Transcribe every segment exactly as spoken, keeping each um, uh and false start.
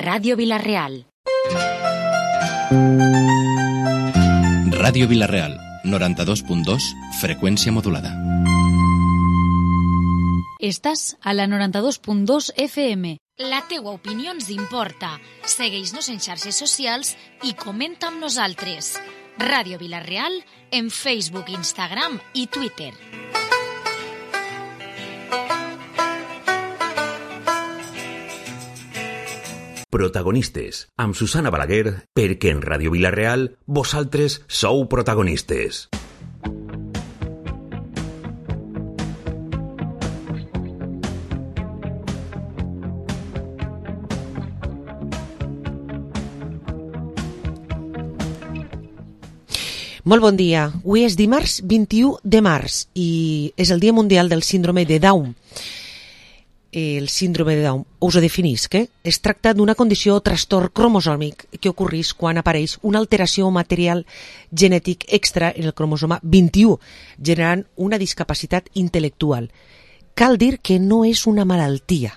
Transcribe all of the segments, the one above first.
Ràdio Vila-real. Ràdio Vila-real, noranta-dos punt dos, freqüència modulada. Estàs a la noranta-dos punt dos F M. La teua opinió ens importa. Segueix-nos en xarxes socials i comenta amb nosaltres. Ràdio Vila-real en Facebook, Instagram i Twitter. Protagonistes, amb Susana Balaguer, perquè en Ràdio Vila-real vosaltres sou protagonistes. Molt bon dia. Avui és dimarts vint-i-u de març i és el Dia Mundial del Síndrome de Down. El síndrome de Down, us ho definisc, eh? Es tracta d'una condició o trastorn cromosòmic que ocorreix quan apareix una alteració material genètic extra en el cromosoma vint-i-u, generant una discapacitat intel·lectual. Cal dir que no és una malaltia.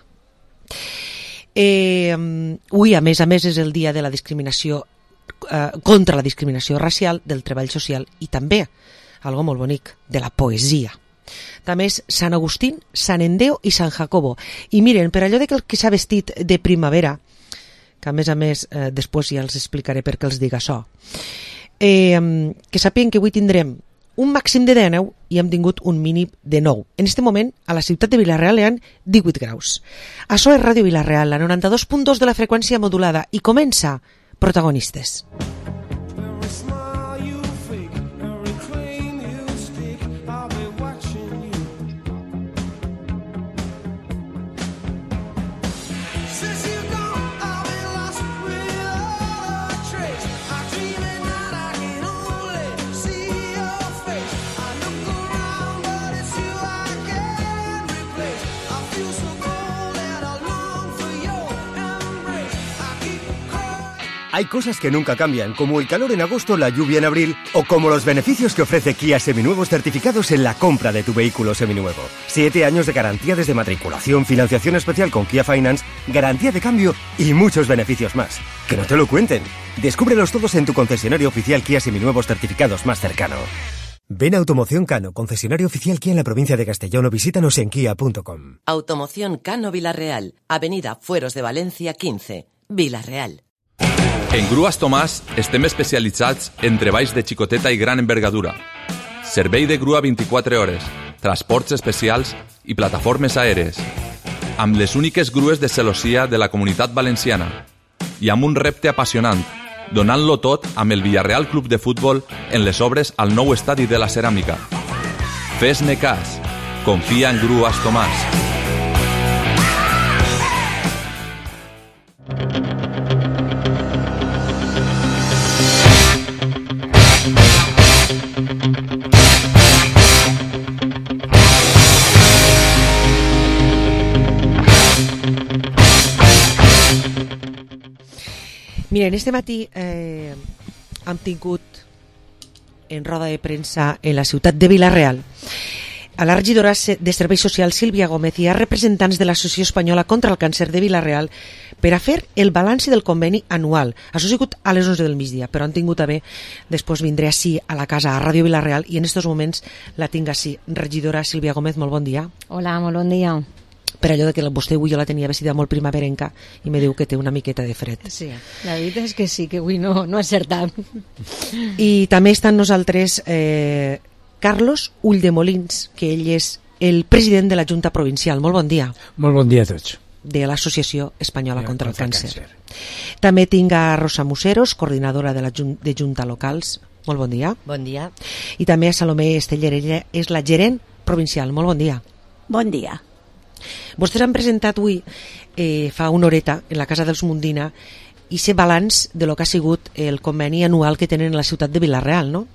Eh, avui, a més a més, és el dia de la discriminació eh, contra la discriminació racial, del treball social i també, algo molt bonic, de la poesia. També és Sant Agustín, Sant Endeo i Sant Jacobo. I miren, per allò de que el que s'ha vestit de primavera, que a més a més eh, després ja els explicaré per què els dic això, eh, que sàpiguen que avui tindrem un màxim de dinou i hem tingut un mínim de nou. En aquest moment, a la ciutat de Vila-real hi ha divuit graus. Això és Ràdio Vila-real, la noranta-dos punt dos de la freqüència modulada, i comença Protagonistes. Hay cosas que nunca cambian, como el calor en agosto, la lluvia en abril, o como los beneficios que ofrece Kia Seminuevos certificados en la compra de tu vehículo seminuevo. Siete años de garantía desde matriculación, financiación especial con Kia Finance, garantía de cambio y muchos beneficios más. Que no te lo cuenten. Descúbrelos todos en tu concesionario oficial Kia Seminuevos certificados más cercano. Ven a Automoción Cano, concesionario oficial Kia en la provincia de Castellón, o visítanos en kia punto com. Automoción Cano Vila-real, Avenida Fueros de Valencia quince, Vila-real. En Grues Tomàs estem especialitzats en treballs de xicoteta i gran envergadura, servei de grua vint-i-quatre hores, transports especials i plataformes aèries, amb les úniques grues de celossia de la Comunitat Valenciana i amb un repte apassionant, donant-lo tot amb el Villarreal Club de Futbol en les obres al nou estadi de la Ceràmica. Fes-ne cas, confia en Grues Tomàs. Miren, este matí eh, hem tingut en roda de premsa en la ciutat de Vila-real a la regidora de Serveis Socials Sílvia Gómez i a representants de l'Associació Espanyola contra el Càncer de Vila-real per a fer el balanç del conveni anual. Això ha sigut a les onze del migdia, però han tingut a bé, després vindré així a la casa, a Ràdio Vila-real, i en aquests moments la tinc així. Regidora Sílvia Gómez, molt bon dia. Hola, molt bon dia. Per allò de que vostè avui jo la tenia vestida molt primaverenca i me diu que té una miqueta de fred. Sí, la veritat és que sí, que avui no, no ha acertat. I també està amb nosaltres eh, Carlos Ulldemolins, que ell és el president de la Junta Provincial. Molt bon dia. Molt bon dia a tots. De l'Associació Espanyola ja, contra el Càncer. càncer. També tinc a Rosa Museros, coordinadora de la Jun de Junta Locals. Molt bon dia. Bon dia. I també a Salomé Esteller, ella és la gerent provincial. Molt bon dia. Bon dia. Vostès han presentat avui, eh, fa una horeta, en la Casa dels Mundina, i ser balanç de lo que ha sigut el conveni anual que tenen a la ciutat de Vila-real, no?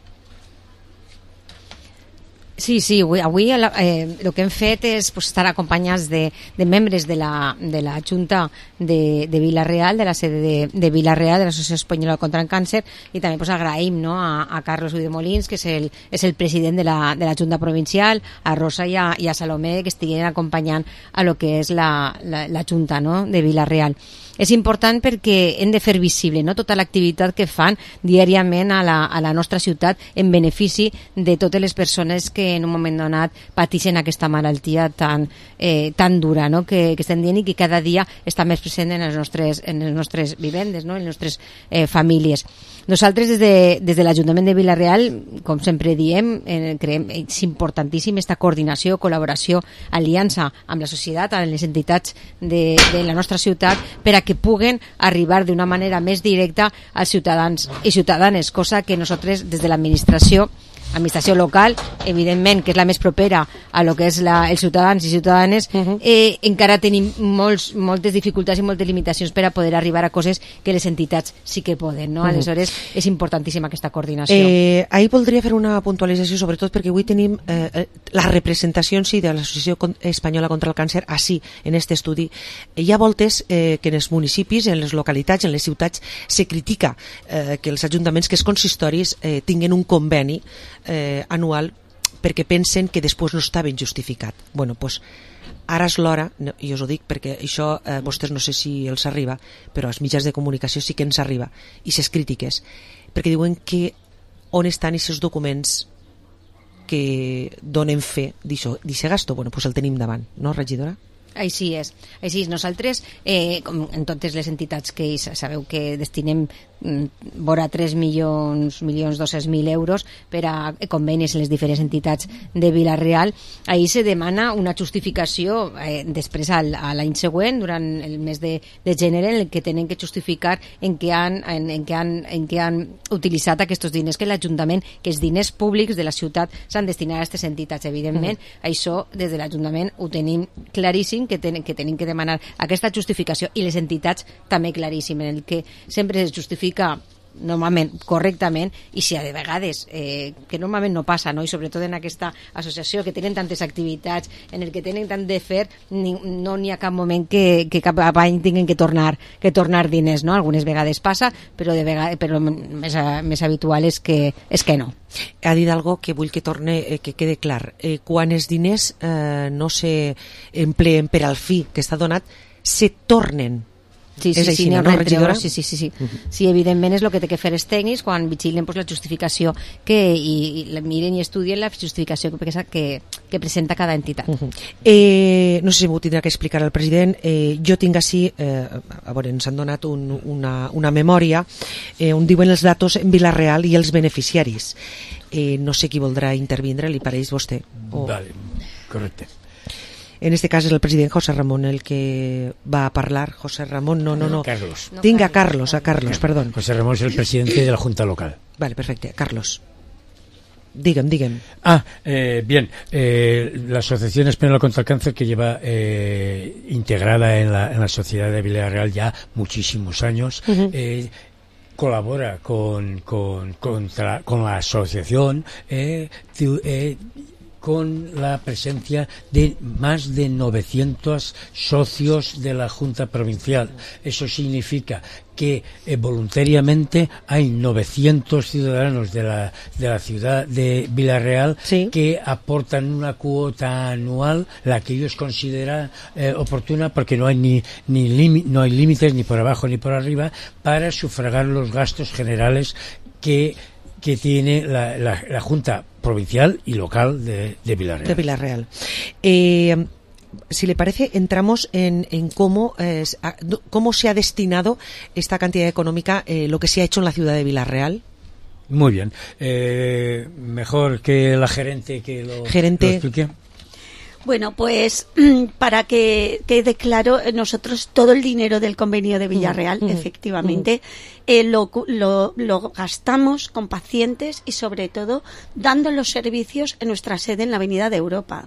Sí, sí, avui, avui eh, el que hem fet és pues, estar acompanyats de, de membres de la, de la Junta de, de Vila-real, de la sede de, de Vila-real, de l'Associació Espanyola contra el Càncer, i també pues, agraïm no, a, a Carlos Ulldemolins, que és el, és el president de la, de la Junta Provincial, a Rosa i a, i a Salomé, que estiguen acompanyant a lo que és la, la, la Junta no, de Vila-real. és important perquè hem de fer visible, no?, tota l'activitat que fan diàriament a la, a la nostra ciutat en benefici de totes les persones que en un moment donat pateixen aquesta malaltia tan, eh, tan dura, no?, que, que estem dient i que cada dia està més present en les nostres, en les nostres vivendes, no?, en les nostres eh, famílies. Nosaltres des de, des de l'Ajuntament de Vila-real, com sempre diem, eh, creiem és importantíssim esta coordinació, col·laboració, aliança amb la societat, amb les entitats de, de la nostra ciutat, per a que puguen arribar d'una manera més directa als ciutadans i ciutadanes, cosa que nosaltres des de l'administració administració local, evidentment, que és la més propera a lo que és la, els ciutadans i ciutadanes, uh-huh. eh, encara tenim molts, moltes dificultats i moltes limitacions per a poder arribar a coses que les entitats sí que poden, no? Uh-huh. Aleshores, és importantíssima aquesta coordinació. Eh, ahir voldria fer una puntualització, sobretot perquè avui tenim eh, la representació en si de l'Associació Espanyola contra el Càncer, així, en aquest estudi. Hi ha voltes eh, que en els municipis, en les localitats, en les ciutats, se critica eh, que els ajuntaments, que els consistoris, eh, tinguen un conveni Eh, anual perquè pensen que després no està ben justificat. Bueno, pues, ara és l'hora, no, i us ho dic perquè això eh, vostès no sé si els arriba, però als mitjans de comunicació sí que ens arriba, i ses crítiques, perquè diuen que on estan aquests documents que donen fe d'això, d'això gasto. Bueno, pues el tenim davant, no, regidora? Així és, així és. Nosaltres, eh, com en totes les entitats que sabeu que destinem vora tres milions, milions dos-cents mil euros per a convenis en les diferents entitats de Vila-real, ahir se demana una justificació eh, després al, a l'any següent, durant el mes de, de gener, en el que tenen que justificar en què han, en, en què han, en què han utilitzat aquests diners que l'Ajuntament, que els diners públics de la ciutat s'han destinat a aquestes entitats. Evidentment, mm. això des de l'Ajuntament ho tenim claríssim, que, ten, que tenim que demanar aquesta justificació, i les entitats també claríssim, en el que sempre es justifica normalment correctament, i si de vegades eh, que normalment no passa, no? I sobretot en aquesta associació que tenen tantes activitats, en el que tenen tant de fer, ni, no n'hi ha cap moment que, que cap any tinguin que tornar que tornar diners, no? Algunes vegades passa, però de vegades, però més, més habitual és que, és que no. Ha dit algo que vull que torne, eh, que quede clar. Eh, quan els diners eh, no se empleen per al fi que està donat, se tornen. Sí, sí, és així, sí, no, regidora? Sí, sí, sí, sí. Uh-huh. Sí, evidentment és el que té que fer els tècnics quan vigilen pues, la justificació que, i, i miren i estudien la justificació que, que, que presenta cada entitat. Uh-huh. eh, no sé si m'ho tindrà que explicar el president. Eh, jo tinc així, eh, a veure, ens han donat un, una, una memòria eh, on diuen els datos en Vila-real i els beneficiaris. Eh, no sé qui voldrà intervindre, li pareix vostè? O... Vale, correcte. En este cas és el president José Ramón el que va a parlar. José Ramón, no, no, no. Carlos. Tinc a Carlos, a Carlos, perdón. José Ramón es el presidente de la Junta Local. Vale, perfecte. Carlos. Dígame, dígame. Ah, eh, bien. Eh, la Asociación Española contra el Cáncer, que lleva eh, integrada en la, en la sociedad de Vila-real ya muchísimos años, uh-huh. eh, colabora con, con, contra, con la asociación, eh, eh, con la presencia de más de novecientos socios de la Junta Provincial. Eso significa que eh, voluntariamente hay novecientos ciudadanos de la, de la ciudad de Vila-real ¿sí? que aportan una cuota anual, la que ellos consideran eh, oportuna, porque no hay ni, ni lími- no hay límites ni por abajo ni por arriba, para sufragar los gastos generales que que tiene la, la, la Junta Provincial y Local de, de Vila-real. De Vila-real. Eh, si le parece, entramos en, en cómo, eh, cómo se ha destinado esta cantidad económica, eh, lo que se ha hecho en la ciudad de Vila-real. Muy bien. Eh, mejor que la gerente que lo, gerente. lo explique. Bueno, pues para que quede claro, nosotros todo el dinero del convenio de Vila-real, mm, efectivamente, mm. eh, lo, lo, lo gastamos con pacientes y sobre todo dando los servicios en nuestra sede en la Avenida de Europa.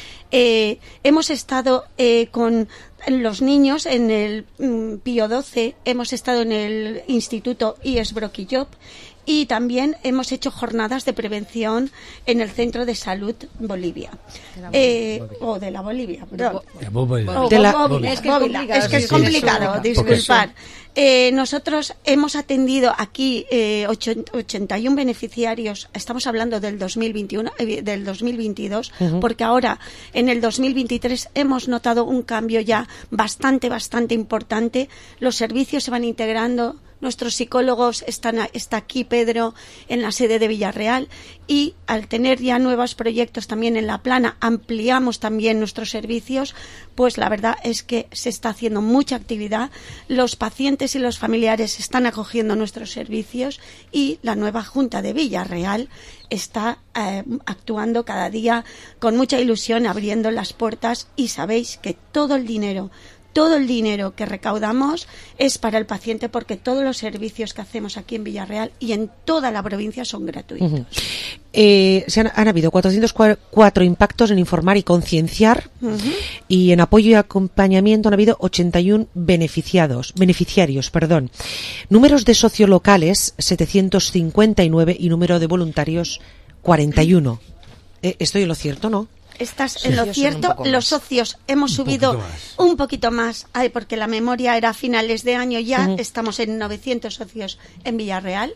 Eh, hemos estado eh, con los niños en el mm, Pío doce, hemos estado en el Instituto I E S Broquillop y también hemos hecho jornadas de prevención en el Centro de Salud Bolivia. Eh, o de la Bolivia, perdón. De Bóvila. O De la- Bóvila, Es que Bóvila. complicado, Es que es sí, complicado, sí, sí. disculpad. Eh, nosotros hemos atendido aquí eh, ochenta y uno beneficiarios, estamos hablando del dos mil veintiuno, eh, del dos mil veintidós, Ujú. porque ahora en el dos mil veintitrés hemos notado un cambio ya bastante, bastante importante. Los servicios se van integrando. Nuestros psicólogos están a- está aquí Pedro en la sede de Villarreal, y al tener ya nuevos proyectos también en La Plana, ampliamos también nuestros servicios. Pues la verdad es que se está haciendo mucha actividad, los pacientes y los familiares están acogiendo nuestros servicios, y la nueva Junta de Villarreal está eh, actuando cada día con mucha ilusión, abriendo las puertas, y sabéis que todo el dinero Todo el dinero que recaudamos es para el paciente, porque todos los servicios que hacemos aquí en Villarreal y en toda la provincia son gratuitos. Ujú. Eh, se han, han habido cuatrocientos cuatro impactos en informar y concienciar, Ujú. y en apoyo y acompañamiento han habido ochenta y uno beneficiados, beneficiarios, perdón. Números de socios locales setecientos cincuenta y nueve y número de voluntarios cuarenta y uno. Eh, ¿Estoy en lo cierto, no? Estás Sí, en lo ellos son un cierto, poco los más. socios hemos Un subido poquito más. un poquito más, ay, porque la memoria era a finales de año ya, Ujú. estamos en novecientos socios en Villarreal,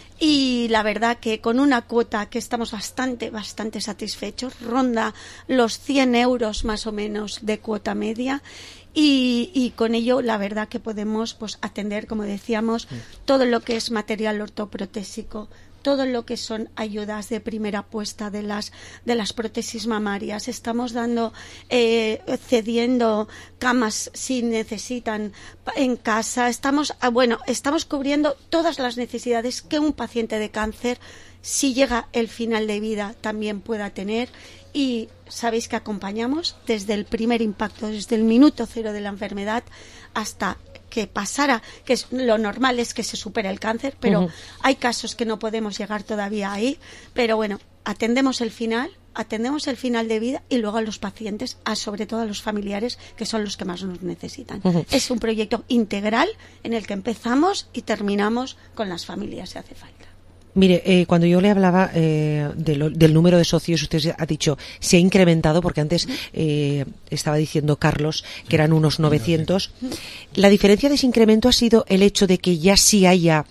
y la verdad que con una cuota que estamos bastante, bastante satisfechos, ronda los cien euros más o menos de cuota media. Y, y con ello la verdad que podemos pues atender, como decíamos, todo lo que es material ortoprotésico, todo lo que son ayudas de primera puesta de las de las prótesis mamarias. Estamos dando, eh, cediendo camas si necesitan pa- en casa. Estamos, ah, bueno, estamos cubriendo todas las necesidades que un paciente de cáncer, si llega el final de vida, también pueda tener. Y sabéis que acompañamos desde el primer impacto, desde el minuto cero de la enfermedad hasta que pasara, que es, lo normal es que se supere el cáncer, pero Ujú. hay casos que no podemos llegar todavía ahí. Pero bueno, atendemos el final, atendemos el final de vida, y luego a los pacientes, a sobre todo a los familiares, que son los que más nos necesitan. Ujú. Es un proyecto integral en el que empezamos y terminamos con las familias si hace falta. Mire, eh, cuando yo le hablaba eh, de lo- del número de socios, usted ha dicho se ha incrementado, porque antes eh, estaba diciendo Carlos que eran unos novecientos. La diferencia de ese incremento ha sido el hecho de que ya sí haya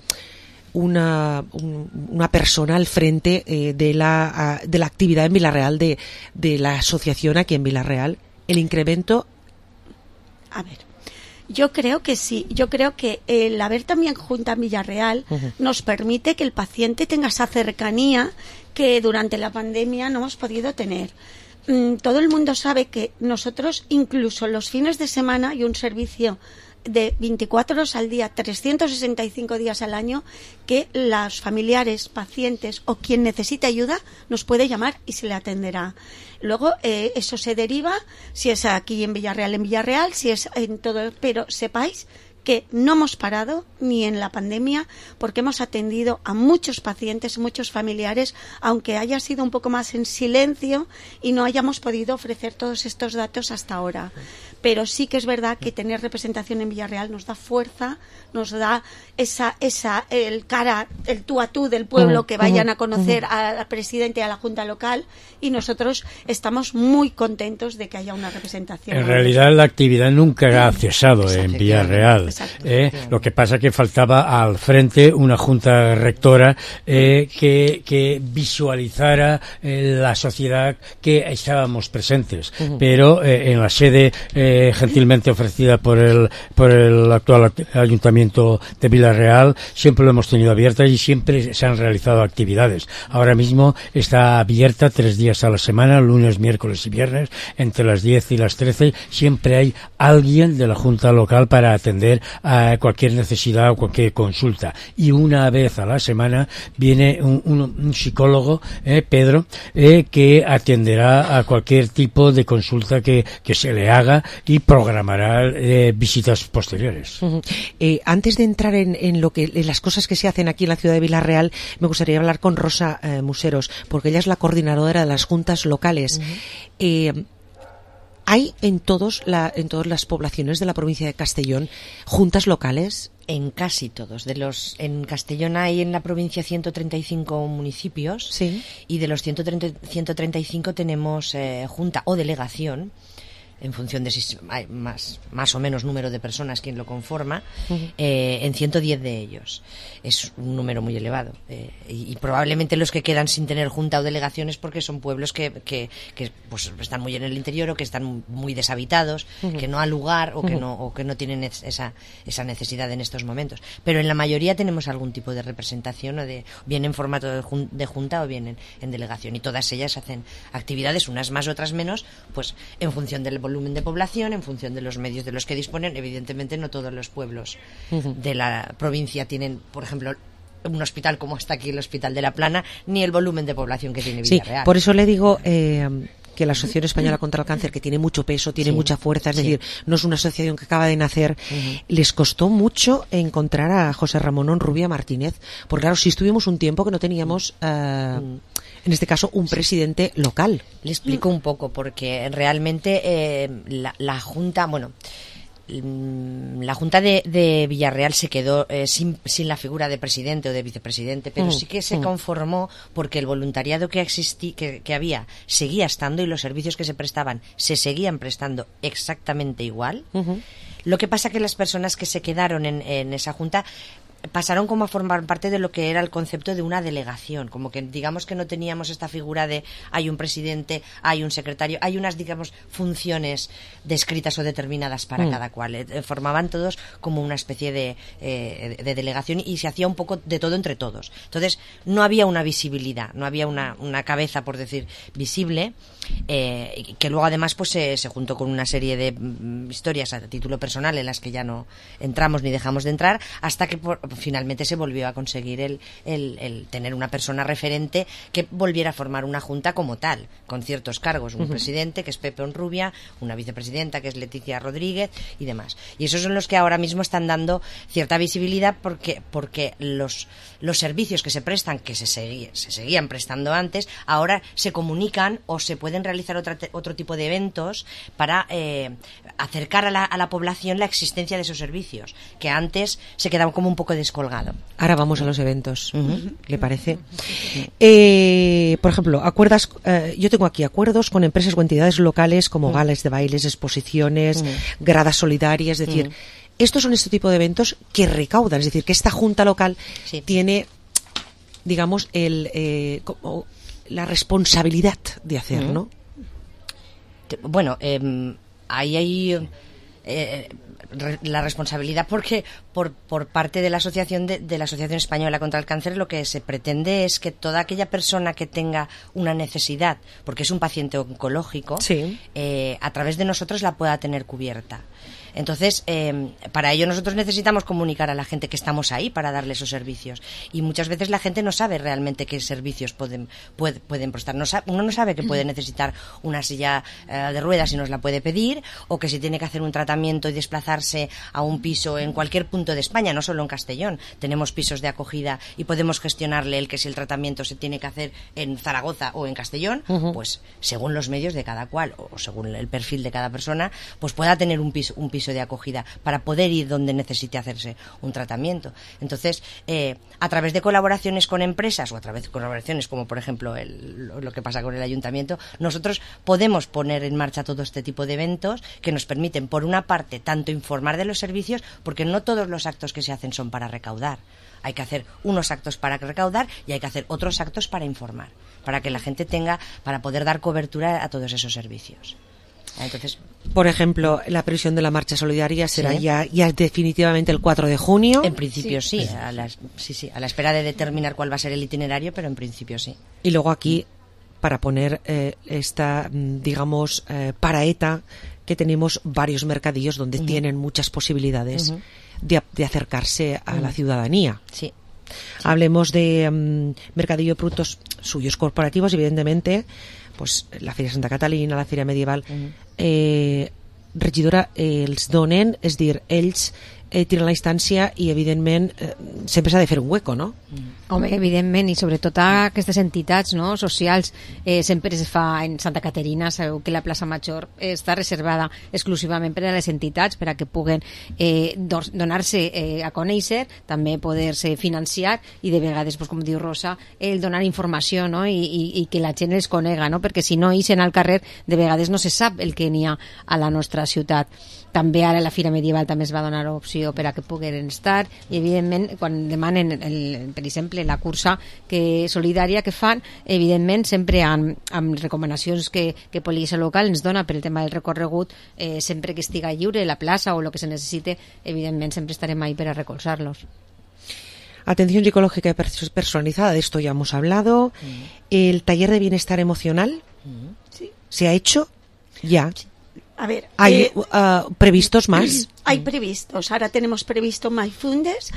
una, un- una persona al frente eh, de, la, a- de la actividad en Villarreal, de, de la asociación aquí en Villarreal. El incremento. A ver, yo creo que sí. Yo creo que el haber también Junta en Villarreal Ujú. nos permite que el paciente tenga esa cercanía que durante la pandemia no hemos podido tener. Mm, todo el mundo sabe que nosotros, incluso los fines de semana, hay un servicio de veinticuatro horas al día, trescientos sesenta y cinco días al año, que los familiares, pacientes o quien necesite ayuda nos puede llamar y se le atenderá. Luego eh, eso se deriva, si es aquí en Villarreal, en Villarreal, si es en todo, pero sepáis que no hemos parado ni en la pandemia, porque hemos atendido a muchos pacientes, muchos familiares, aunque haya sido un poco más en silencio y no hayamos podido ofrecer todos estos datos hasta ahora. Pero sí que es verdad que tener representación en Villarreal nos da fuerza, nos da esa, esa, el cara, el tú a tú del pueblo, Ujú, que vayan ujú, a conocer ujú. al presidente y a la Junta Local, y nosotros estamos muy contentos de que haya una representación. En realidad la actividad nunca ha cesado en Exacto. Villarreal. Exacto. ¿eh? Lo que pasa que faltaba al frente una junta rectora eh, que, que visualizara eh, la sociedad que estábamos presentes. Ujú. Pero eh, en la sede eh, gentilmente ofrecida por el, por el actual Ayuntamiento de Villarreal siempre lo hemos tenido abierta y siempre se han realizado actividades. Ahora mismo está abierta tres días a la semana, lunes, miércoles y viernes, entre las diez y las trece. Siempre hay alguien de la Junta Local para atender a cualquier necesidad o cualquier consulta. Y una vez a la semana viene un, un, un psicólogo, eh, Pedro, eh, que atenderá a cualquier tipo de consulta que, que se le haga y programará eh, visitas posteriores. Ujú. Eh, antes de entrar en, en lo que en las cosas que se hacen aquí en la ciudad de Villarreal, me gustaría hablar con Rosa eh, Museros, porque ella es la coordinadora de las juntas locales. Uh-huh. eh, ¿Hay en todos la, en todas las poblaciones de la provincia de Castellón juntas locales? En casi todos. De los, en Castellón hay en la provincia ciento treinta y cinco municipios, sí. Y de los ciento treinta, ciento treinta y cinco tenemos eh, junta o delegación, en función de si hay más, más o menos número de personas quien lo conforma, uh-huh. eh, en ciento diez de ellos. Es un número muy elevado. Eh, y, y probablemente los que quedan sin tener junta o delegaciones porque son pueblos que, que, que pues, están muy en el interior o que están muy deshabitados, uh-huh. que no hay lugar o, uh-huh. que no, o que no tienen esa, esa necesidad en estos momentos. Pero en la mayoría tenemos algún tipo de representación, o de, bien en formato de, jun, de junta o bien en, en delegación. Y todas ellas hacen actividades, unas más, otras menos, pues en función del volumen volumen de población, en función de los medios de los que disponen. Evidentemente no todos los pueblos uh-huh. de la provincia tienen, por ejemplo, un hospital como está aquí el Hospital de la Plana, ni el volumen de población que tiene Villarreal. Sí, por eso le digo eh, que la Asociación Española contra el Cáncer, que tiene mucho peso, tiene sí, mucha fuerza, es sí. decir, no es una asociación que acaba de nacer, uh-huh. les costó mucho encontrar a José Ramón Onrubia Martínez, porque claro, sí estuvimos un tiempo que no teníamos... Uh, uh-huh. en este caso, un presidente local. Le explico un poco, porque realmente eh, la, la Junta, bueno, la Junta de, de Villarreal se quedó eh, sin, sin la figura de presidente o de vicepresidente, pero mm, sí que se mm. conformó porque el voluntariado que, existí, que, que había seguía estando y los servicios que se prestaban se seguían prestando exactamente igual. Uh-huh. Lo que pasa que las personas que se quedaron en, en esa Junta pasaron como a formar parte de lo que era el concepto de una delegación, como que digamos que no teníamos esta figura de hay un presidente, hay un secretario, hay unas, digamos, funciones descritas o determinadas para mm. cada cual. Eh, formaban todos como una especie de, eh, de delegación y se hacía un poco de todo entre todos. Entonces no había una visibilidad, no había una, una cabeza, por decir, visible, eh, que luego además pues se, se juntó con una serie de mm, historias a título personal en las que ya no entramos ni dejamos de entrar, hasta que por, finalmente se volvió a conseguir el, el, el tener una persona referente que volviera a formar una junta como tal, con ciertos cargos, un uh-huh. presidente que es Pepe Onrubia, una vicepresidenta que es Leticia Rodríguez y demás. Y esos son los que ahora mismo están dando cierta visibilidad porque, porque los, los servicios que se prestan, que se, segui, se seguían prestando antes, ahora se comunican o se pueden realizar otra, otro tipo de eventos para eh, acercar a la, a la población la existencia de esos servicios, que antes se quedaban como un poco de descolgado. Ahora vamos a los eventos, uh-huh. ¿le parece? Uh-huh. Eh, por ejemplo, acuerdas, eh, yo tengo aquí acuerdos con empresas o entidades locales como uh-huh. galas de bailes, exposiciones, uh-huh. gradas solidarias, es decir, uh-huh. estos son este tipo de eventos que recaudan, es decir, que esta junta local sí. tiene, digamos, el eh, como la responsabilidad de hacer, uh-huh. ¿no? Bueno, eh, ahí hay... Eh, la responsabilidad porque por, por parte de la asociación de, de la Asociación Española contra el Cáncer lo que se pretende es que toda aquella persona que tenga una necesidad, porque es un paciente oncológico, sí. eh, a través de nosotros la pueda tener cubierta. Entonces, eh, para ello nosotros necesitamos comunicar a la gente que estamos ahí para darle esos servicios. Y muchas veces la gente no sabe realmente qué servicios pueden, puede, pueden prestar. No sabe, uno no sabe que puede necesitar una silla eh, de ruedas y nos la puede pedir, o que si tiene que hacer un tratamiento y desplazarse a un piso en cualquier punto de España, no solo en Castellón. Tenemos pisos de acogida y podemos gestionarle el que si el tratamiento se tiene que hacer en Zaragoza o en Castellón, uh-huh. pues según los medios de cada cual o según el perfil de cada persona, pues pueda tener un piso, un piso de acogida para poder ir donde necesite hacerse un tratamiento. Entonces, eh, a través de colaboraciones con empresas o a través de colaboraciones como por ejemplo el, lo que pasa con el ayuntamiento, nosotros podemos poner en marcha todo este tipo de eventos que nos permiten, por una parte, tanto informar de los servicios, porque no todos los actos que se hacen son para recaudar. Hay que hacer unos actos para recaudar y hay que hacer otros actos para informar, para que la gente tenga, para poder dar cobertura a todos esos servicios. Entonces, por ejemplo, la previsión de la marcha solidaria será ¿sí? ya, ya definitivamente el cuatro de junio. En principio sí, sí, a la, sí, sí, a la espera de determinar cuál va a ser el itinerario, pero en principio sí. Y luego aquí, para poner eh, esta, digamos, eh, para ETA, que tenemos varios mercadillos donde uh-huh. tienen muchas posibilidades uh-huh. de, de acercarse a uh-huh. la ciudadanía. Sí. Sí. Hablemos de um, mercadillo de productos suyos corporativos, evidentemente, pues la Feria Santa Catalina, la Feria Medieval, uh-huh. eh, regidora, eh, els donen, és dir, ells eh, tiren la instància i evidentment eh, sempre s'ha de fer un hueco, no? Uh-huh. Home, evidentment, i sobretot a aquestes entitats, no?, socials. Eh, sempre es fa en Santa Caterina, sabeu que la plaça Major està reservada exclusivament per a les entitats, per a que puguen eh, donar-se eh, a conèixer, també poder-se financiar i de vegades, pues, com diu Rosa, el donar informació, no?, I, i, i que la gent els conega, no?, perquè si no ixen al carrer de vegades no se sap el que n'hi ha a la nostra ciutat. També ara la Fira Medieval també es va donar opció per a que pogueren estar i evidentment quan demanen el, per exemple la cursa que, solidària que fan, evidentment sempre amb, amb recomanacions que, que Policia Local ens dona per el tema del recorregut, eh, sempre que estiga lliure la plaça o el que se necessite, evidentment sempre estarem ahí per a recolzarlos. Atención psicológica personalizada, de esto ya hemos hablado. Mm. El taller de bienestar emocional, mm. ¿Sí? ¿Se ha hecho? Ya. Sí. A ver, ¿hay eh, uh, previstos más? Hay previstos. Ahora tenemos previsto MyFundes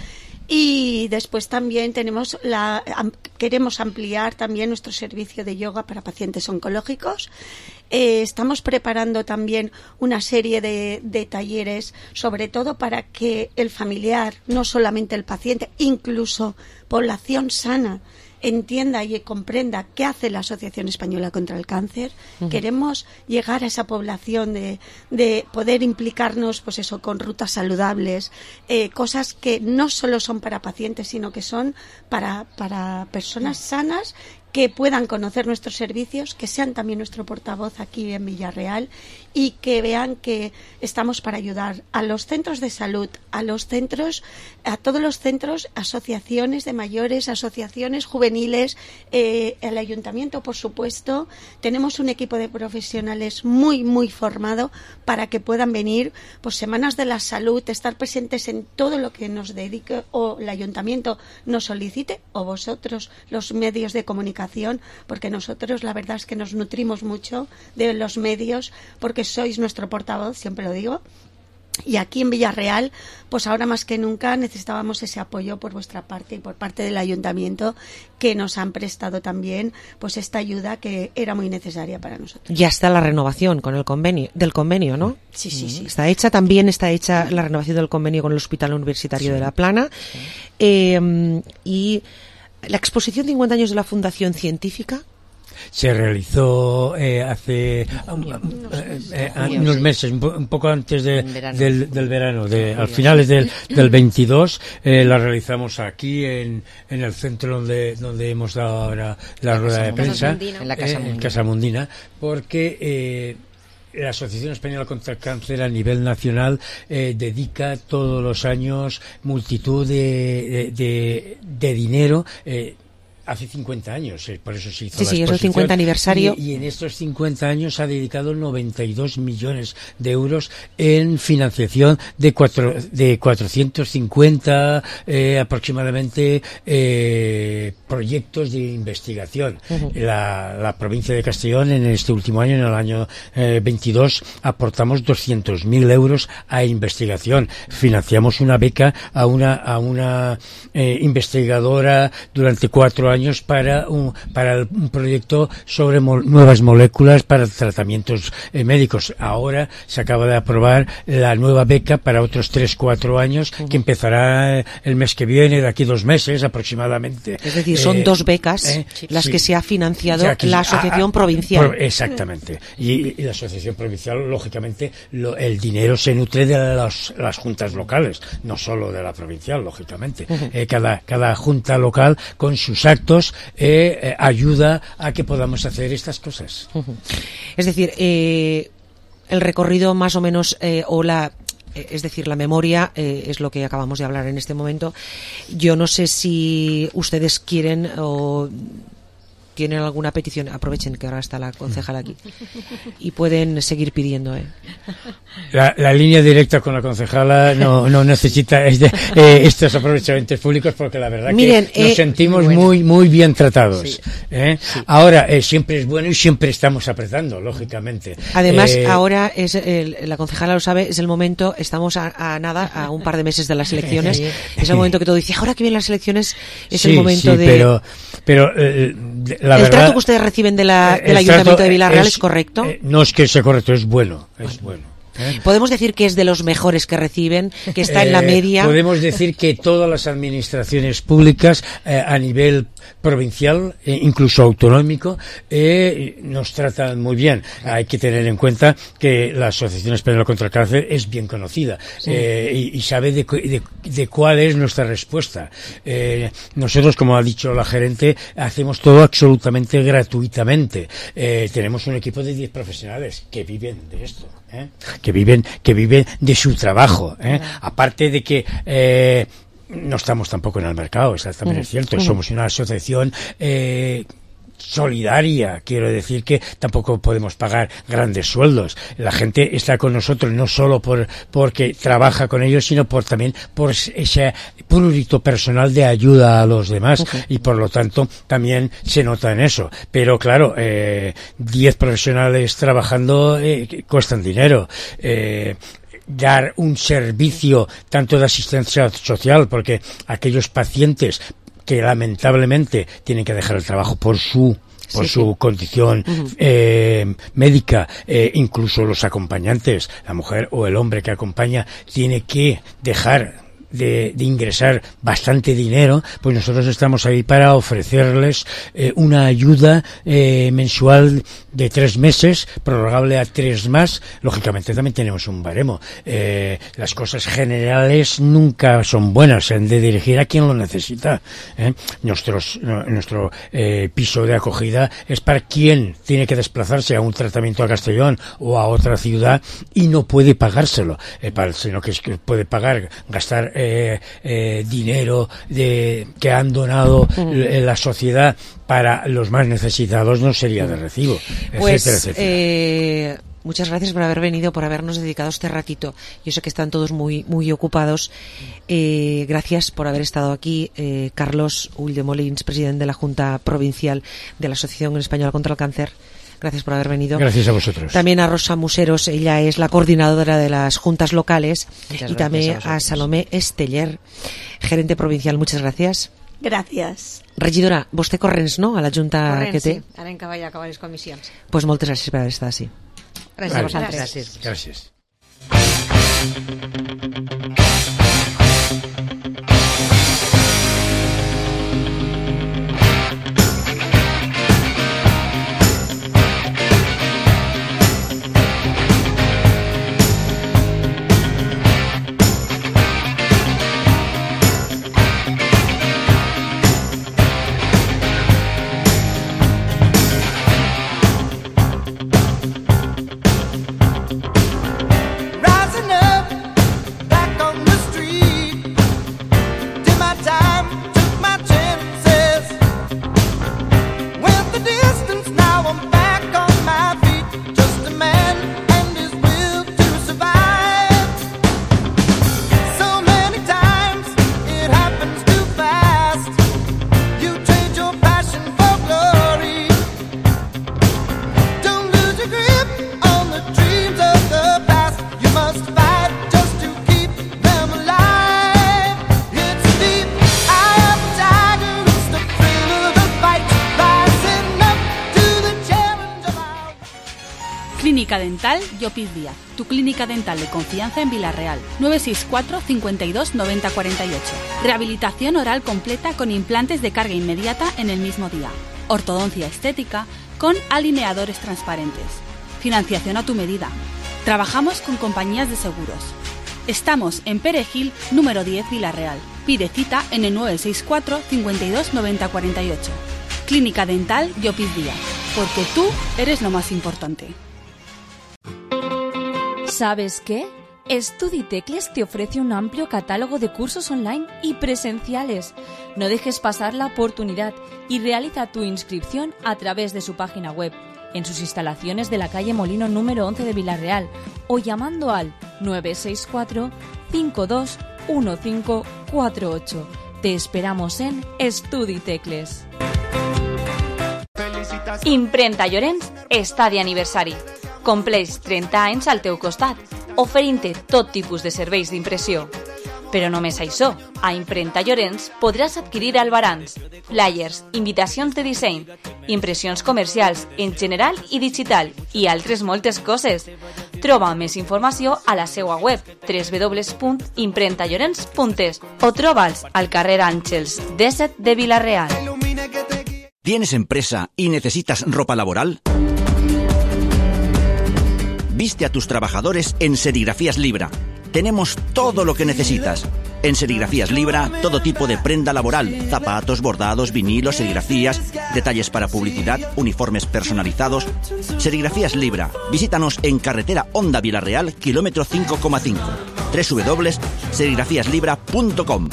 y después también tenemos la am, queremos ampliar también nuestro servicio de yoga para pacientes oncológicos. Eh, estamos preparando también una serie de, de talleres, sobre todo para que el familiar, no solamente el paciente, incluso población sana, entienda y comprenda qué hace la Asociación Española contra el Cáncer. Uh-huh. Queremos llegar a esa población de, de poder implicarnos, pues eso, con rutas saludables, eh, cosas que no solo son para pacientes, sino que son para, para personas sanas que puedan conocer nuestros servicios, que sean también nuestro portavoz aquí en Villarreal y que vean que estamos para ayudar a los centros de salud, a los centros, a todos los centros, asociaciones de mayores, asociaciones juveniles, eh, el ayuntamiento, por supuesto. Tenemos un equipo de profesionales muy, muy formado para que puedan venir, pues, semanas de la salud, estar presentes en todo lo que nos dedique o el ayuntamiento nos solicite o vosotros, los medios de comunicación, porque nosotros la verdad es que nos nutrimos mucho de los medios porque sois nuestro portavoz, siempre lo digo, y aquí en Villarreal pues ahora más que nunca necesitábamos ese apoyo por vuestra parte y por parte del ayuntamiento, que nos han prestado también pues esta ayuda que era muy necesaria para nosotros. Ya está la renovación con el convenio del convenio, ¿no? Sí, sí, sí. Está hecha, también está hecha la renovación del convenio con el Hospital Universitario sí. de La Plana. Sí. Eh, y la exposición cincuenta años de la Fundación Científica se realizó eh, hace um, eh, eh, unos meses, un, po un poco antes de, verano. Del, del verano, de, al finales del, del veintidós, eh, la realizamos aquí en, en el centro donde, donde hemos dado ahora la rueda de prensa, en la Casa eh, Mundina, en Casa Mundina, porque eh, la Asociación Española contra el Cáncer a nivel nacional eh, dedica todos los años multitud de, de, de, de dinero. Eh, Hace cincuenta años, eh, por eso se hizo sí, la sí, exposición. Sí, es el cincuenta aniversario. Y, y en estos cincuenta años ha dedicado noventa y dos millones de euros en financiación de, cuatro, de cuatrocientos cincuenta eh, aproximadamente eh, proyectos de investigación. Uh-huh. la, la provincia de Castellón en este último año, en el año eh, veintidós, aportamos doscientos mil euros a investigación. Financiamos una beca a una, a una eh, investigadora durante cuatro años años para un, para un proyecto sobre mo nuevas moléculas para tratamientos eh, médicos. Ahora se acaba de aprobar la nueva beca para otros tres, cuatro años, uh-huh. que empezará el mes que viene, de aquí dos meses aproximadamente. Es decir, son eh, dos becas eh, las sí. que se ha financiado aquí, la Asociación a, Provincial. Pro, exactamente. Y, y la Asociación Provincial, lógicamente, lo, el dinero se nutre de las, las juntas locales, no solo de la provincial, lógicamente. Uh-huh. eh, cada, cada junta local, con sus actos, Eh, eh, ayuda a que podamos hacer estas cosas. Uh-huh. Es decir, eh, el recorrido más o menos eh, o la eh, es decir, la memoria eh, es lo que acabamos de hablar en este momento. Yo no sé si ustedes quieren o tienen alguna petición, aprovechen que ahora está la concejala aquí y pueden seguir pidiendo. ¿eh? La, la línea directa con la concejala no, no necesita este, eh, estos aprovechamientos públicos, porque la verdad Miren, que nos eh, sentimos bueno. muy muy bien tratados. Sí. ¿eh? Sí. Ahora, eh, siempre es bueno y siempre estamos apretando, lógicamente. Además, eh, ahora, es el, la concejala lo sabe, es el momento, estamos a, a nada, a un par de meses de las elecciones, es el momento que todo dice, ahora que vienen las elecciones, es sí, el momento sí, de... pero, pero eh, la ¿El verdad, trato que ustedes reciben de la, del Ayuntamiento de Villarreal es, es correcto? Eh, no es que sea correcto, es bueno, es bueno. ¿eh? Podemos decir que es de los mejores que reciben, que está eh, en la media. Podemos decir que todas las administraciones públicas eh, a nivel provincial, eh, incluso autonómico, eh, nos tratan muy bien. Hay que tener en cuenta que la Asociación Española contra el Cáncer es bien conocida, sí. eh, y, y sabe de, de, de cuál es nuestra respuesta. Eh, nosotros, como ha dicho la gerente, hacemos todo absolutamente gratuitamente. Eh, tenemos un equipo de diez profesionales que viven de esto, ¿eh? que viven que viven de su trabajo, ¿eh? Aparte de que eh, no estamos tampoco en el mercado, eso también es cierto, somos una asociación eh, solidaria, quiero decir que tampoco podemos pagar grandes sueldos. La gente está con nosotros no solo por porque trabaja con ellos, sino por también por ese prurito personal de ayuda a los demás, okay. y por lo tanto también se nota en eso. Pero claro, eh, diez profesionales trabajando eh, cuestan dinero. Eh, dar un servicio tanto de asistencia social, porque aquellos pacientes que lamentablemente tienen que dejar el trabajo por su por sí, su sí. condición uh-huh. eh, médica, eh, incluso los acompañantes, la mujer o el hombre que acompaña tiene que dejar De, de ingresar bastante dinero, pues nosotros estamos ahí para ofrecerles eh, una ayuda eh, mensual de tres meses, prorrogable a tres más. Lógicamente también tenemos un baremo. Eh, las cosas generales nunca son buenas, se han de dirigir a quien lo necesita. ¿eh? Nuestros, no, nuestro eh, piso de acogida es para quien tiene que desplazarse a un tratamiento a Castellón o a otra ciudad y no puede pagárselo, eh, para, sino que, es que puede pagar, gastar Eh, eh, dinero de, que han donado mm. la sociedad para los más necesitados no sería de recibo, pues, etcétera, etcétera. Eh, muchas gracias por haber venido, por habernos dedicado este ratito. Yo sé que están todos muy muy ocupados. Eh, gracias por haber estado aquí, eh, Carlos Ulldemolins, presidente de la Junta Provincial de la Asociación Española contra el Cáncer. Gracias por haber venido. Gracias a vosotros. También a Rosa Museros, ella es la coordinadora de las juntas locales. Muchas y también a, a Salomé Esteller, gerente provincial. Muchas gracias. Gràcies. Regidora, vostè corrents, no?, a la Junta corrents, que té? Sí, ara en cavall acabar les comissions. Pues moltes gràcies per haver estat així. Gràcies a vosaltres. Gràcies. Gràcies. Clínica Dental Llopis Díaz, tu clínica dental de confianza en Vila-real. nueve seis cuatro, cincuenta y dos, noventa, cuarenta y ocho. Rehabilitación oral completa con implantes de carga inmediata en el mismo día. Ortodoncia estética con alineadores transparentes. Financiación a tu medida. Trabajamos con compañías de seguros. Estamos en Perejil, número diez, Vila-real. Pide cita en el nueve seis cuatro, cincuenta y dos, noventa, cuarenta y ocho. Clínica Dental Llopis Díaz, porque tú eres lo más importante. ¿Sabes qué? StudiTecles te ofrece un amplio catálogo de cursos online y presenciales. No dejes pasar la oportunidad y realiza tu inscripción a través de su página web, en sus instalaciones de la calle Molino número once de Vila-real o llamando al nueve seis cuatro, cinco dos uno cinco cuatro ocho. Te esperamos en StudiTecles. Imprenta Llorenç està d'aniversari. Compleix trenta anys al teu costat, oferint-te tot tipus de serveis d'impressió. Però només això, a Imprenta Llorenç podràs adquirir albarans, flyers, invitacions de disseny, impressions comercials en general i digital i altres moltes coses. Troba més informació a la seva web w w w punt imprenta llorenç punt es o troba'ls al carrer Àngels disset de Vila-real. ¿Tienes empresa y necesitas ropa laboral? Viste a tus trabajadores en Serigrafías Libra. Tenemos todo lo que necesitas. En Serigrafías Libra, todo tipo de prenda laboral, zapatos, bordados, vinilos, serigrafías, detalles para publicidad, uniformes personalizados. Serigrafías Libra. Visítanos en carretera Honda Vila-real, kilómetro cinco coma cinco. w w w punto serigrafías libra punto com.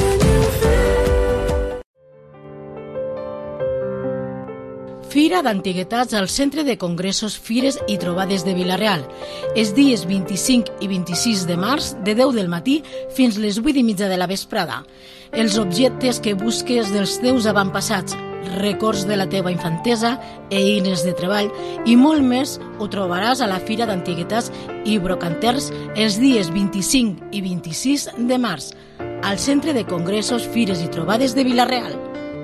Fira d'Antiguitats al Centre de Congressos, Fires i Trobades de Vila-real. Els dies vint-i-cinc i vint-i-sis de març, de deu del matí fins les vuit i mitja de la vesprada. Els objectes que busques dels teus avantpassats, records de la teva infantesa, eines de treball i molt més ho trobaràs a la Fira d'Antiguitats i Brocanters els dies vint-i-cinc i vint-i-sis de març al Centre de Congressos, Fires i Trobades de Vila-real.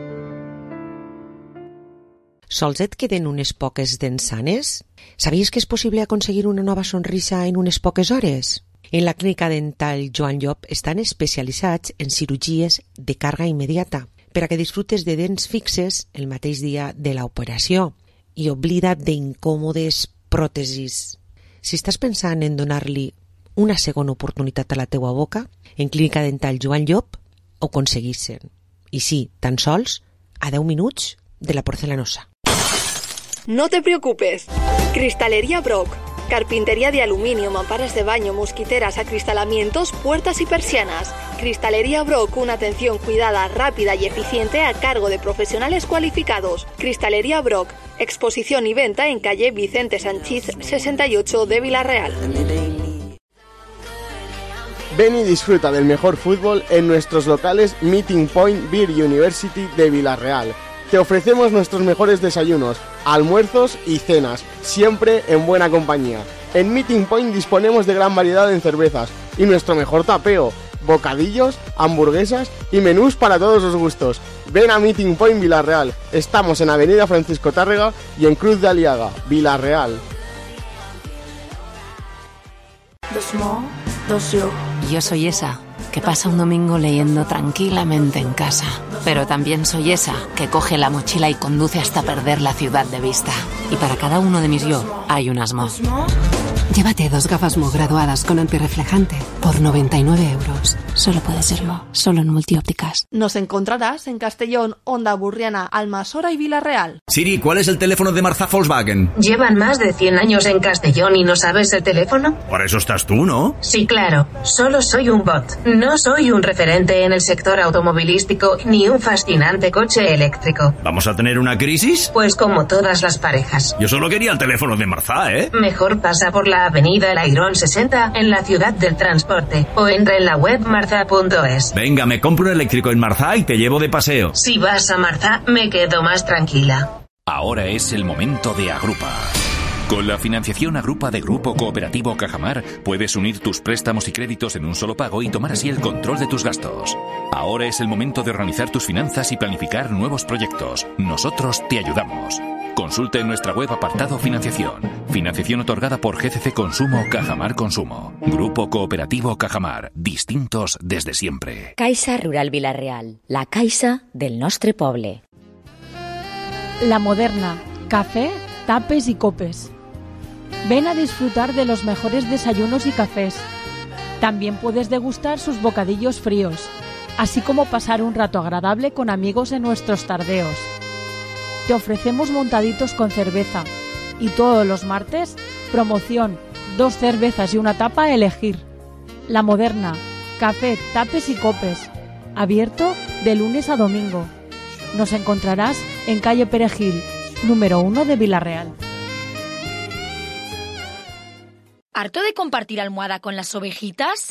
Sols et queden unes poques dents sanes? Sabies que és possible aconseguir una nova sonrisa en unes poques hores? En la clínica dental Joan Llop estan especialitzats en cirurgies de càrrega immediata per a que disfrutes de dents fixes el mateix dia de l'operació i oblida't d'incòmodes pròtesis. Si estàs pensant en donar-li una segona oportunitat a la teua boca, en clínica dental Joan Llop ho aconseguissin. I sí, tan sols a deu minuts de la porcelanosa. No te preocupes. Cristalería Brock. Carpintería de aluminio, mamparas de baño, mosquiteras, acristalamientos, puertas y persianas. Cristalería Brock, una atención cuidada, rápida y eficiente a cargo de profesionales cualificados. Cristalería Brock. Exposición y venta en calle Vicente Sanchís sesenta y ocho de Vila-real. Ven y disfruta del mejor fútbol en nuestros locales Meeting Point Beer University de Vila-real. Te ofrecemos nuestros mejores desayunos, almuerzos y cenas, siempre en buena compañía. En Meeting Point disponemos de gran variedad en cervezas y nuestro mejor tapeo, bocadillos, hamburguesas y menús para todos los gustos. Ven a Meeting Point Vila-real. Estamos en Avenida Francisco Tárrega y en Cruz de Aliaga, Vila-real. Dos mo, dos yo. Yo soy esa que pasa un domingo leyendo tranquilamente en casa. Pero también soy esa que coge la mochila y conduce hasta perder la ciudad de vista. Y para cada uno de mis yo hay unas Mo. Llévate dos gafas Mo graduadas con antirreflejante por noventa y nueve euros. Solo puede ser Mo, solo en Multiópticas. Nos encontrarás en Castellón, Honda Burriana, Almasora y Vila-real. Siri, ¿cuál es el teléfono de Marza Volkswagen? ¿Llevan más de cien años en Castellón y no sabes el teléfono? Para eso estás tú, ¿no? Sí, claro. Solo soy un bot. No soy un referente en el sector automovilístico ni un fascinante coche eléctrico. ¿Vamos a tener una crisis? Pues como todas las parejas. Yo solo quería el teléfono de Marza, ¿eh? Mejor pasa por la avenida El Airón sesenta en la ciudad del transporte o entra en la web marza punto es. Venga, me compro un eléctrico en Marza y te llevo de paseo. Si vas a Marza, me quedo más tranquila. Ahora es el momento de Agrupa. Con la financiación Agrupa de Grupo Cooperativo Cajamar, puedes unir tus préstamos y créditos en un solo pago y tomar así el control de tus gastos. Ahora es el momento de organizar tus finanzas y planificar nuevos proyectos. Nosotros te ayudamos. Consulta en nuestra web apartado Financiación. Financiación otorgada por G C C Consumo Cajamar Consumo. Grupo Cooperativo Cajamar. Distintos desde siempre. Caixa Rural Vila-real. La caixa del nostre poble. La Moderna. Café, tapes y copes. Ven a disfrutar de los mejores desayunos y cafés. También puedes degustar sus bocadillos fríos, así como pasar un rato agradable con amigos en nuestros tardeos. Te ofrecemos montaditos con cerveza y todos los martes, promoción, dos cervezas y una tapa a elegir. La Moderna, café, tapes y copes, abierto de lunes a domingo. Nos encontrarás en calle Perejil, número uno de Vila-real. ¿Harto de compartir almohada con las ovejitas?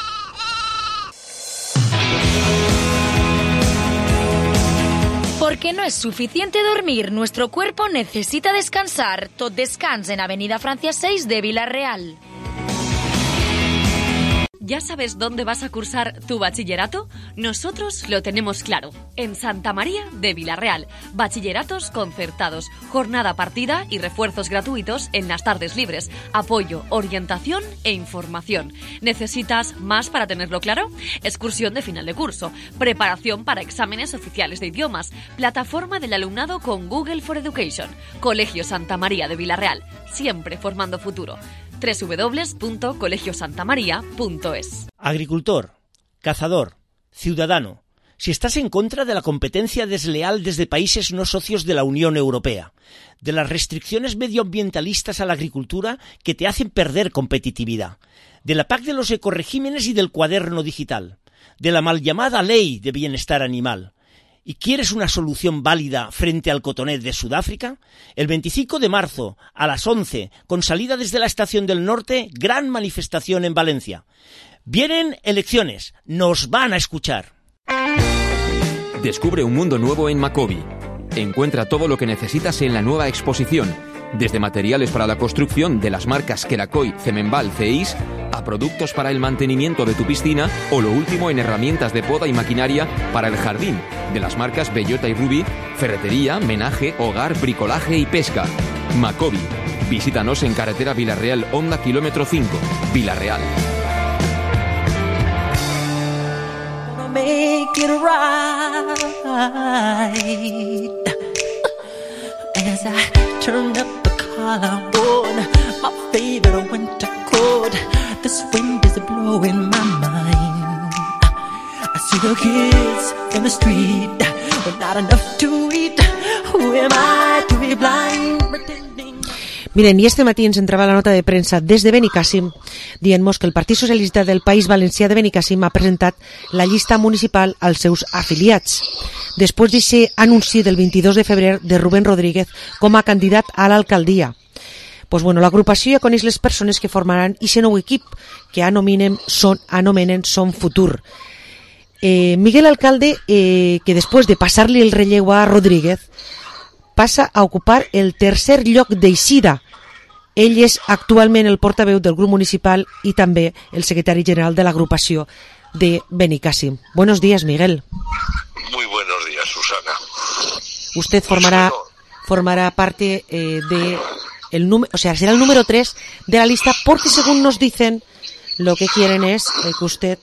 Porque no es suficiente dormir, nuestro cuerpo necesita descansar. Tot descans en Avenida Francia seis de Vila-real. ¿Ya sabes dónde vas a cursar tu bachillerato? Nosotros lo tenemos claro. En Santa María de Vilarreal. Bachilleratos concertados, jornada partida y refuerzos gratuitos en las tardes libres. Apoyo, orientación e información. ¿Necesitas más para tenerlo claro? Excursión de final de curso. Preparación para exámenes oficiales de idiomas. Plataforma del alumnado con Google for Education. Colegio Santa María de Vilarreal. Siempre formando futuro. doble u doble u doble u punto colegio santa maría punto es. Agricultor, cazador, ciudadano, si estás en contra de la competencia desleal desde países no socios de la Unión Europea, de las restricciones medioambientalistas a la agricultura que te hacen perder competitividad, de la P A C de los ecoregímenes y del cuaderno digital, de la mal llamada Ley de Bienestar Animal, ¿y quieres una solución válida frente al cotonet de Sudáfrica? El veinticinco de marzo, a las once, con salida desde la Estación del Norte, gran manifestación en Valencia. Vienen elecciones, nos van a escuchar. Descubre un mundo nuevo en Macobi. Encuentra todo lo que necesitas en la nueva exposición, desde materiales para la construcción de las marcas Kerakoy, Cemenbal, Ceis, a productos para el mantenimiento de tu piscina o lo último en herramientas de poda y maquinaria para el jardín, de las marcas Bellota y Ruby, ferretería, menaje, hogar, bricolaje y pesca. Macobi. Visítanos en carretera Vilarreal Honda kilómetro cinco, Vilarreal. Make it right as I turn up the collarbone, my favorite winter coat. This wind is blowing my mind. I see the kids in the street with not enough to eat. Who am I to be blind? Miren, i este matí ens entrava la nota de premsa des de Benicàssim dient-nos que el Partit Socialista del País Valencià de Benicàssim ha presentat la llista municipal als seus afiliats, després d'aquest anunci del vint-i-dos de febrer de Rubén Rodríguez com a candidat a l'alcaldia. Pues bueno, l'agrupació ja coneix les persones que formaran aquest nou equip que anomenen Son, anomenen Son Futur. Eh, Miguel Alcalde, eh, que després de passar-li el relleu a Rodríguez, passa a ocupar el tercer lloc d'eixida. Ell és actualment el portaveu del grup municipal y també el secretari general de l'agrupació de Benicàssim. Buenos días, Miguel. Muy buenos días, Susana. Usted formará formará parte eh, de el número, o sea, será el número tres de la lista porque según nos dicen lo que quieren es eh, que usted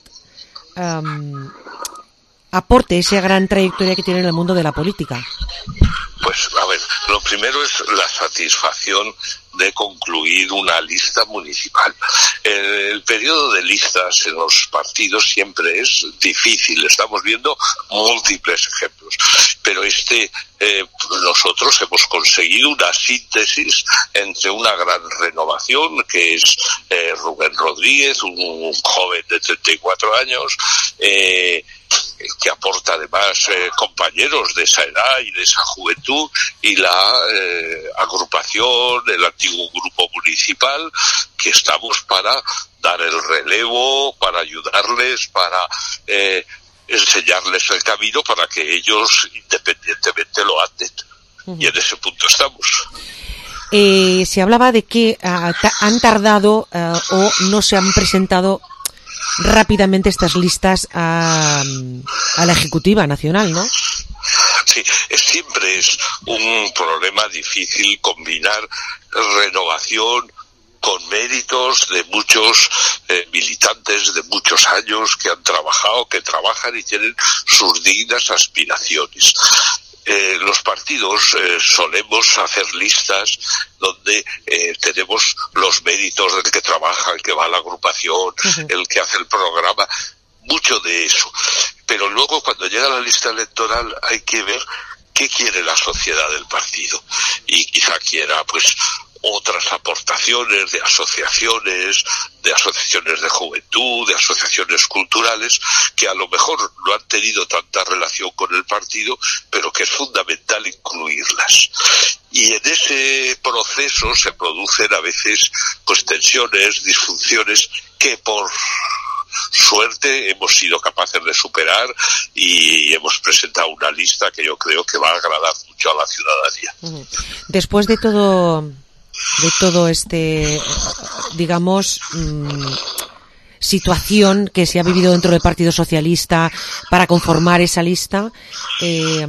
um, aporte esa gran trayectoria que tiene en el mundo de la política. Pues, a ver, lo primero es la satisfacción de concluir una lista municipal. El, el periodo de listas en los partidos siempre es difícil, estamos viendo múltiples ejemplos, pero este, eh, nosotros hemos conseguido una síntesis entre una gran renovación, que es eh, Rubén Rodríguez, un, un joven de treinta y cuatro años, eh, que aporta además eh, compañeros de esa edad y de esa juventud, y la eh, agrupación, el antiguo grupo municipal, que estamos para dar el relevo, para ayudarles, para eh, enseñarles el camino para que ellos independientemente lo anden. Uh-huh. Y en ese punto estamos. Eh, se hablaba de que uh, ta- han tardado uh, o no se han presentado rápidamente estas listas a, a la Ejecutiva Nacional, ¿no? Sí, es, siempre es un problema difícil combinar renovación con méritos de muchos eh, militantes de muchos años que han trabajado, que trabajan y tienen sus dignas aspiraciones. Eh, los partidos eh, solemos hacer listas donde eh, tenemos los méritos del que trabaja, el que va a la agrupación, uh-huh. el que hace el programa, mucho de eso. Pero luego cuando llega la lista electoral hay que ver qué quiere la sociedad del partido. Y quizá quiera pues otras aportaciones de asociaciones, de asociaciones de juventud, de asociaciones culturales, que a lo mejor no han tenido tanta relación con el partido, pero que es fundamental incluirlas. Y en ese proceso se producen a veces pues tensiones, disfunciones que por suerte hemos sido capaces de superar y hemos presentado una lista que yo creo que va a agradar mucho a la ciudadanía. Después de todo de todo este, digamos, mmm, situación que se ha vivido dentro del Partido Socialista para conformar esa lista, eh,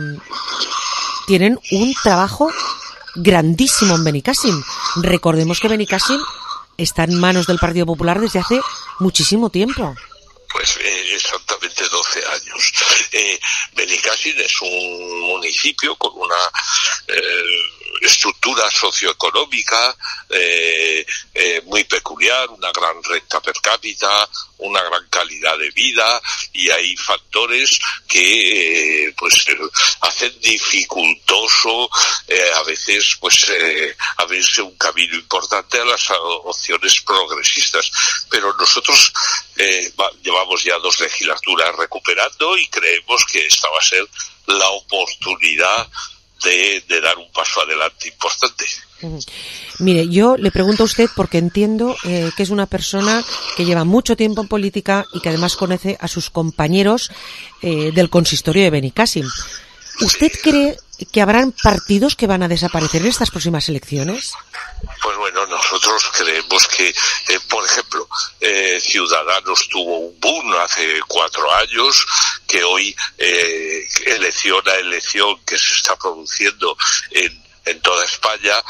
tienen un trabajo grandísimo en Benicàssim. Recordemos que Benicàssim está en manos del Partido Popular desde hace muchísimo tiempo. Pues eh, exactamente doce años. Eh, Benicàssim es un municipio con una eh, estructura socioeconómica eh, eh, muy peculiar, una gran renta per cápita, una gran calidad de vida, y hay factores que eh, pues eh, hacen dificultoso eh, a veces pues eh, abrirse un camino importante a las opciones progresistas. Pero nosotros eh, va, llevamos ya dos legislaturas recuperando y creemos que esta va a ser la oportunidad de, de dar un paso adelante importante. Mire, yo le pregunto a usted porque entiendo eh, que es una persona que lleva mucho tiempo en política y que además conoce a sus compañeros eh, del consistorio de Benicàssim. ¿Usted cree que habrán partidos que van a desaparecer en estas próximas elecciones? Pues bueno, nosotros creemos que, eh, por ejemplo, eh, Ciudadanos tuvo un boom hace cuatro años, que hoy, eh, elección a elección que se está produciendo en, en toda España,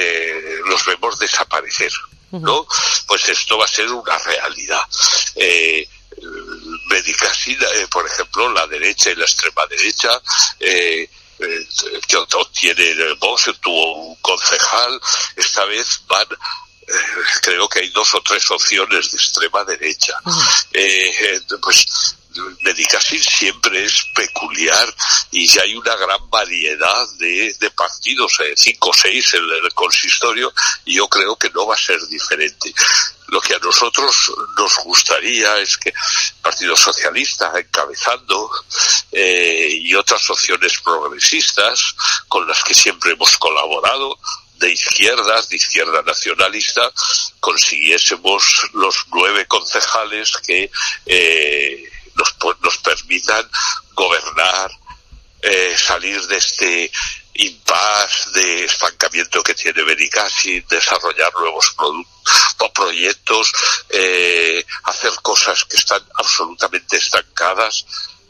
eh, los vemos desaparecer, ¿no? Pues esto va a ser una realidad. Eh, Benicàssim, eh, por ejemplo, la derecha y la extrema derecha, eh, eh, que obtiene Vox, tuvo un concejal, esta vez van, eh, creo que hay dos o tres opciones de extrema derecha. Uh-huh. eh, eh, pues Benicàssim siempre es peculiar y ya hay una gran variedad de, de partidos, eh, cinco o seis en el consistorio, y yo creo que no va a ser diferente. Lo que a nosotros nos gustaría es que el Partido Socialista, encabezando, eh, y otras opciones progresistas con las que siempre hemos colaborado, de izquierdas, de izquierda nacionalista, consiguiésemos los nueve concejales que eh, nos, nos permitan gobernar, eh, salir de este impasse de estancamiento que tiene Benicàssim, desarrollar nuevos productos o proyectos, eh, hacer cosas que están absolutamente estancadas,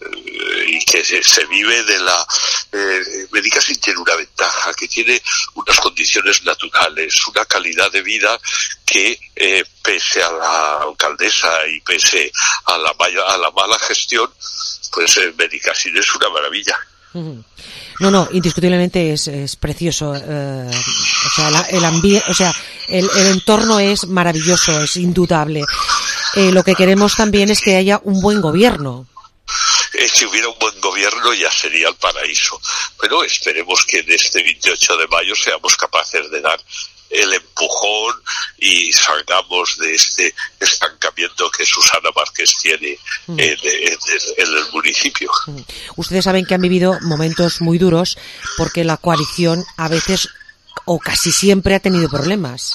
eh, y que se, se vive de la... Eh, Benicàssim tiene una ventaja, que tiene unas condiciones naturales, una calidad de vida que, eh, pese a la alcaldesa y pese a la, a la mala gestión, pues eh, Benicàssim es una maravilla. Uh-huh. No, no, indiscutiblemente es, es precioso. Eh, o sea, la, el ambiente, o sea, el, el entorno es maravilloso, es indudable. Eh, lo que queremos también es que haya un buen gobierno. Eh, si hubiera un buen gobierno ya sería el paraíso. Pero esperemos que en este veintiocho de mayo seamos capaces de dar el empujón y salgamos de este estancamiento que Susana Márquez tiene mm. en, en, en el municipio. Mm. Ustedes saben que han vivido momentos muy duros porque la coalición a veces o casi siempre ha tenido problemas.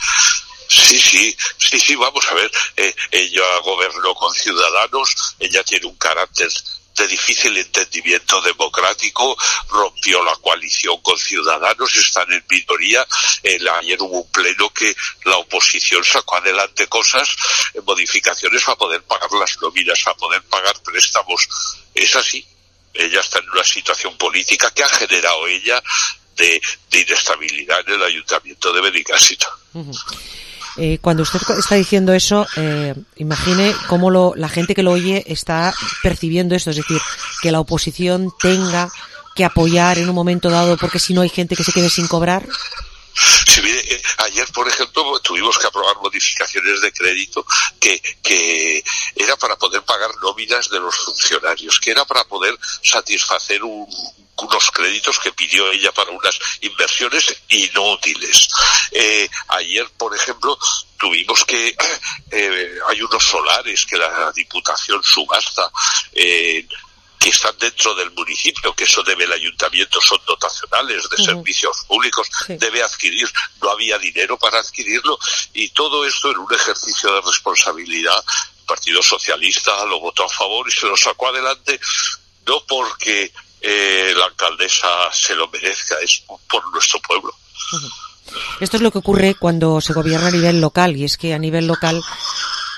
Sí, sí, sí, sí, vamos a ver, eh, ella gobernó con Ciudadanos, ella tiene un carácter de difícil entendimiento democrático, rompió la coalición con Ciudadanos, están en minoría. El, ayer hubo un pleno que la oposición sacó adelante cosas, eh, modificaciones para poder pagar las nóminas, para poder pagar préstamos. Es así. Ella está en una situación política que ha generado ella de, de inestabilidad en el ayuntamiento de Benicàssim. Uh-huh. Eh, cuando usted está diciendo eso, eh, imagine cómo lo, la gente que lo oye está percibiendo esto, es decir, que la oposición tenga que apoyar en un momento dado porque si no hay gente que se quede sin cobrar. Sí, mire, eh, ayer, por ejemplo, tuvimos que aprobar modificaciones de crédito que, que era para poder pagar nóminas de los funcionarios, que era para poder satisfacer un, unos créditos que pidió ella para unas inversiones inútiles. Eh, ayer, por ejemplo, tuvimos que... Eh, hay unos solares que la Diputación subasta, eh, que están dentro del municipio, que eso debe el ayuntamiento, son dotacionales de uh-huh. servicios públicos, sí. debe adquirir, no había dinero para adquirirlo, y todo esto en un ejercicio de responsabilidad. El Partido Socialista lo votó a favor y se lo sacó adelante, no porque eh, la alcaldesa se lo merezca, es por nuestro pueblo. Uh-huh. Esto es lo que ocurre cuando se gobierna a nivel local, y es que a nivel local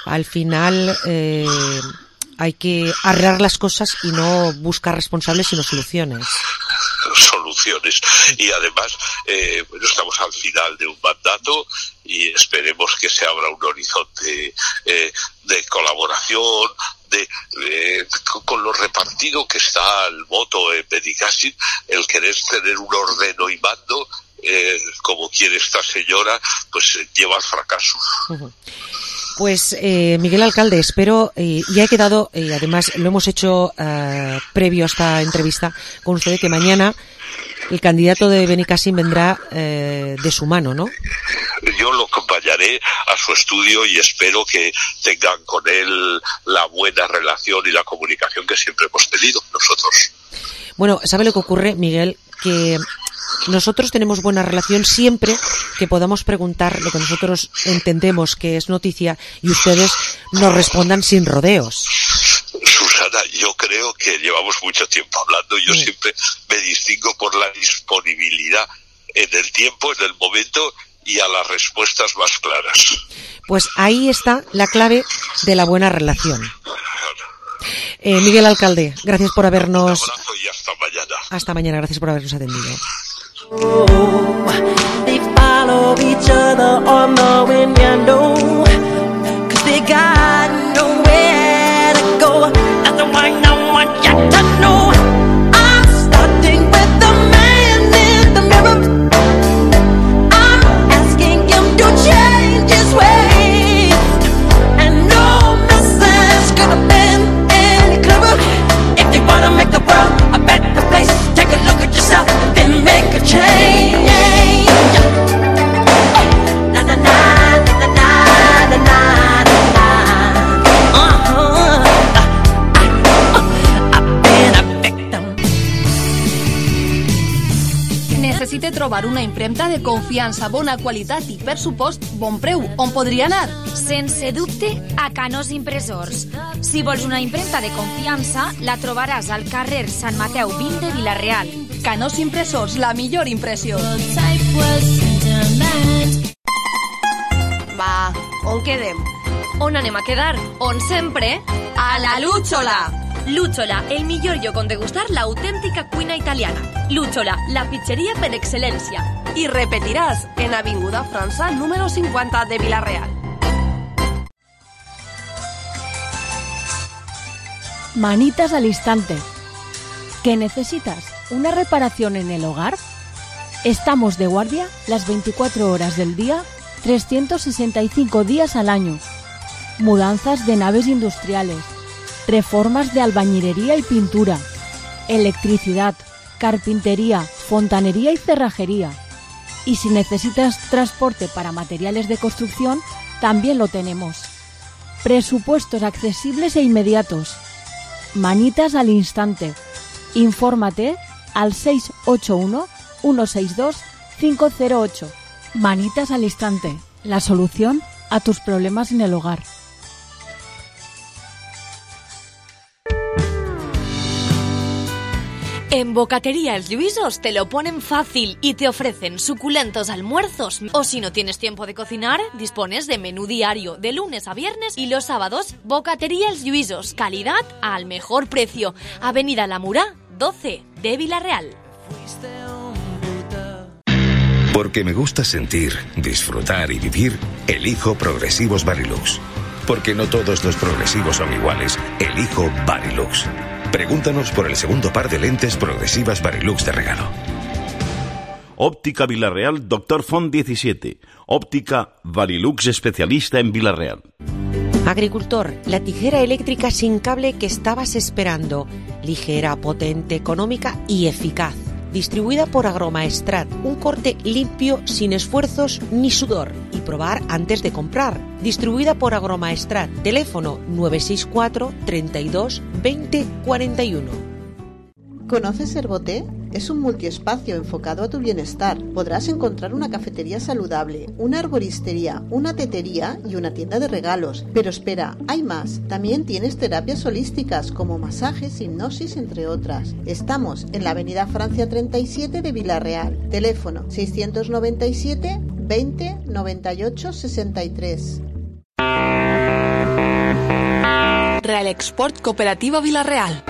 al final eh, hay que arreglar las cosas y no buscar responsables sino soluciones. Soluciones. Y además, eh, bueno, estamos al final de un mandato y esperemos que se abra un horizonte eh, de colaboración, de eh, con lo repartido que está el voto en Benicàssim, el querer tener un ordeno y mando, eh, como quiere esta señora, pues eh, lleva al fracaso. Uh-huh. Pues eh, Miguel Alcalde, espero, eh, y ha quedado, eh, además lo hemos hecho eh, previo a esta entrevista con usted, que mañana el candidato de Benicàssim vendrá eh, de su mano, ¿no? Yo lo acompañaré a su estudio y espero que tengan con él la buena relación y la comunicación que siempre hemos tenido nosotros. Bueno, ¿sabe lo que ocurre, Miguel? Que nosotros tenemos buena relación siempre que podamos preguntar lo que nosotros entendemos que es noticia y ustedes nos respondan sin rodeos. Susana, yo creo que llevamos mucho tiempo hablando. Yo sí. siempre me distingo por la disponibilidad en el tiempo, en el momento y a las respuestas más claras. Pues ahí está la clave de la buena relación. Eh, Miguel Alcalde, gracias por habernos... Un abrazo y hasta mañana. Hasta mañana, gracias por habernos atendido. Oh, they follow each other on the wind, you know, 'cause they got nowhere to go. That's the one I want you to know. I'm starting with the man in the mirror. I'm asking him to change his ways, and no message could have been any clearer. If you wanna make the world a better place, take a look at yourself and make a change. Na na na na na na na na. Uh-huh. I've been a victim. Necessite trobar una impremta de confiança, bona qualitat i, per supost, bon preu. On podria anar? Sense dubte, a Canós Impressors. Si vols una impremta de confiança, la trobaràs al carrer Sant Mateu vint de Vila-real. Canós Impressors, la millor impressió. Va, on quedem? On anem a quedar? On sempre? A la Lúchola! Lúchola, el millor lloc on degustar l'autèntica cuina italiana. Lúchola, la pizzeria per excel·lència. I repetiràs en Avinguda França, número cincuenta de Vila-real. Manitas al instante. ¿Qué necesitas? ¿Una reparación en el hogar? Estamos de guardia las veinticuatro horas del día, trescientos sesenta y cinco días al año. Mudanzas de naves industriales, reformas de albañilería y pintura, electricidad, carpintería, fontanería y cerrajería. Y si necesitas transporte para materiales de construcción, también lo tenemos. Presupuestos accesibles e inmediatos. Manitas al instante. Infórmate al seis ocho uno, uno seis dos, cinco cero ocho. Manitas al instante. La solución a tus problemas en el hogar. En Bocatería Els Lluïsos te lo ponen fácil y te ofrecen suculentos almuerzos. O si no tienes tiempo de cocinar, dispones de menú diario de lunes a viernes y los sábados. Bocatería Els Lluïsos, calidad al mejor precio. Avenida La Murá, doce de Vila-real. Porque me gusta sentir, disfrutar y vivir, elijo Progresivos Varilux. Porque no todos los progresivos son iguales, elijo Varilux. Pregúntanos por el segundo par de lentes progresivas Varilux de regalo. Óptica Vila-real, Doctor Font diecisiete. Óptica Varilux, especialista en Vila-real. Agricultor, la tijera eléctrica sin cable que estabas esperando. Ligera, potente, económica y eficaz. Distribuida por Agromaestrat, un corte limpio, sin esfuerzos ni sudor. Y probar antes de comprar. Distribuida por Agromaestrat. Teléfono nueve seis cuatro, treinta y dos, veinte, cuarenta y uno. ¿Conoces Herboté? Es un multiespacio enfocado a tu bienestar. Podrás encontrar una cafetería saludable, una arboristería, una tetería y una tienda de regalos. Pero espera, hay más. También tienes terapias holísticas como masajes, hipnosis, entre otras. Estamos en la avenida Francia treinta y siete de Vila-real. Teléfono seiscientos noventa y siete, veinte, noventa y ocho, sesenta y tres. Real Export Cooperativa Vilarreal.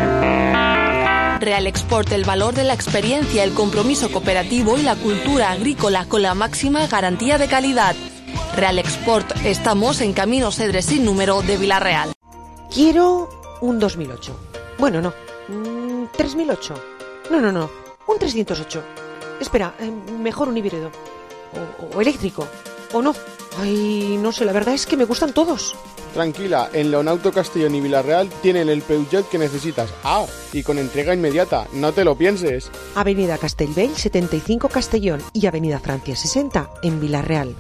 Real Export, el valor de la experiencia, el compromiso cooperativo y la cultura agrícola con la máxima garantía de calidad. Real Export, estamos en Camino Cedres sin número de Vilarreal. Quiero un dos mil ocho. Bueno, no. Mm, tres mil ocho. No, no, no. Un trescientos ocho. Espera, eh, mejor un híbrido. O, o eléctrico. O no. Ay, no sé, la verdad es que me gustan todos. Tranquila, en Leonauto Castellón y Vilarreal tienen el Peugeot que necesitas. Ah, y con entrega inmediata, no te lo pienses. Avenida Castellbell setenta y cinco Castellón y Avenida Francia sesenta en Vilarreal.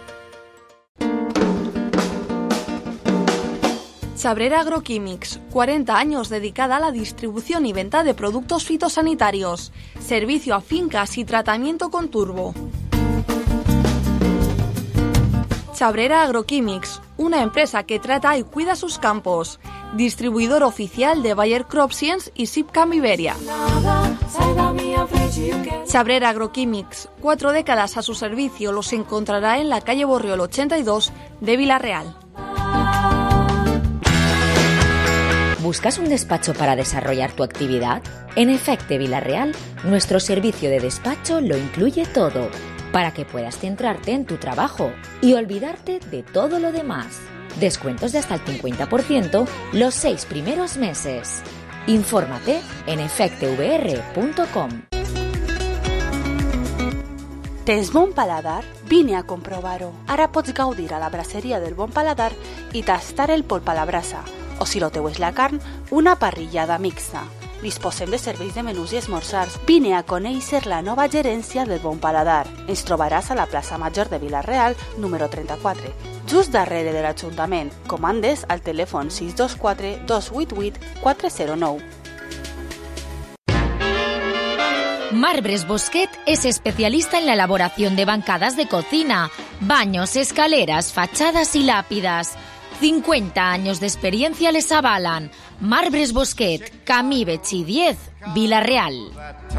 Chabrera Agroquímics, cuarenta años dedicada a la distribución y venta de productos fitosanitarios. Servicio a fincas y tratamiento con turbo. Chabrera Agroquímics, una empresa que trata y cuida sus campos. Distribuidor oficial de Bayer Crop Science y Sipcam Iberia. Chabrera Agroquímics, cuatro décadas a su servicio, los encontrará en la calle Borriol ochenta y dos de Vilarreal. ¿Buscas un despacho para desarrollar tu actividad? En Efecte Vilarreal, nuestro servicio de despacho lo incluye todo, para que puedas centrarte en tu trabajo y olvidarte de todo lo demás. Descuentos de hasta el cincuenta por ciento los seis primeros meses. Infórmate en efecte v r punto com. Tens bon paladar? Vine a comprovar-ho. Ara pots gaudir a la braceria del Bon Paladar i tastar el polp a la brasa, o si lo teu és la carn, una parrillada mixta. Disposem de serveis de menús i esmorzars. Vine a conèixer la nova gerència del Bon Paladar. Ens trobaràs a la plaça Major de Vilarreal, número trenta-quatre, just darrere de l'Ajuntament. Comandes al telèfon sis dos quatre dos vuit vuit quatre zero nou. Marbres Bosquet es especialista en la elaboración de bancadas de cocina, baños, escaleras, fachadas y lápidas. cincuenta años de experiencia les avalan. Marbres Bosquet, Camí Betxí diez, Vilarreal.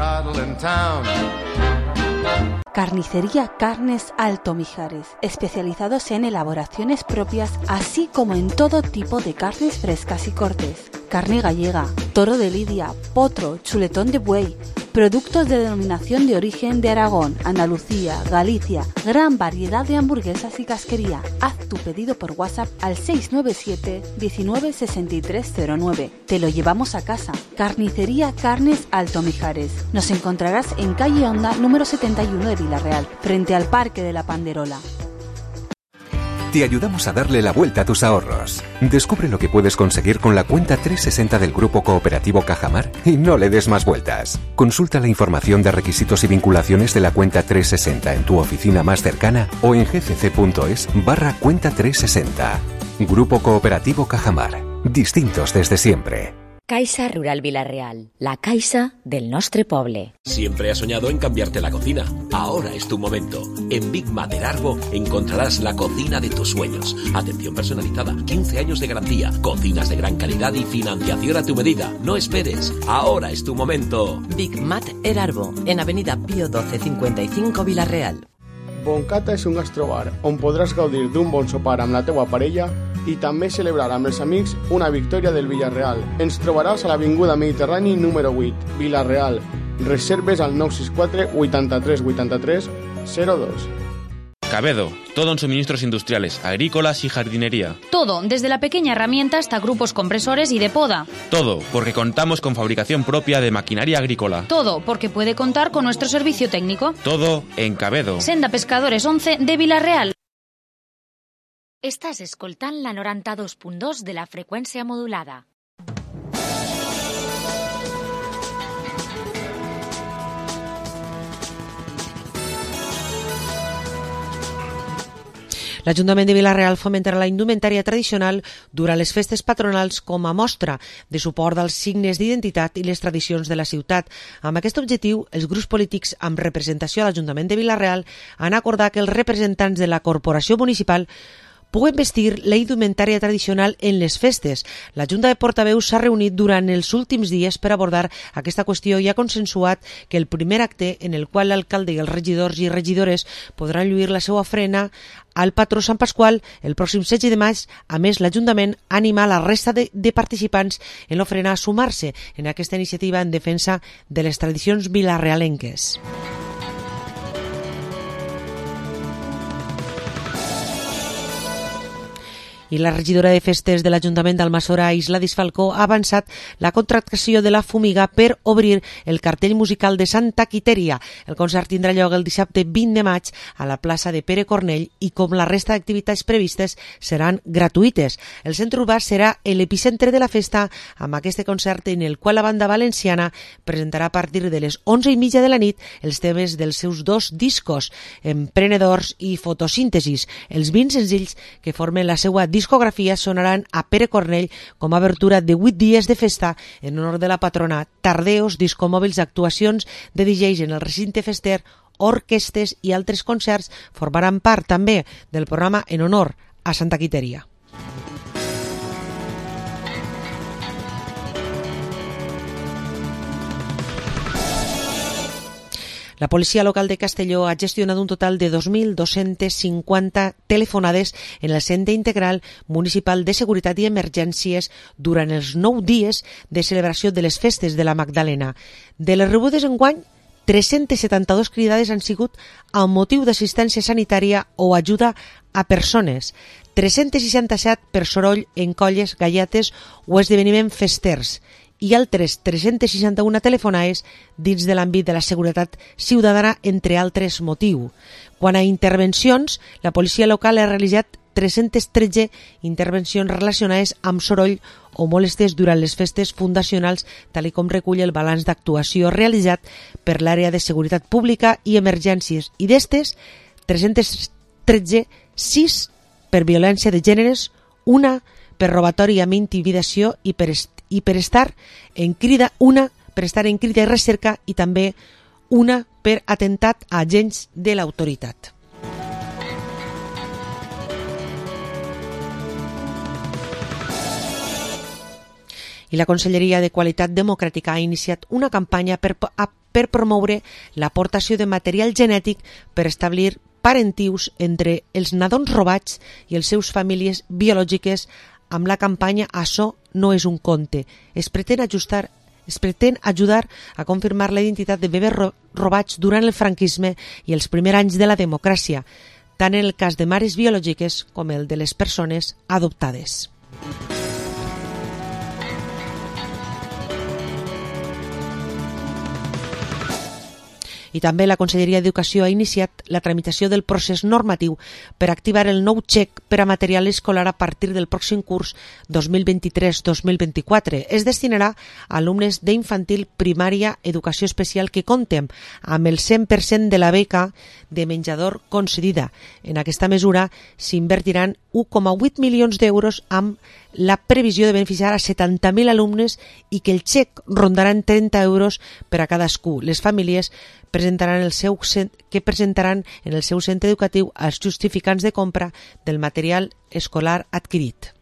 Carnicería Carnes Alto Mijares, especializados en elaboraciones propias, así como en todo tipo de carnes frescas y cortes. Carne gallega, toro de lidia, potro, chuletón de buey, productos de denominación de origen de Aragón, Andalucía, Galicia, gran variedad de hamburguesas y casquería. Haz tu pedido por WhatsApp al seis nueve siete diecinueve sesenta y tres cero nueve. Te lo llevamos a casa. Carnicería Carnes Alto Mijares. Nos encontrarás en calle Honda número setenta y uno de Vilarreal, frente al Parque de la Panderola. Te ayudamos a darle la vuelta a tus ahorros. Descubre lo que puedes conseguir con la cuenta trescientos sesenta del Grupo Cooperativo Cajamar y no le des más vueltas. Consulta la información de requisitos y vinculaciones de la cuenta trescientos sesenta en tu oficina más cercana o en gcc.es barra cuenta trescientos sesenta. Grupo Cooperativo Cajamar. Distintos desde siempre. Caixa Rural Vilarreal, la caixa del nostre poble. Siempre has soñado en cambiarte la cocina. Ahora es tu momento. En Big Mater Arbo encontrarás la cocina de tus sueños. Atención personalizada, quince años de garantía, cocinas de gran calidad y financiación a tu medida. No esperes. Ahora es tu momento. Big Mater Arbo, en Avenida Pío doce cincuenta y cinco Vilarreal. Boncata és un gastrobar on podràs gaudir d'un bon sopar amb la teua parella i també celebrar amb els amics una victòria del Villarreal. Ens trobaràs a l'Avinguda Mediterrani número vuit, Vilarreal. Reserves al nou sis quatre vuitanta-tres vuitanta-tres zero dos. Cabedo, todo en suministros industriales, agrícolas y jardinería. Todo, desde la pequeña herramienta hasta grupos compresores y de poda. Todo, porque contamos con fabricación propia de maquinaria agrícola. Todo, porque puede contar con nuestro servicio técnico. Todo en Cabedo. Senda Pescadores once de Vilarreal. Estàs escoltant la noranta-dos punt dos de la freqüència modulada. L'Ajuntament de Vilarreal fomentarà la indumentària tradicional durant les festes patronals com a mostra de suport als signes d'identitat i les tradicions de la ciutat. Amb aquest objectiu, els grups polítics amb representació a l'Ajuntament de Vilarreal han acordat que els representants de la Corporació Municipal puguen vestir la indumentària tradicional en les festes. La Junta de Portaveus s'ha reunit durant els últims dies per abordar aquesta qüestió i ha consensuat que el primer acte en el qual l'alcalde i els regidors i regidores podran lluir la seva ofrena al patró Sant Pasqual el pròxim setze de maig. A més, l'Ajuntament anima la resta de, de participants en l'ofrena a sumar-se en aquesta iniciativa en defensa de les tradicions vilarealenques. I la regidora de Festes de l'Ajuntament d'Almassora, Isladis Falcó, ha avançat la contractació de la Fumiga per obrir el cartell musical de Santa Quiteria. El concert tindrà lloc el dissabte vint de maig a la plaça de Pere Cornell i, com la resta d'activitats previstes, seran gratuïtes. El centre urbà serà l'epicentre de la festa amb aquest concert en el qual la banda valenciana presentarà a partir de les onze i mitja de la nit els temes dels seus dos discos, Emprenedors i Fotosíntesis. Els vint senzills que formen la seva discografia sonaran a Pere Cornell com a abertura de vuit dies de festa en honor de la patrona, tardeos, discomòbils, actuacions de D Js en el recinte fester, orquestes i altres concerts formaran part també del programa en honor a Santa Quiteria. La policia local de Castelló ha gestionat un total de dos mil dos-cents cinquanta telefonades en el Centre Integral Municipal de Seguretat i Emergències durant els nou dies de celebració de les festes de la Magdalena. De les rebudes enguany, tres-centes setanta-dues cridades han sigut amb motiu d'assistència sanitària o ajuda a persones, tres-cents seixanta-set per soroll en colles, galletes o esdeveniments festers, i altres tres-cents seixanta-u telefonades dins de l'àmbit de la seguretat ciutadana, entre altres motius. Quant a intervencions, la policia local ha realitzat tres-centes tretze intervencions relacionades amb soroll o molestes durant les festes fundacionals, tal com recull el balanç d'actuació realitzat per l'àrea de seguretat pública i emergències, i d'estes, tres-centes tretze, sis per violència de gèneres, una per robatori amb intimidació i per, i per estar en crida, una per estar en crida i recerca, i també una per atemptat a agents de l'autoritat. I la Conselleria de Qualitat Democràtica ha iniciat una campanya per, per promoure l'aportació de material genètic per establir parentius entre els nadons robats i els seus famílies biològiques amb la campanya Açò no és un conte. Es pretén ajustar Es pretén ajudar a confirmar la identitat de bebès ro robats durant el franquisme i els primers anys de la democràcia, tant en el cas de mares biològiques com el de les persones adoptades. I també la Conselleria d'Educació ha iniciat la tramitació del procés normatiu per activar el nou xec per a material escolar a partir del pròxim curs dos mil vint-i-tres dos mil vint-i-quatre. Es destinarà a alumnes d'infantil, primària, educació especial que compten amb el cent per cent de la beca de menjador concedida. En aquesta mesura s'invertiran u coma vuit milions d'euros amb la previsió de beneficiar a setanta mil alumnes i que el xec rondarà en trenta euros per a cadascú. Les famílies presentaran el seu, que presentaran en el seu centre educatiu els justificants de compra del material escolar adquirit.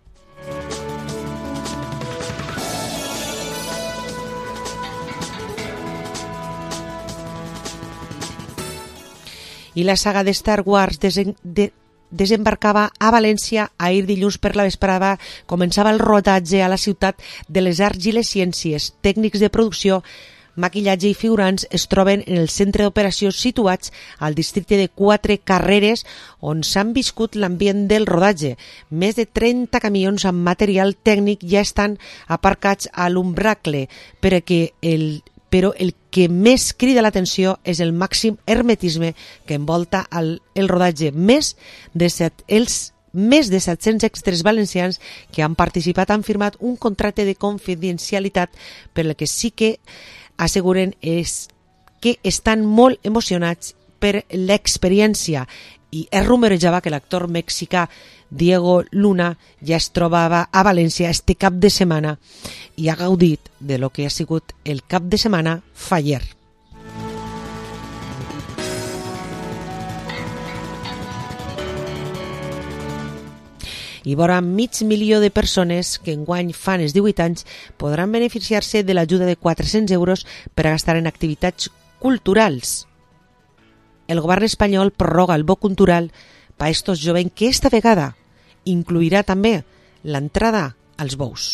I la saga de Star Wars desen de desembarcava a València ahir dilluns per la vesprada. Començava el rodatge a la ciutat de les arts i les ciències. Tècnics de producció, maquillatge i figurants es troben en el centre d'operacions situats al districte de Quatre Carreres, on s'han viscut l'ambient del rodatge. Més de trenta camions amb material tècnic ja estan aparcats a l'umbracle, perquè el però el que més crida l'atenció és el màxim hermetisme que envolta el, el rodatge. Més de set, els més de set-cents extres valencians que han participat han firmat un contracte de confidencialitat, per el que sí que asseguren és que estan molt emocionats per l'experiència, i es rumorejava que l'actor mexicà Diego Luna ja es trobava a València este cap de setmana i ha gaudit de lo que ha sigut el cap de setmana faller. i vora mig milió de persones que enguany fan els divuit anys podran beneficiar-se de l'ajuda de quatre-cents euros per a gastar en activitats culturals. El govern espanyol prorroga el bo cultural per a estos joves que esta vegada incluirà també l'entrada als bous.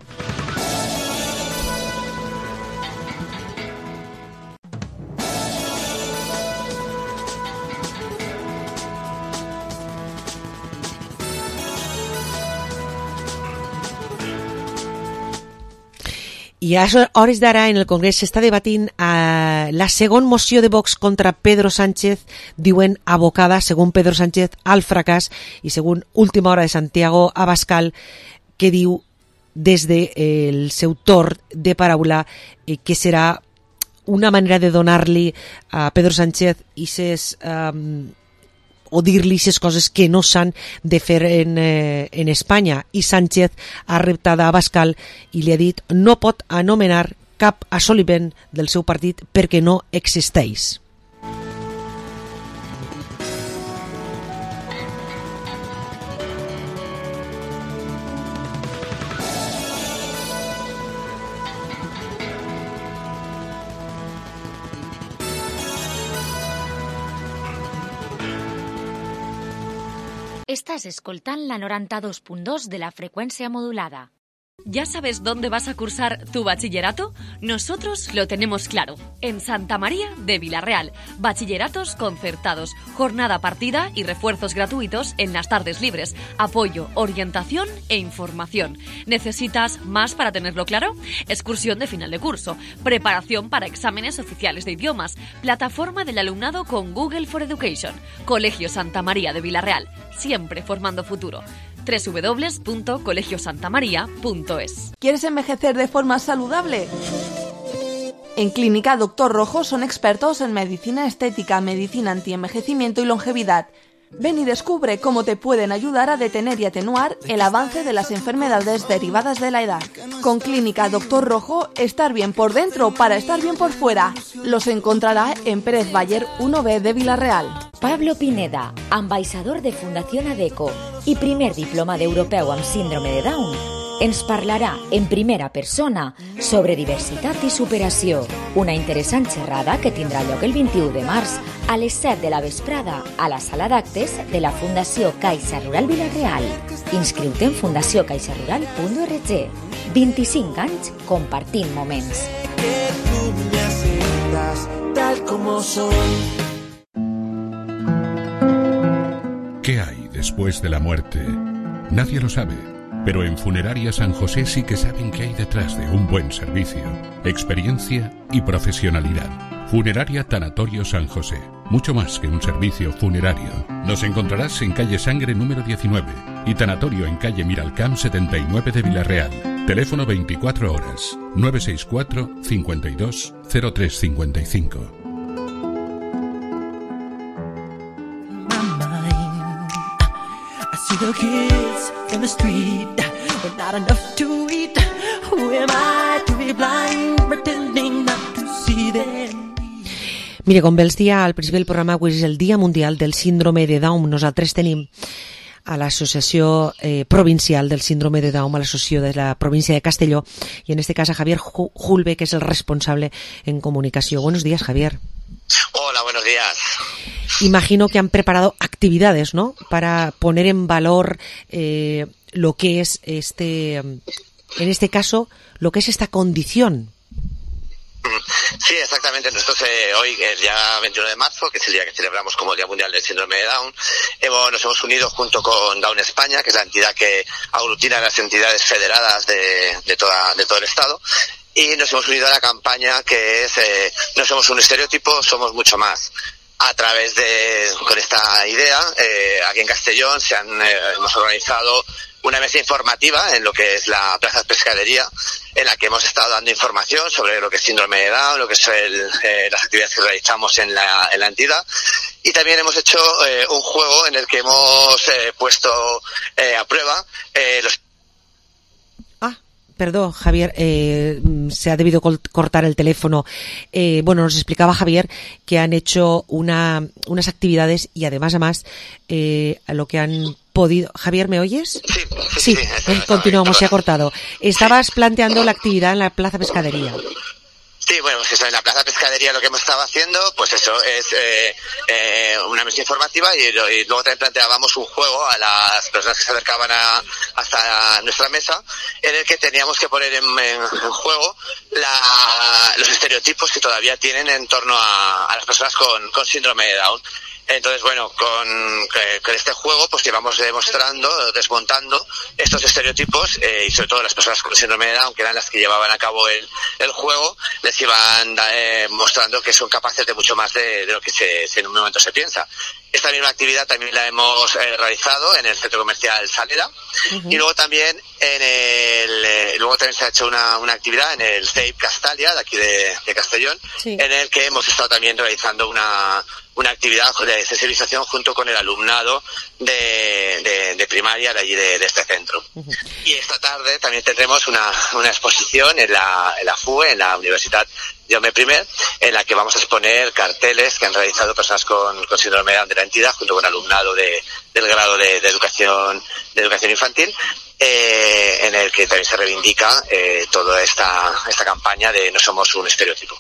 I a hores d'ara en el Congrés s'està debatint eh, la segona moció de Vox contra Pedro Sánchez, diuen abocada, según Pedro Sánchez, al fracàs, i según Última Hora de Santiago Abascal, que diu des del de, seu torn de paraula eh, que serà una manera de donar-li a Pedro Sánchez i ses... Eh, o dir-li aquestes coses que no s'han de fer en, eh, en Espanya. I Sánchez ha reptat a Abascal i li ha dit no pot anomenar cap assoliment del seu partit perquè no existeix. Estás escoltant la noranta-dos punt dos de la frecuencia modulada. ¿Ya sabes dónde vas a cursar tu bachillerato? Nosotros lo tenemos claro. En Santa María de Vilarreal. Bachilleratos concertados, jornada partida y refuerzos gratuitos en las tardes libres. Apoyo, orientación e información. ¿Necesitas más para tenerlo claro? Excursión de final de curso. Preparación para exámenes oficiales de idiomas. Plataforma del alumnado con Google for Education. Colegio Santa María de Vilarreal. Siempre formando futuro. doble u doble u doble u punto colegio santa maría punto es. ¿Quieres envejecer de forma saludable? En Clínica Doctor Rojo son expertos en medicina estética, medicina antienvejecimiento y longevidad. Ven y descubre cómo te pueden ayudar a detener y atenuar el avance de las enfermedades derivadas de la edad. Con Clínica Doctor Rojo, estar bien por dentro para estar bien por fuera. Los encontrará en Pérez Bayer uno B de Vilarreal. Pablo Pineda, ambaixador de Fundación ADECO i primer diplomat europeu amb síndrome de Down, ens parlarà en primera persona sobre diversitat i superació. Una interessant xerrada que tindrà lloc el vint-i-u de març a les set de la vesprada a la sala d'actes de la Fundació Caixa Rural Vilarreal. Inscriu-te en fundació caixa rural punt org. vint-i-cinc anys compartint moments. Que tú me aceptas tal como soy. ¿Qué hay después de la muerte? Nadie lo sabe, pero en Funeraria San José sí que saben qué hay detrás de un buen servicio, experiencia y profesionalidad. Funeraria Tanatorio San José, mucho más que un servicio funerario. Nos encontrarás en calle Sangre número diecinueve y Tanatorio en calle Miralcamp setenta y nueve de Vilarreal. Teléfono veinticuatro horas, nueve seis cuatro, cincuenta y dos, cero tres cincuenta y cinco. See the kids in the street with not enough to eat. Who am I to be blind, pretending not to see them? Mire, com bé els dia al principi del programa, avui és el Dia Mundial del Síndrome de Down. Nosaltres tenim a l'Associació eh, Provincial del Síndrome de Down, a l'Associació de la província de Castelló, y en este caso a Javier Julbe, que es el responsable en comunicación. Buenos días, Javier. Hola, buenos días. Imagino que han preparado actividades, ¿no?, para poner en valor eh, lo que es este, en este caso, lo que es esta condición. Sí, exactamente. Nosotros eh, hoy, el día veintiuno de marzo, que es el día que celebramos como el Día Mundial del Síndrome de Down, hemos, nos hemos unido junto con Down España, que es la entidad que aglutina las entidades federadas de, de, toda, de todo el Estado, y nos hemos unido a la campaña que es eh, no somos un estereotipo, somos mucho más. A través de, con esta idea, eh, aquí en Castellón se han, eh, hemos organizado una mesa informativa en lo que es la Plaza de Pescadería, en la que hemos estado dando información sobre lo que es síndrome de Down, lo que son eh, las actividades que realizamos en la, en la entidad, y también hemos hecho eh, un juego en el que hemos eh, puesto eh, a prueba eh, los Perdón, Javier, eh, se ha debido cortar el teléfono. Eh, bueno, nos explicaba Javier que han hecho una, unas actividades y además, además, eh, lo que han podido... Javier, ¿me oyes? Sí, sí, sí, sí, sí, eh, continuamos, se ha cortado. Estabas planteando la actividad en la Plaza Pescadería. Sí, bueno, pues eso, en la Plaza Pescadería lo que hemos estado haciendo, pues eso, es eh, eh, una mesa informativa y, y luego también planteábamos un juego a las personas que se acercaban a, hasta nuestra mesa, en el que teníamos que poner en, en, en juego la, los estereotipos que todavía tienen en torno a, a las personas con, con síndrome de Down. Entonces, bueno, con, con este juego pues llevamos demostrando, desmontando estos estereotipos eh, y sobre todo las personas con síndrome de Down, que eran las que llevaban a cabo el, el juego, les iban eh, mostrando que son capaces de mucho más de, de lo que se, se en un momento se piensa. Esta misma actividad también la hemos eh, realizado en el Centro Comercial Salera. Uh-huh. Y luego también en el eh, luego también se ha hecho una, una actividad en el C E I P Castalia, de aquí de, de Castellón, sí. En el que hemos estado también realizando una una actividad de sensibilización junto con el alumnado de, de, de primaria de allí de, de este centro. Uh-huh. Y esta tarde también tendremos una, una exposición en la, en la F U E, en la Universidad Jaume I, en la que vamos a exponer carteles que han realizado personas con, con síndrome de Down de la entidad junto con alumnado de, del grado de, de educación de educación infantil, eh, en el que también se reivindica eh, toda esta, esta campaña de no somos un estereotipo.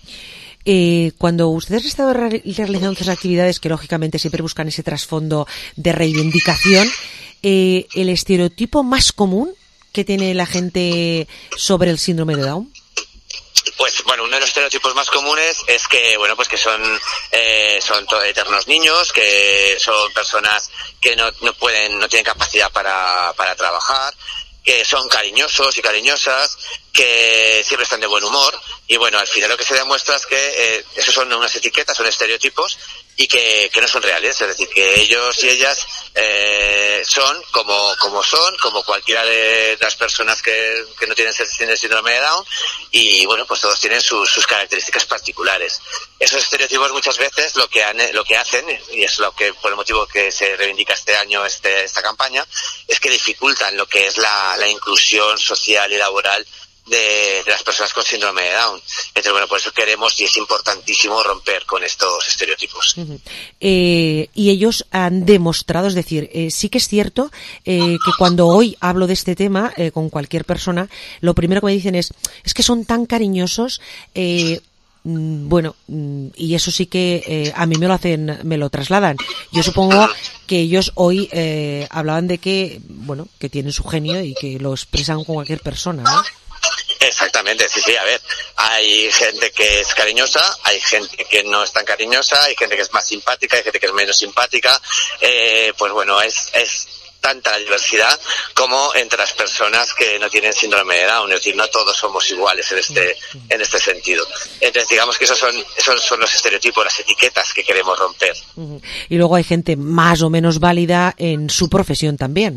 Eh, cuando ustedes han estado re- realizando esas actividades que lógicamente siempre buscan ese trasfondo de reivindicación, eh, el estereotipo más común que tiene la gente sobre el síndrome de Down. Pues bueno, uno de los estereotipos más comunes es que bueno pues que son eh, son eternos niños, que son personas que no no pueden no tienen capacidad para para trabajar, que son cariñosos y cariñosas, que siempre están de buen humor, y bueno, al final lo que se demuestra es que eh, esos son unas etiquetas, son estereotipos, y que, que no son reales, es decir, que ellos y ellas eh, son como como son, como cualquiera de las personas que, que no tienen el síndrome de Down, y bueno, pues todos tienen sus, sus características particulares. Esos estereotipos muchas veces lo que han, lo que hacen, y es lo que por el motivo que se reivindica este año este, esta campaña, es que dificultan lo que es la, la inclusión social y laboral De, de las personas con síndrome de Down. Entonces, bueno, por eso queremos y es importantísimo romper con estos estereotipos. Uh-huh. Eh, y ellos han demostrado, es decir, eh, sí que es cierto eh, que cuando hoy hablo de este tema eh, con cualquier persona, lo primero que me dicen es, es que son tan cariñosos, eh, mm, bueno, mm, y eso sí que eh, a mí me lo hacen, me lo trasladan. Yo supongo que ellos hoy eh, hablaban de que, bueno, que tienen su genio y que lo expresan con cualquier persona, ¿no? Exactamente, sí, sí, a ver, hay gente que es cariñosa, hay gente que no es tan cariñosa, hay gente que es más simpática, hay gente que es menos simpática, eh, pues bueno, es, es tanta la diversidad como entre las personas que no tienen síndrome de Down, es decir, no todos somos iguales en este, en este sentido. Entonces, digamos que esos son, esos son los estereotipos, las etiquetas que queremos romper. Y luego hay gente más o menos válida en su profesión también.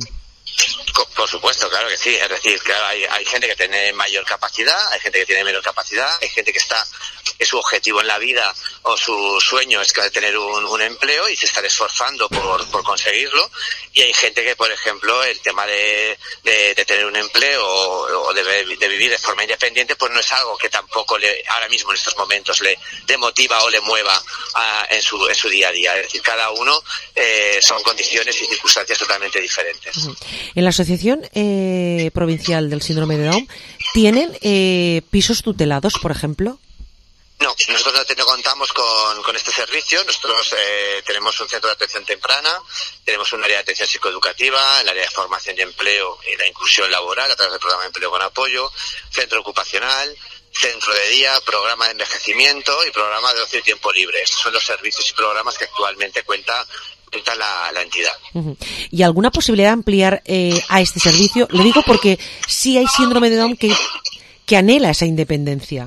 Por supuesto, claro que sí. Es decir, claro, hay, hay gente que tiene mayor capacidad, hay gente que tiene menor capacidad, hay gente que está, que su objetivo en la vida o su sueño es tener un, un empleo y se está esforzando por, por conseguirlo. Y hay gente que, por ejemplo, el tema de, de, de tener un empleo o, o de, de vivir de forma independiente, pues no es algo que tampoco le, ahora mismo en estos momentos le, le motiva o le mueva a, en, su, en su día a día. Es decir, cada uno eh, son condiciones y circunstancias totalmente diferentes. En la Asociación eh, Provincial del Síndrome de Down, ¿tienen eh, pisos tutelados, por ejemplo? No, nosotros no, te, no contamos con, con este servicio. Nosotros eh, tenemos un centro de atención temprana, tenemos un área de atención psicoeducativa, el área de formación y empleo y la inclusión laboral a través del programa de empleo con apoyo, centro ocupacional, centro de día, programa de envejecimiento y programa de ocio y tiempo libre. Estos son los servicios y programas que actualmente cuenta La, la entidad. Uh-huh. ¿Y alguna posibilidad de ampliar eh, a este servicio? Lo digo porque sí hay síndrome de Down que, que anhela esa independencia.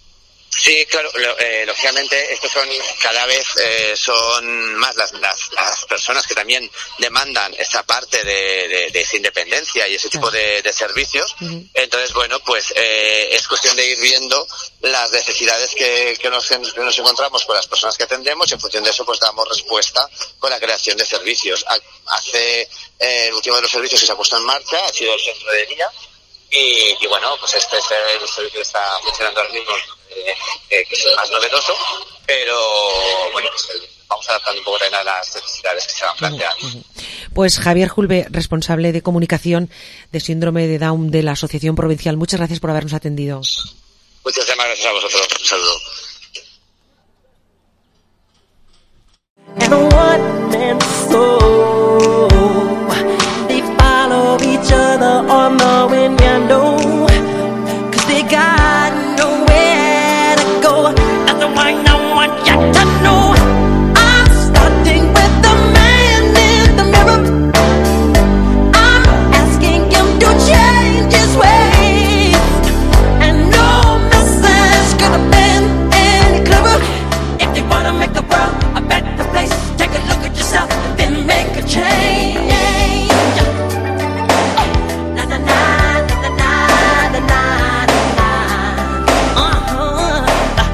Sí, claro, lo, eh, lógicamente estos son cada vez eh, son más las, las, las personas que también demandan esa parte de, de, de esa independencia y ese tipo de, de servicios. Uh-huh. Entonces, bueno, pues eh, es cuestión de ir viendo las necesidades que, que, nos, que nos encontramos con las personas que atendemos y en función de eso pues damos respuesta con la creación de servicios. Hace eh, el último de los servicios que se ha puesto en marcha ha sido el centro de día y, y bueno, pues este es el servicio que está funcionando ahora mismo. Eh, eh, que es el más novedoso, pero bueno, pues, vamos adaptando un poco también a las necesidades que se van planteando. Pues Javier Julve, responsable de comunicación de síndrome de Down de la Asociación Provincial, muchas gracias por habernos atendido. Muchas gracias a vosotros. Un saludo. And one man's soul, they follow each other on the wind, you know, 'cause they got nowhere to go. That's why I want you to know I'm starting with the man in the mirror. I'm asking him to change his ways, and no message could have been any clearer. If you wanna make the world a better place, take a look at yourself, then make a change. Na na na na na na na na. Uh-huh.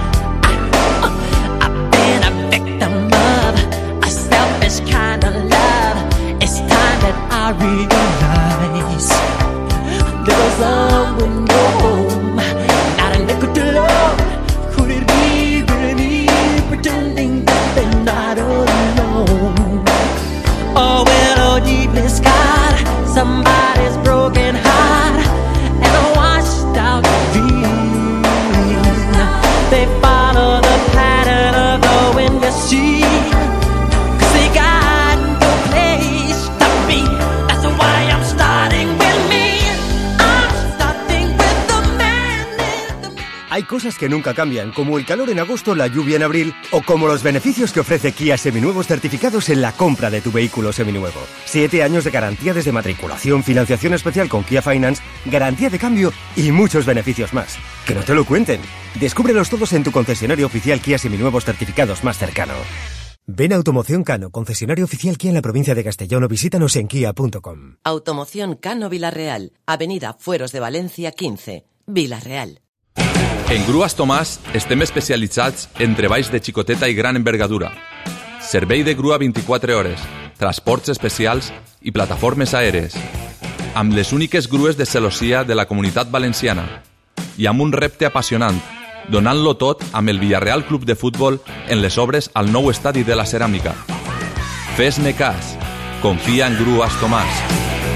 I've been a victim of a selfish kind of love. It's time that I realize there was someone home, not a nickel to love. Could it be really pretending that they're not alone? Oh, well, oh, deep in sky, somebody's broken heart and a washed out dream. They follow the pattern of the wind, you see, 'cause they got no place to be. That's why I'm starting with me. I'm starting with the man in the mirror. Hay cosas que nunca cambian, como el calor en agosto, la lluvia en abril, o como los beneficios que ofrece Kia Seminuevos certificados en la compra de tu vehículo seminuevo. Siete años de garantía desde matriculación, financiación especial con Kia Finance, garantía de cambio y muchos beneficios más. Que no te lo cuenten. Descúbrelos todos en tu concesionario oficial Kia Seminuevos certificados más cercano. Ven a Automoción Cano, concesionario oficial Kia en la provincia de Castellón, o visítanos en kia punto com. Automoción Cano Vilareal, Avenida Fueros de Valencia quince, Vilareal. En Grues Tomàs estem especialitzats en treballs de xicoteta i gran envergadura. Servei de grua vint-i-quatre hores, transports especials i plataformes aèries. Amb les úniques grues de celossia de la Comunitat Valenciana. I amb un repte apassionant, donant-lo tot amb el Villarreal Club de Futbol en les obres al nou estadi de la Ceràmica. Fes-ne cas. Confia en Grues Tomàs.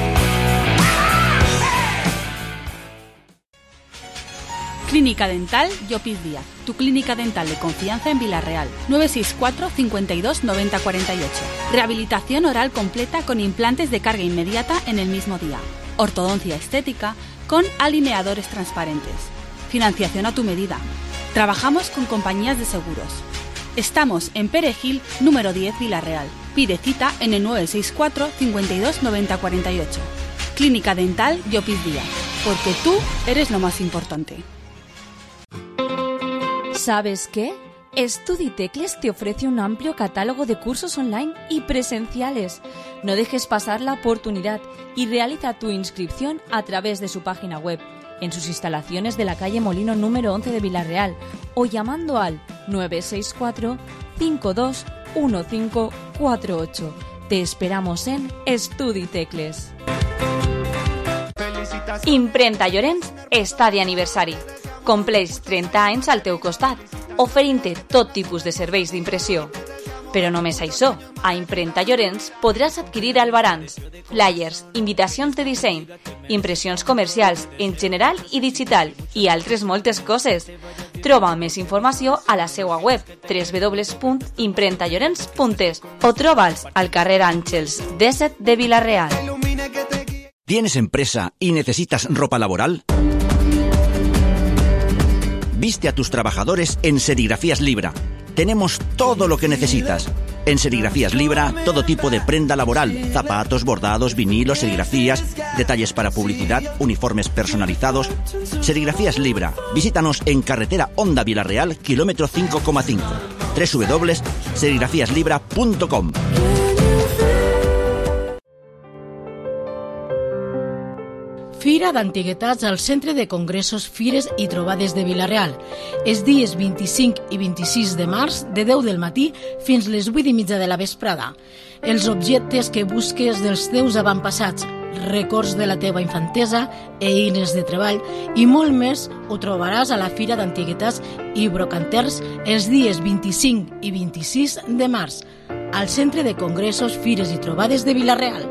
Clínica Dental Llopis Díaz, tu clínica dental de confianza en Vilarreal. nueve seis cuatro, cincuenta y dos, noventa, cuarenta y ocho. Rehabilitación oral completa con implantes de carga inmediata en el mismo día. Ortodoncia estética con alineadores transparentes. Financiación a tu medida. Trabajamos con compañías de seguros. Estamos en Perejil, número diez, Vilarreal. Pide cita en el nueve seis cuatro, cincuenta y dos, noventa, cuarenta y ocho. Clínica Dental Llopis Díaz, porque tú eres lo más importante. ¿Sabes qué? StudiTecles te ofrece un amplio catálogo de cursos online y presenciales. No dejes pasar la oportunidad y realiza tu inscripción a través de su página web, en sus instalaciones de la calle Molino número once de Vilarreal, o llamando al nueve seis cuatro, cinco dos uno cinco cuatro ocho. Te esperamos en StudiTecles. Imprenta Llorenç està d'aniversari. Compleix trenta anys al teu costat, oferint-te tot tipus de serveis d'impressió. Però només això, a Imprenta Llorenç podràs adquirir albarans, flyers, invitacions de disseny, impressions comercials en general i digital i altres moltes coses. Troba més informació a la seva web w w w punt imprenta llorenç punt es o troba'ls al carrer Àngels disset de Vilarreal. ¿Tienes empresa y necesitas ropa laboral? Viste a tus trabajadores en Serigrafías Libra. Tenemos todo lo que necesitas. En Serigrafías Libra, todo tipo de prenda laboral, zapatos, bordados, vinilos, serigrafías, detalles para publicidad, uniformes personalizados. Serigrafías Libra. Visítanos en carretera Honda Vilarreal, kilómetro cinco coma cinco. doble u doble u doble u punt serigrafías libra punt com. Fira d'Antiguitats al Centre de Congressos, Fires i Trobades de Vilareal. Els dies vint-i-cinc i vint-i-sis de març, de deu del matí fins les vuit i mitja de la vesprada. Els objectes que busques dels teus avantpassats, records de la teva infantesa, eines de treball i molt més ho trobaràs a la Fira d'Antiguitats i Brocanters els dies vint-i-cinc i vint-i-sis de març. al Centre de Congressos, Fires i Trobades de Vila-real.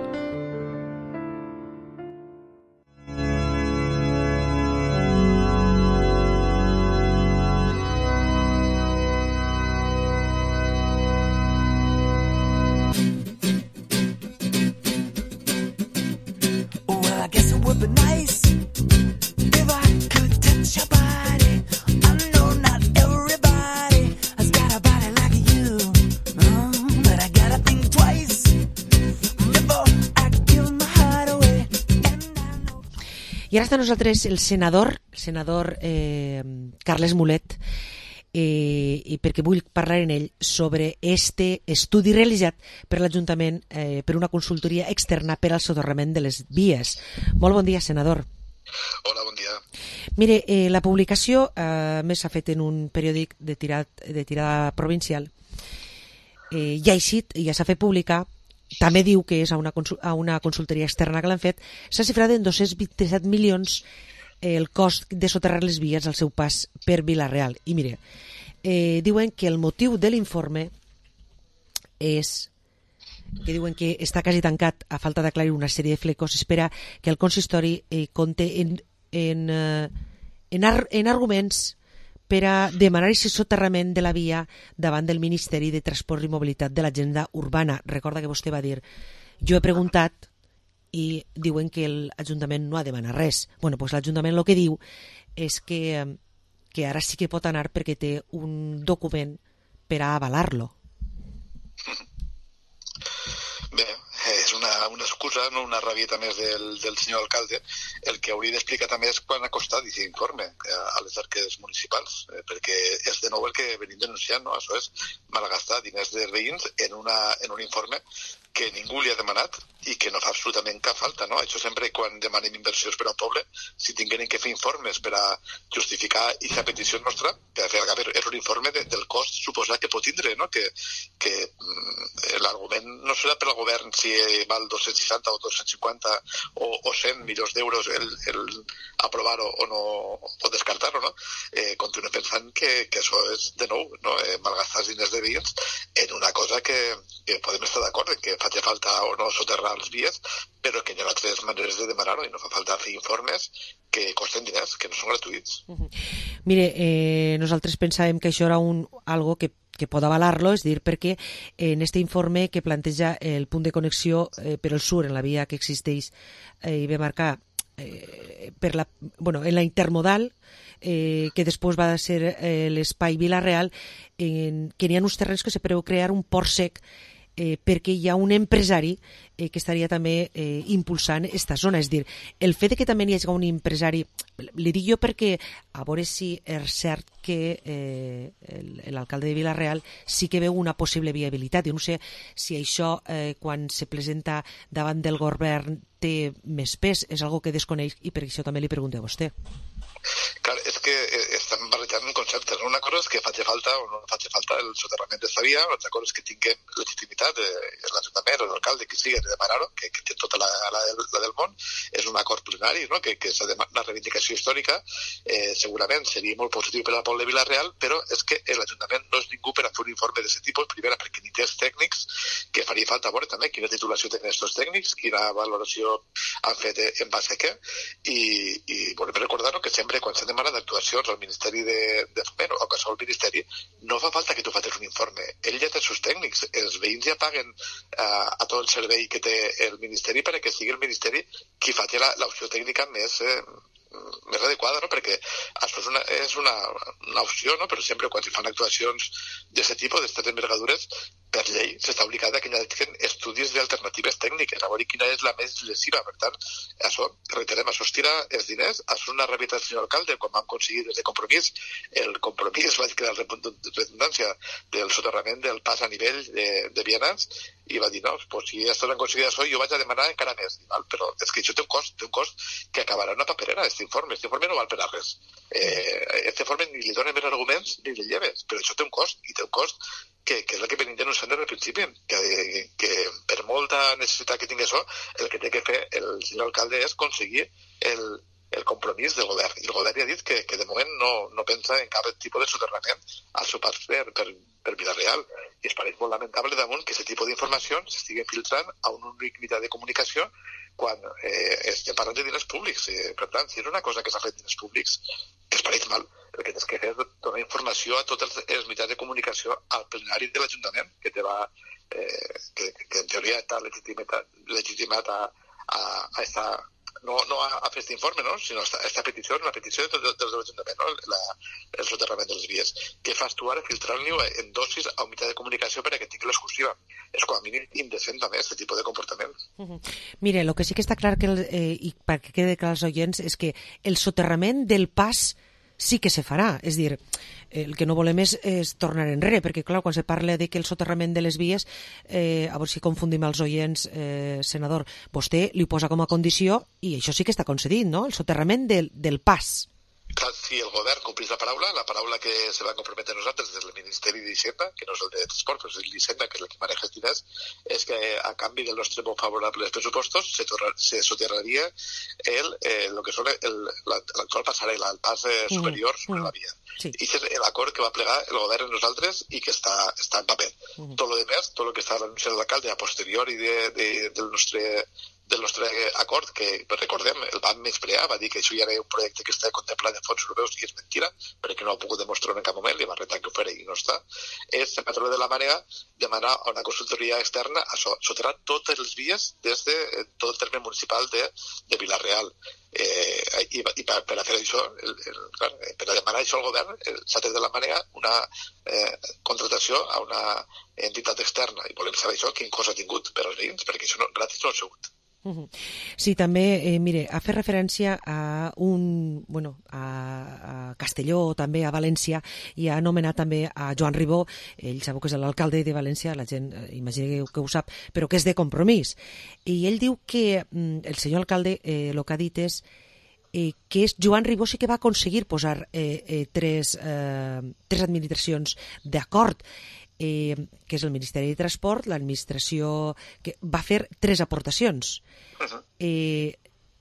I ara està amb nosaltres el senador, el senador eh, Carles Mulet, eh, i perquè vull parlar en ell sobre este estudi realitzat per l'Ajuntament eh, per una consultoria externa per al soterrament de les vies. Molt bon dia, senador. Hola, bon dia. Mire, eh, la publicació eh, més s'ha fet en un periòdic de, tirat, de tirada provincial. Eh, ja ha eixit, ja s'ha fet publicar. També diu que és a una, a una consultoria externa que l'han fet. S'ha xifrat en dos-cents vint-i-set milions el cost de soterrar les vies al seu pas per Vila-real. I mire, eh, diuen que el motiu de l'informe és que diuen que està quasi tancat a falta d'aclarir una sèrie de flecos. Espera que el consistori eh, compte en, en, eh, en, ar en arguments per a demanar aquest soterrament de la via davant del Ministeri de Transport i Mobilitat de l'Agenda Urbana. Recorda que vostè va dir, jo he preguntat i diuen que l'Ajuntament no ha demanat res. Bueno, doncs l'Ajuntament el que diu és que, que ara sí que pot anar perquè té un document per a avalar-lo. Bé, és una, una excusa, no una rabieta més del, del senyor alcalde. El que hauria d'explicar també és quan ha costat aquest informe a les arques municipals, eh, perquè és de nou el que venim denunciant, no? Això és malgastar diners dels veïns en, una, en un informe que ningú li ha demanat i que no fa absolutament cap falta, no? Això sempre quan demanem inversions per a un poble, si tinguin que fer informes per a justificar aquesta petició nostra, que al final és un informe de, del cost suposat que pot tindre, no? Que, que mm, l'argument no serà per al govern si val dos-cents seixanta o dos-cents cinquanta o, o cent milions d'euros el, el aprovar-ho o no o descartar-ho, no? Eh, continuo pensant que, que això és, de nou, no? Eh, malgastar els diners de veïns en una cosa que, que podem estar d'acord en que faci falta o no soterrar les vies, però que hi ha altres maneres de demanar-ho i no fa falta fer informes que costen diners, que no són gratuïts. Uh-huh. Mire, eh, nosaltres pensàvem que això era un, algo que, que pot avalar-lo, és dir, perquè en este informe que planteja el punt de connexió eh, per al sur, en la via que existeix eh, i ve marcar eh, per la, bueno, en la intermodal, eh, que després va ser eh, l'espai Vila-real, en, que n'hi ha uns terrenys que se preveu crear un port sec Eh, perquè hi ha un empresari eh, que estaria també eh, impulsant esta zona. És dir, el fet de que també hi hagi un empresari, li dic jo perquè a veure si és cert que eh, l'alcalde de Vila-real sí que veu una possible viabilitat. Jo no sé si això eh, quan se presenta davant del govern té més pes, és algo que desconeix i per això també li pregunto a vostè. Clar, és que estan barrejant conceptes. Una cosa és que faci falta o no faci falta el soterrament d'esta via, l'altra cosa és que tinguem legitimitat, eh, l'Ajuntament o l'alcalde, que sigui, de demanar-ho, que, que té tota la, la, del, la del món, és un acord plenari, no? que, que és una reivindicació històrica, eh, segurament seria molt positiu per al poble de Vila-real, però és que l'Ajuntament no és ningú per a fer un informe d'aquest tipus, primera perquè ni té els tècnics, que faria falta veure també quina titulació tenen aquests tècnics, quina valoració han fet en base a què, i, i volem recordar que sempre quan s'han demanat actuacions al Ministeri de, de Foment o qualsevol ministeri, no fa falta que tu facis un informe. Ell ja té els seus tècnics. Els veïns ja paguen uh, a tot el servei que té el Ministeri perquè sigui el Ministeri qui faci l'opció tècnica més, eh, més adequada, no? Perquè això és una, és una, una opció, no? Però sempre quan s'hi fan actuacions d'aquest tipus, d'aquestes envergadures, per llei s'està obligat a que hi hagi estudis d'alternatives tècniques, a veure quina és la més lesiva. Per tant, això, reiterem, això es tira els diners, això és una realitat del senyor alcalde, quan vam aconseguir des de Compromís, el Compromís va crear la redundància del soterrament del pas a nivell de, de vianants, i va dir, no, pues, si esto no han aconseguit això, jo vaig a demanar encara més. Val? Però és que això té un cost, té un cost que acabarà en una paperera, aquest informe. Aquest informe no val per a res. Eh, aquest informe ni li dona més arguments ni li lleves, però això té un cost, i té un cost que, que és el que venim denunciant des del principi, que, que per molta necessitat que tingui això, el que té que fer el senyor alcalde és aconseguir el, el compromís del govern. I el govern ja ha dit que, que de moment no, no pensa en cap tipus de soterrament al seu pas per, per, per Vila-real. I es pareix molt lamentable damunt que aquest tipus d'informació s'estigui filtrant a un únic mitjà de comunicació quan eh, estem parlant de diners públics. Eh, per tant, si és una cosa que s'ha fet diners públics, que es pareix mal, el que tens que fer és donar informació a tots els, els mitjans de comunicació al plenari de l'Ajuntament, que te va, eh, que, que en teoria està legitimat, legitimat a, a, a estar, no, no a, a fer aquest informe, no? Sinó a aquesta petició, una petició de, de, de l'Ajuntament, no? La, el soterrament de les vies. Què fas tu ara filtrant-li en dosis a un mitjà de comunicació per a que tingui l'exclusiva? És com a mínim indecent també, aquest tipus de comportament. Uh -huh. Mire, el que sí que està clar, que el, eh, i perquè quede clar als oients, és que el soterrament del pas sí que se farà. És dir, el que no volem és, és tornar enrere, perquè clar, quan se parla de que el soterrament de les vies, eh, a veure si confundim els oients, eh, senador, vostè li posa com a condició, i això sí que està concedit, no?, el soterrament del, del pas. Clar, si el govern complís la paraula, la paraula que se va comprometre nosaltres des del Ministeri d'Hisenda, que no és el de Transport, però és el d'Hisenda, que és el que maneja els diners, és que a canvi del nostre vot favorable als pressupostos se, torra, se soterraria el, eh, lo que són l'actual passarel·la, el pas eh, superior mm, sobre mm, la via. Sí. I és l'acord que va plegar el govern en nosaltres i que està, està en paper. Mm. Tot lo demés, tot el que està anunciat l'alcalde a posteriori de, de, del nostre del nostre acord, que recordem, el van menysprear, va dir que això ja era un projecte que estava contemplat de fons europeus i és mentira, perquè no ho ha pogut demostrar en cap moment, li va retar que ho fera i no està, és, a través de la manera, demanar a una consultoria externa a soterrar totes les vies des de tot el terme municipal de, de Vila-real. Eh, i, i per, per a fer això, el, el, clar, per a demanar això al govern, s'ha tret de la manera una eh, contratació a una entitat externa, i volem saber això, quin cost ha tingut per als veïns, perquè això no, gratis no ha sigut. Sí, també, eh, mire, ha fet referència a un, bueno, a, a Castelló, també a València, i ha anomenat també a Joan Ribó, ell sabeu que és l'alcalde de València, la gent eh, imagina que ho sap, però que és de Compromís. I ell diu que mm, el senyor alcalde eh, el que ha dit és eh, que és Joan Ribó sí que va aconseguir posar eh, eh, tres, eh, tres administracions d'acord, Eh, que és el Ministeri de Transport, l'administració, que va fer tres aportacions. Eh,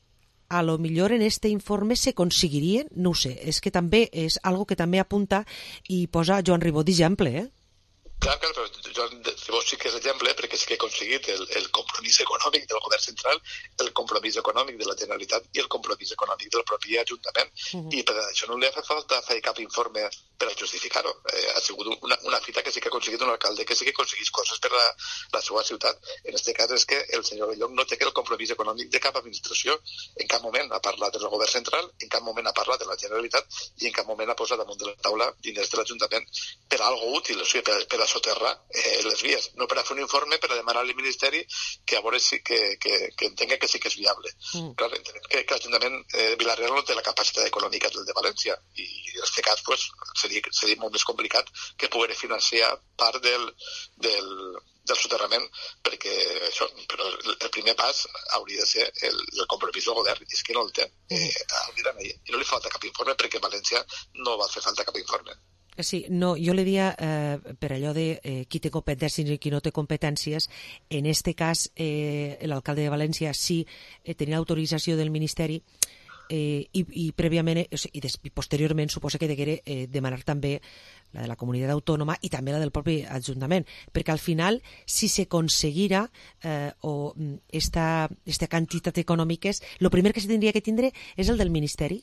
a lo millor en este informe se conseguirien, no ho sé, és que també és algo que també apunta i posa Joan Ribó d'exemple, eh? Clar, clar, però Joan Ribó sí que és exemple perquè sí que ha aconseguit el, el compromís econòmic del govern central, el compromís econòmic de la Generalitat i el compromís econòmic del propi Ajuntament. Uh -huh. I per això no li ha fet falta fer cap informe per a justificar-ho. Eh, ha sigut una, una fita que sí que ha aconseguit un alcalde que sí que aconseguís coses per la, la seva ciutat. En aquest cas és que el senyor Belloc no té el compromís econòmic de cap administració. En cap moment ha parlat del govern central, en cap moment ha parlat de la Generalitat i en cap moment ha posat damunt de la taula diners de l'Ajuntament per a algo útil, o sigui, per, per a soterrar eh, les vies, no per a fer un informe per a demanar al Ministeri que a veure si que, que, que entenga que sí que és viable. Mm. Clar, entenem que, que l'Ajuntament de eh, Vila-real no té la capacitat econòmica del de València i en aquest cas pues, seria, seria molt més complicat que pogués financiar part del, del, del soterrament perquè això, però el primer pas hauria de ser el, el compromís del govern i és que no el té. Eh, I no li falta cap informe perquè a València no va fer falta cap informe. Sí, no, jo li diria eh, per allò de eh, qui té competències i qui no té competències. En este cas, eh, l'alcalde de València sí eh, tenia autorització del Ministeri eh, i, i prèviament eh, i, des, i posteriorment suposa que degué eh, demanar també la de la comunitat autònoma i també la del propi Ajuntament, perquè al final, si se aconseguira eh, o esta, esta quantitat econòmiques, el primer que se tindria que tindre és el del Ministeri.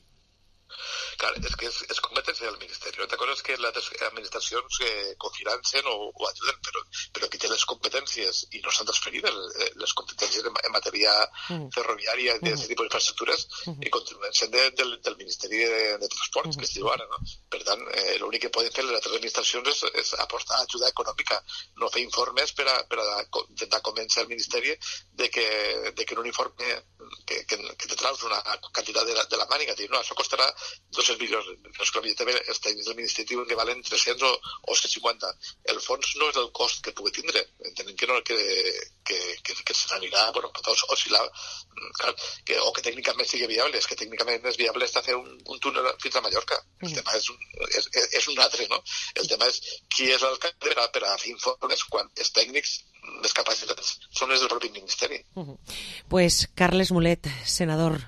Clar, és que és, és competència del Ministeri. Una cosa és que les administracions eh, cofinancen o, o ajuden, però, però qui té les competències i no s'han transferit les competències en, en matèria mm. ferroviària d'aquest mm. tipus d'infraestructures mm. i continuen sent de, de, del Ministeri de, de Transports, mm. que es diu ara, no? Per tant, eh, l'únic que poden fer les altres administracions és, és aportar ajuda econòmica, no fer informes per a, per a intentar convèncer el Ministeri de que, de que en un informe que, que, que te traus una quantitat de la, de la màniga, dir, no, això costarà dos-cents milions, els que també els tècnics del Ministeri que valen tres-cents o, o cent cinquanta. El fons no és el cost que pugui tindre. Entenem que no, que, que, que, que se n'anirà, bueno, pot oscil·lar, clar, que, o que tècnicament sigui viable. És que tècnicament és viable està fer un, un túnel fins a Mallorca. El tema és un, és, és un altre, no? El tema és qui és l'alcalde per, a, per a fer informes quan els tècnics, les capacitats, són les del propi Ministeri. Uh -huh. Pues Carles Mulet, senador,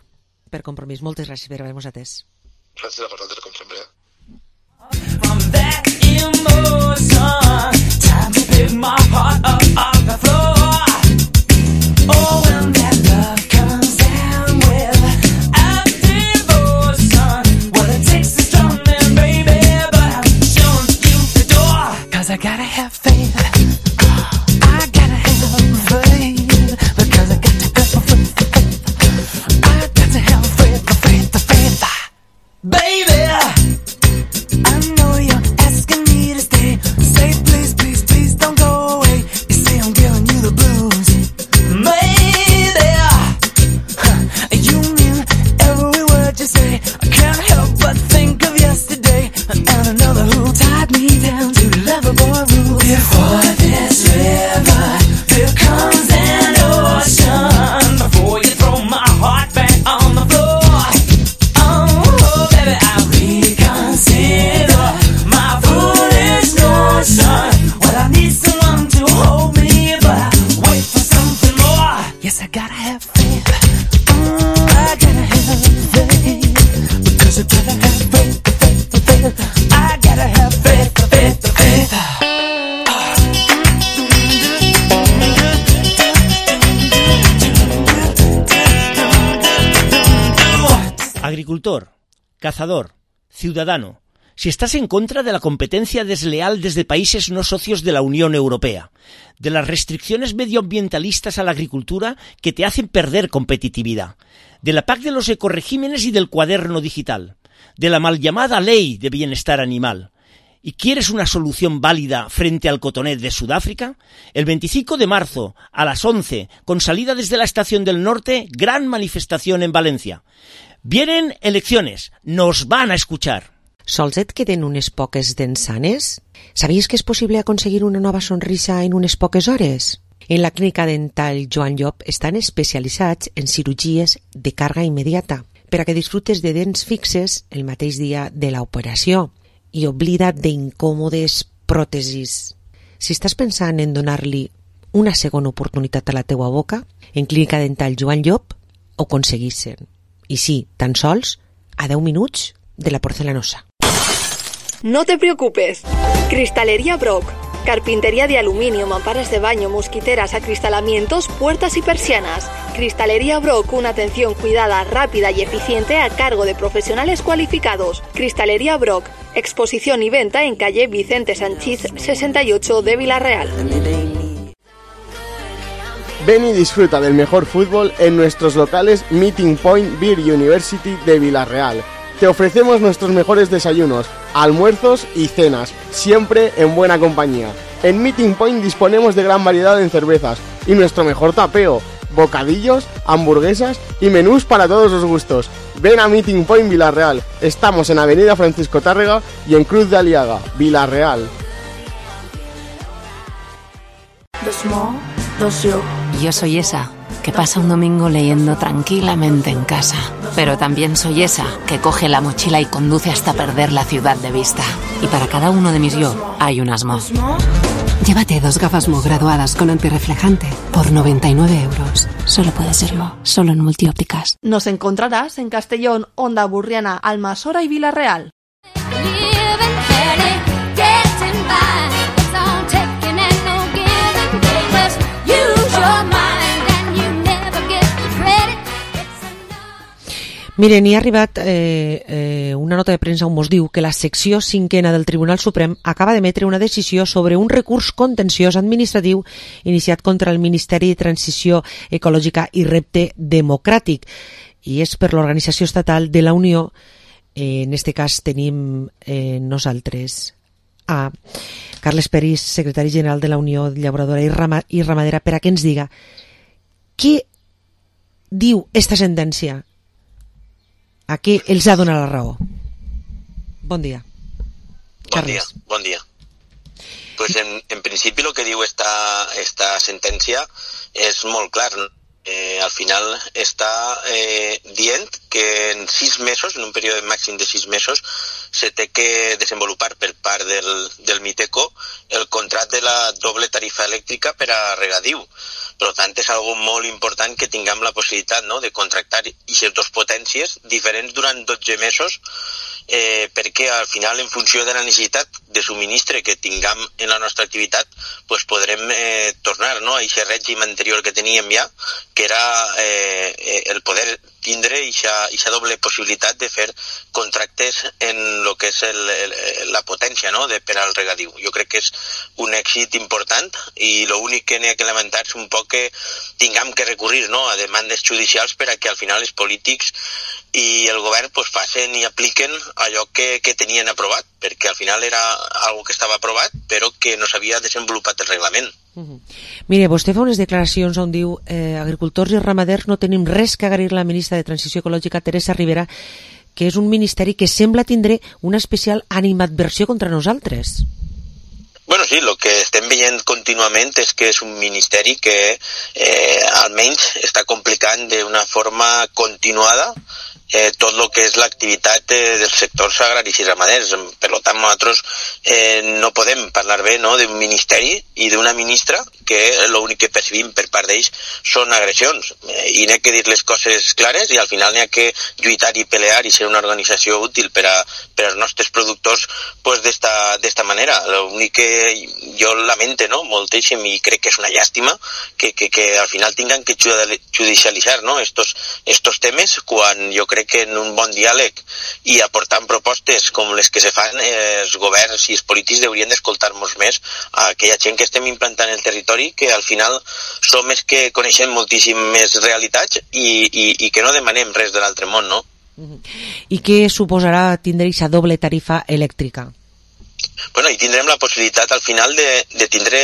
per compromís. Moltes gràcies per haver-nos atès. Gràcies a vosaltres, com sempre. From that emotion, time to pick my heart up off the floor. Oh, when that love comes down with a devotion, well, it takes a strong man, baby, but I'm showing you the door. Cause I gotta have faith. I gotta have faith. Because I got to have faith. I got to have faith, the faith, the faith. Baby, I know you're asking me to stay. Say please, please, please don't go away. You say I'm giving you the blues. Maybe huh, you mean every word you say. I can't help but think of yesterday and another who tied me down to lovable rules. Before this river, there comes an ocean. Before you throw my heart back on the floor. Oh, baby, I reconsider my foolish notion. Well, I need someone to hold me, but I wait for something more. Yes, I gotta have faith. Mm, I gotta have faith. Because I gotta have faith, faith, faith. I gotta have faith, faith, faith. Agricultor, cazador, ciudadano, si estás en contra de la competencia desleal desde países no socios de la Unión Europea, de las restricciones medioambientalistas a la agricultura que te hacen perder competitividad, de la P A C de los ecoregímenes y del cuaderno digital, de la mal llamada Ley de Bienestar Animal, y quieres una solución válida frente al cotonet de Sudáfrica, el veinticinco de marzo a las once, con salida desde la Estación del Norte, gran manifestación en Valencia. Vienen elecciones, nos van a escuchar. Sols et queden unes poques dents sanes? Sabies que és possible aconseguir una nova sonrisa en unes poques hores? En la clínica dental Joan Llop estan especialitzats en cirurgies de càrrega immediata per a que disfrutes de dents fixes el mateix dia de l'operació i oblida't d'incòmodes pròtesis. Si estàs pensant en donar-li una segona oportunitat a la teua boca, en clínica dental Joan Llop ho aconseguissin. I sí, tan sols a deu minuts de la porcelanosa. No te preocupes. Cristalería Brock. Carpintería de aluminio, mamparas de baño, mosquiteras, acristalamientos, puertas y persianas. Cristalería Brock, una atención cuidada, rápida y eficiente a cargo de profesionales cualificados. Cristalería Brock. Exposición y venta en calle Vicente Sanchís sesenta y ocho de Villarreal. Ven y disfruta del mejor fútbol en nuestros locales Meeting Point Beer University de Villarreal. Te ofrecemos nuestros mejores desayunos, almuerzos y cenas, siempre en buena compañía. En Meeting Point disponemos de gran variedad en cervezas y nuestro mejor tapeo, bocadillos, hamburguesas y menús para todos los gustos. Ven a Meeting Point Villarreal. Estamos en Avenida Francisco Tárrega y en Cruz de Aliaga, Villarreal. Yo soy esa que pasa un domingo leyendo tranquilamente en casa, pero también soy esa que coge la mochila y conduce hasta perder la ciudad de vista. Y para cada uno de mis yo hay un Asmo. Llévate dos gafas Mo graduadas con antirreflejante por noventa y nueve euros. Solo puede ser Mo, solo en Multiópticas. Nos encontrarás en Castellón, Onda Burriana, Almasora y Villarreal. Miren, hi ha arribat eh, eh, una nota de premsa on mos diu que la secció cinquena del Tribunal Suprem acaba d'emetre una decisió sobre un recurs contenciós administratiu iniciat contra el Ministeri de Transició Ecològica i Repte Democràtic, i és per l'Organització Estatal de la Unió. Eh, en este cas tenim eh, nosaltres a Carles Peris, secretari general de la Unió Llauradora i, Rama, i Ramadera, per a que ens diga què diu esta sentència, a què els ha donat la raó. Bon dia. Bon Carles. dia, bon dia. Pues en, en principi el que diu esta, esta sentència és molt clar. Eh, al final està eh, dient que en sis mesos, en un període màxim de sis mesos, se té que desenvolupar per part del, del Miteco el contracte de la doble tarifa elèctrica per a regadiu. Per tant, és algo molt important que tinguem la possibilitat, no?, de contractar aquestes dues potències diferents durant dotze mesos, eh, perquè al final, en funció de la necessitat de subministre que tinguem en la nostra activitat, pues podrem eh, tornar, no?, a aquest règim anterior que teníem ja, que era eh, el poder tindre aquesta doble possibilitat de fer contractes en el que és el, el, la potència, no?, de, per al regadiu. Jo crec que és un èxit important i l'únic que n'hi ha que lamentar és un poc que tinguem que recurrir, no?, a demandes judicials per a que al final els polítics i el govern pues, facin i apliquen allò que, que tenien aprovat, perquè al final era algo que estava aprovat però que no s'havia desenvolupat el reglament. Uh-huh. Mire, vostè fa unes declaracions on diu eh, agricultors i ramaders no tenim res que agrair a la ministra de Transició Ecològica, Teresa Rivera, que és un ministeri que sembla tindre una especial animadversió contra nosaltres. Bueno, sí, el que estem veient contínuament és que és un ministeri que eh, almenys està complicant d'una forma continuada eh, tot el que és l'activitat eh, dels sectors agraris i ramaders. Per tant, nosaltres eh, no podem parlar bé, no?, d'un ministeri i d'una ministra que l'únic que percebim per part d'ells són agressions. Eh, I n'hi ha que dir les coses clares i al final n'hi ha que lluitar i pelear i ser una organització útil per, a, per als nostres productors pues, d'esta, d'esta manera. L'únic que jo lamente, no?, moltíssim, i crec que és una llàstima que, que, que al final tinguin que judicialitzar, no?, estos, estos temes, quan jo crec que en un bon diàleg i aportant propostes com les que se fan, eh, els governs i els polítics haurien d'escoltar-nos més a aquella gent que estem implantant el territori, que al final som els que coneixem moltíssim més realitats i, i, i que no demanem res de l'altre món, no? I què suposarà tindre aquesta doble tarifa elèctrica? Bueno, i tindrem la possibilitat al final de, de tindre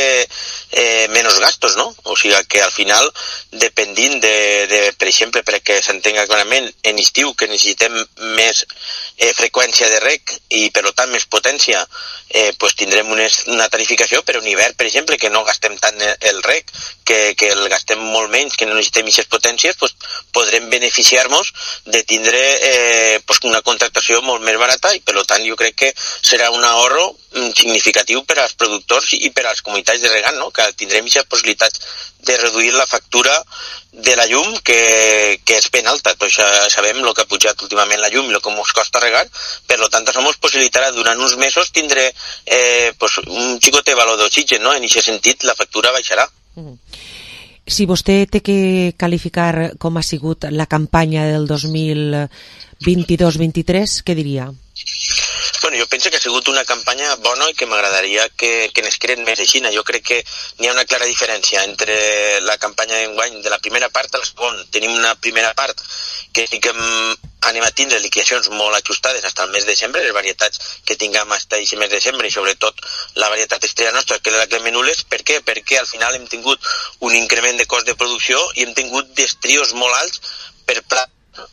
eh, menys gastos, no? O sigui que al final, dependint de, de per exemple, perquè s'entenga clarament, en estiu que necessitem més eh, freqüència de reg i per tant més potència, eh, pues tindrem unes, una tarificació, però en hivern, per exemple, que no gastem tant el reg, que, que el gastem molt menys, que no necessitem aquestes potències, pues podrem beneficiar-nos de tindre eh, pues una contractació molt més barata i per tant jo crec que serà un ahorro significatiu per als productors i per a les comunitats de regant, no?, que tindrem aquesta possibilitat de reduir la factura de la llum, que, que és ben alta. Tots sabem el que ha pujat últimament la llum i el que ens costa regar, per tant, això ens possibilitarà durant uns mesos tindre eh, pues, un xicotet valor d'oxigen, no?, en aquest sentit la factura baixarà. Mm. Si vostè té que qualificar com ha sigut la campanya del dos mil vint-i-dos vint-i-tres, què diria? Bueno, jo penso que ha sigut una campanya bona i que m'agradaria que, que n'es creen més així. Jo crec que n'hi ha una clara diferència entre la campanya d'enguany de la primera part a la segona. Tenim una primera part que sí que anem a tindre liquidacions molt ajustades fins al mes de desembre, les varietats que tinguem fins a aquest mes de desembre i sobretot la varietat estrella nostra, que és la Clemenules. Per què? Perquè al final hem tingut un increment de cost de producció i hem tingut destrios molt alts per plat,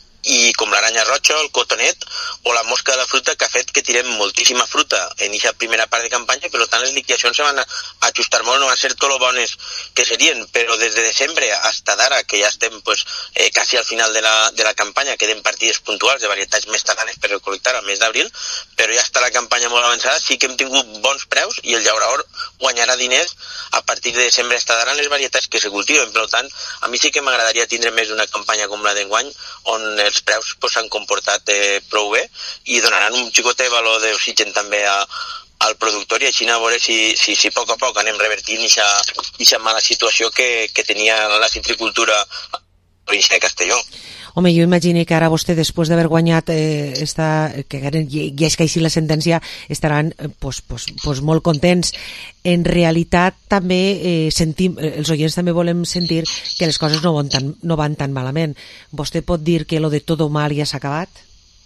i com l'aranya roja, el cotonet o la mosca de la fruta, que ha fet que tirem moltíssima fruta en aquesta primera part de campanya, per tant les liquidacions se van ajustar molt, no van ser tot lo bones que serien, però des de desembre fins d'ara, que ja estem pues, eh, quasi al final de la, de la campanya, queden partides puntuals de varietats més tardanes per recol·lectar al mes d'abril, però ja està la campanya molt avançada, sí que hem tingut bons preus i el llaurador guanyarà diners a partir de desembre fins d'ara en les varietats que se cultiven. Per tant, a mi sí que m'agradaria tindre més una campanya com la d'enguany, on els preus s'han pues, comportat eh, prou bé i donaran un xicotet valor d'oxigen també a, al productor i així a veure si, si, si a poc a poc anem revertint aquesta mala situació que, que tenia la citricultura a la província de Castelló. Home, jo imagino que ara vostè, després d'haver guanyat eh, esta, que ja és que així la sentència, estaran eh, pues, pues, pues molt contents. En realitat també eh, sentim, els oients també volem sentir que les coses no van tan, no van tan malament. Vostè pot dir que lo de todo mal ja s'ha acabat?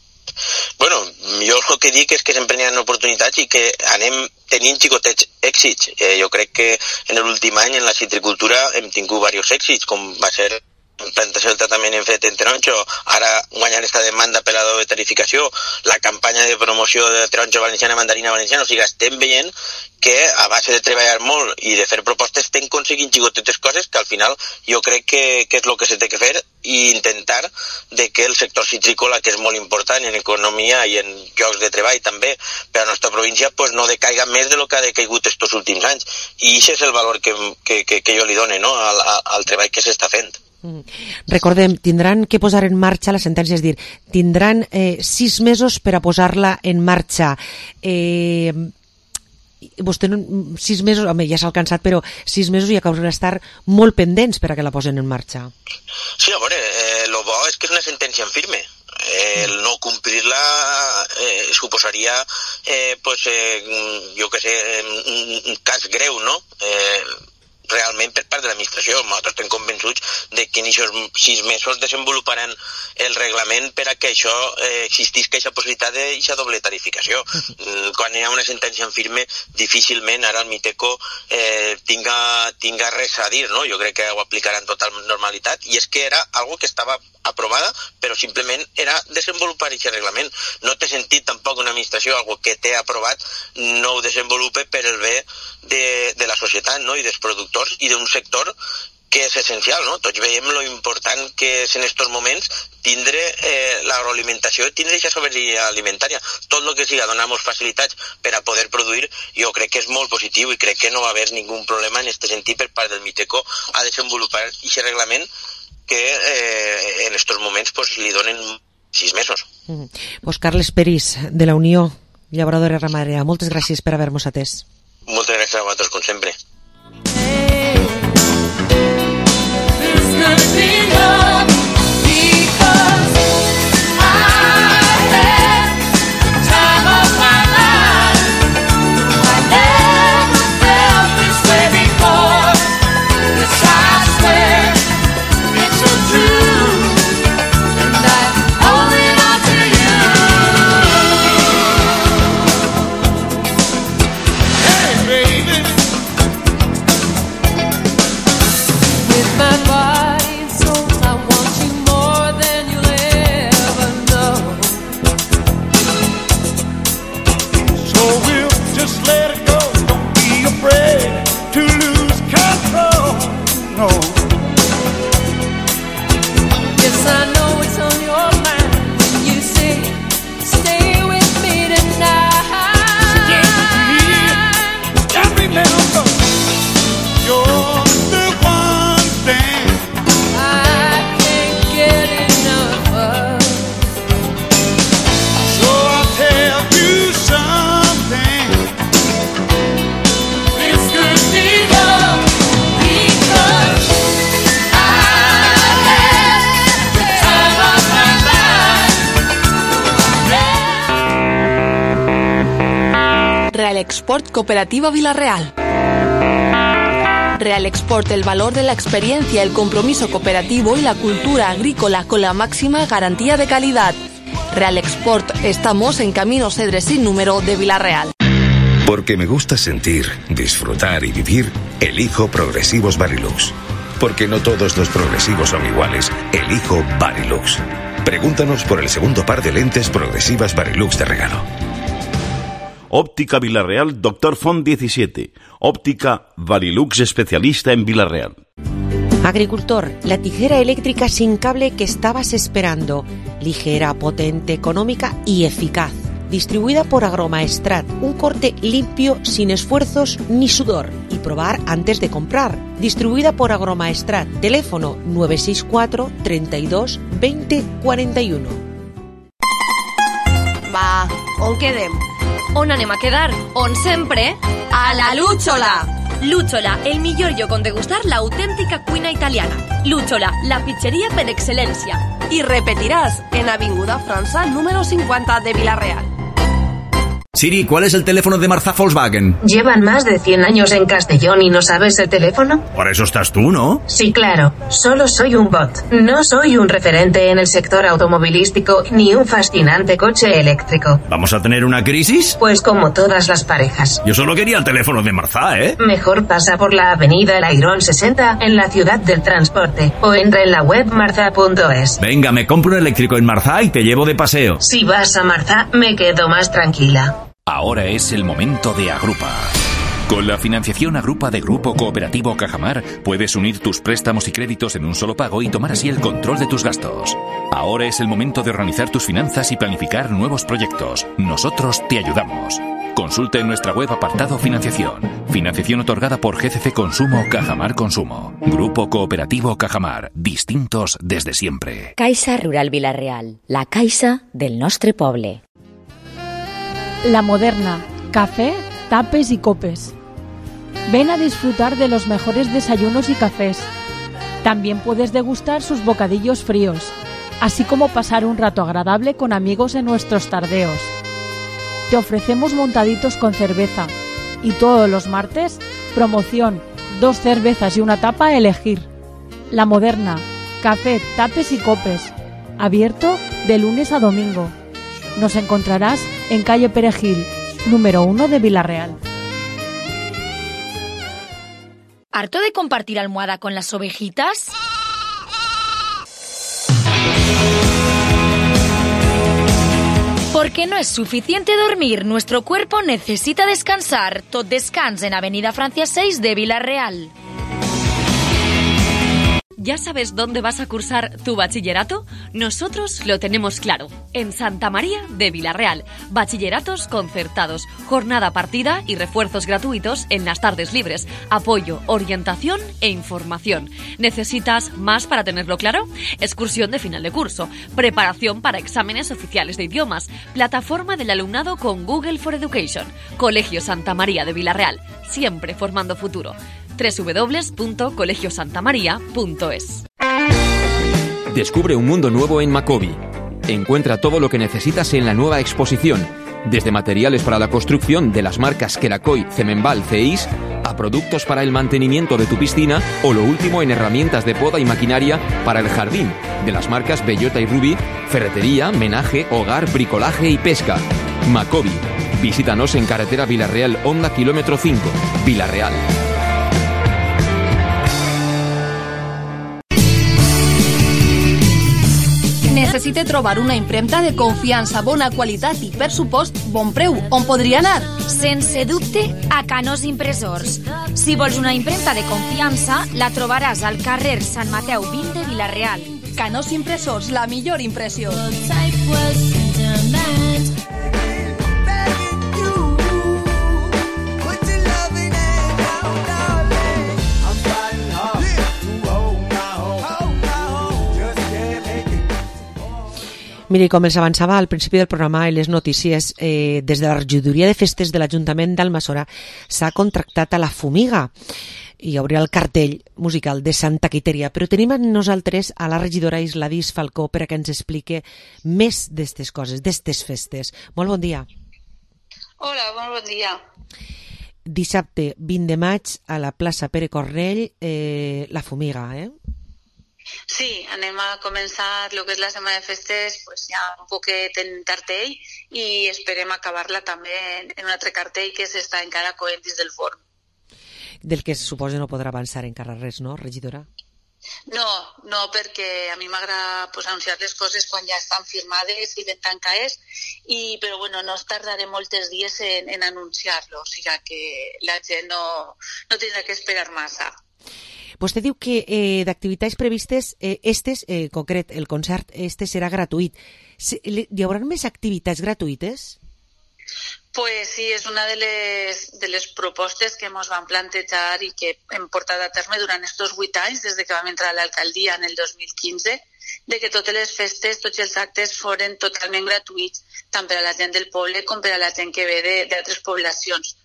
Bueno, jo el que dic és que sempre n'hi ha oportunitats i que anem tenint xicotets èxits. Eh, jo crec que en l'últim any en la citricultura hem tingut diversos èxits, com va ser implantació del tractament en fred en taronja, ara guanyar aquesta demanda per la doble tarificació, la campanya de promoció de taronja valenciana, mandarina valenciana, o sigui, estem veient que a base de treballar molt i de fer propostes estem aconseguint xicotetes coses que al final jo crec que, que és el que se té que fer i intentar de que el sector citrícola, que és molt important en economia i en llocs de treball també per a la nostra província, pues no decaiga més de lo que ha decaigut estos últims anys. I això és el valor que, que, que, que jo li dono, no?, al, al treball que s'està fent. Mm. Recordem, tindran que posar en marxa la sentència, és dir, tindran eh, sis mesos per a posar-la en marxa. Eh, vostè sis mesos, home, ja s'ha alcançat, però sis mesos ja causen estar molt pendents per a que la posen en marxa. Sí, a veure, eh, lo bo és que és una sentència en firme. Eh, el no complir-la eh, suposaria, eh, pues, eh, jo que sé, un, un cas greu, no?, eh, realment per part de l'administració. Nosaltres estem convençuts de que en aquests sis mesos desenvoluparan el reglament per a que això eh, existisca aquesta possibilitat d'aquesta doble tarificació. Uh-huh. Quan hi ha una sentència en firme, difícilment ara el Miteco eh, tinga, tinga res a dir, no? Jo crec que ho aplicaran en total normalitat, i és que era algo que estava aprovada, però simplement era desenvolupar aquest reglament. No té sentit tampoc una administració, algo que té aprovat, no ho desenvolupe per el bé de, de la societat, no?, i dels productors i d'un sector que és essencial, no? Tots veiem lo important que és en aquests moments tindre eh, l'agroalimentació, tindre aquesta sobirania alimentària. Tot el que siga donar-nos facilitats per a poder produir, jo crec que és molt positiu i crec que no va haver ningú problema en aquest sentit per part del Miteco a desenvolupar aquest reglament que eh, en aquests moments pues, li donen sis mesos. Mm. Pues Carles Peris, de la Unió Llauradora i Ramadera, moltes gràcies per haver-nos atès. Moltes gràcies a vosaltres, com sempre. Export Cooperativa Vilarreal. Real Export, el valor de la experiencia, el compromiso cooperativo y la cultura agrícola con la máxima garantía de calidad. Real Export, estamos en Camino Cedres sin número de Vilarreal. Porque me gusta sentir, disfrutar y vivir, elijo Progresivos Varilux. Porque no todos los progresivos son iguales, elijo Varilux. Pregúntanos por el segundo par de lentes progresivas Varilux de regalo. Óptica Vilarreal, Doctor Font diecisiete. Óptica Varilux, especialista en Vilarreal. Agricultor, la tijera eléctrica sin cable que estabas esperando. Ligera, potente, económica y eficaz. Distribuida por Agromaestrat. Un corte limpio, sin esfuerzos ni sudor. Y probar antes de comprar. Distribuida por Agromaestrat. Teléfono nueve seis cuatro, treinta y dos, veinte, cuarenta y uno. Va, on quedem? On anem a quedar? On sempre? A la Lúchola! Lúchola, el millor lloc on degustar l'autèntica cuina italiana. Lúchola, la pizzeria per excel·lència. Y repetirás en Avinguda França número cincuenta de Vilarreal. Siri, ¿cuál es el teléfono de Marzá Volkswagen? ¿Llevan más de cien años en Castellón y no sabes el teléfono? Para eso estás tú, ¿no? Sí, claro. Solo soy un bot. No soy un referente en el sector automovilístico ni un fascinante coche eléctrico. ¿Vamos a tener una crisis? Pues como todas las parejas. Yo solo quería el teléfono de Marzá, ¿eh? Mejor pasa por la avenida El Airón sesenta en la ciudad del transporte o entra en la web marzá punto es. Venga, me compro un eléctrico en Marzá y te llevo de paseo. Si vas a Marzá, me quedo más tranquila. Ahora es el momento de Agrupa. Con la financiación Agrupa de Grupo Cooperativo Cajamar puedes unir tus préstamos y créditos en un solo pago y tomar así el control de tus gastos. Ahora es el momento de organizar tus finanzas y planificar nuevos proyectos. Nosotros te ayudamos. Consulta en nuestra web apartado Financiación. Financiación otorgada por G C C Consumo Cajamar Consumo. Grupo Cooperativo Cajamar. Distintos desde siempre. Caixa Rural Vila-real. La caixa del nostre poble. La Moderna. Café, tapes y copes. Ven a disfrutar de los mejores desayunos y cafés. También puedes degustar sus bocadillos fríos, así como pasar un rato agradable con amigos en nuestros tardeos. Te ofrecemos montaditos con cerveza y todos los martes, promoción, dos cervezas y una tapa a elegir. La Moderna, café, tapes y copes, abierto de lunes a domingo. Nos encontrarás en calle Perejil, número uno de Vila-real. ¿Harto de compartir almohada con las ovejitas? Porque no es suficiente dormir, nuestro cuerpo necesita descansar. Tot descans en Avenida Francia seis de Vila-real. ¿Ya sabes dónde vas a cursar tu bachillerato? Nosotros lo tenemos claro. En Santa María de Vila-real. Bachilleratos concertados, jornada partida y refuerzos gratuitos en las tardes libres. Apoyo, orientación e información. ¿Necesitas más para tenerlo claro? Excursión de final de curso. Preparación para exámenes oficiales de idiomas. Plataforma del alumnado con Google for Education. Colegio Santa María de Vila-real. Siempre formando futuro. doble u doble u doble u punto colegio santa maría punto es. Descubre un mundo nuevo en Macobi. Encuentra todo lo que necesitas en la nueva exposición, desde materiales para la construcción de las marcas Kerakoy, Cemenbal, Ceis, a productos para el mantenimiento de tu piscina o lo último en herramientas de poda y maquinaria para el jardín, de las marcas Bellota y Ruby, ferretería, menaje, hogar, bricolaje y pesca. Macobi. Visítanos en carretera Vila-real Honda kilómetro cinco, Vila-real. Necessite trobar una impremta de confiança, bona qualitat i, per supost, bon preu. On podria anar? Sense dubte, a Canós Impressors. Si vols una impremta de confiança, la trobaràs al carrer Sant Mateu vint de Vila-real. Canós Impressors, la millor impressió. Miri, com els avançava al principi del programa i les notícies, eh, des de la regidoria de festes de l'Ajuntament d'Almassora s'ha contractat a la Fumiga i obrirà el cartell musical de Santa Quiteria, però tenim amb nosaltres a la regidora Isladis Falcó per a que ens explique més d'estes coses, d'estes festes. Molt bon dia. Hola, molt bon dia. Dissabte vint de maig a la plaça Pere Cornell, eh, la Fumiga, eh? Sí, anem a començar el que és la setmana de festes pues, ja un poquet en cartell i esperem acabar-la també en un altre cartell que s'està encara coent dins del forn. Del que suposa no podrà avançar encara res, no, regidora? No, no, perquè a mi m'agrada pues, anunciar les coses quan ja estan firmades i ben tancades, i, però bueno, no es tardaré molts dies en, en anunciar-lo, o sigui que la gent no, no tindrà que esperar massa. Vostè diu que eh, d'activitats previstes, eh, estes, eh, concret, el concert este serà gratuït. Hi haurà més activitats gratuïtes? Pues sí, és una de les, de les propostes que ens van plantejar i que hem portat a terme durant aquests vuit anys, des que vam entrar a l'alcaldia en el dos mil quinze, de que totes les festes, tots els actes foren totalment gratuïts, tant per a la gent del poble com per a la gent que ve d'altres poblacions.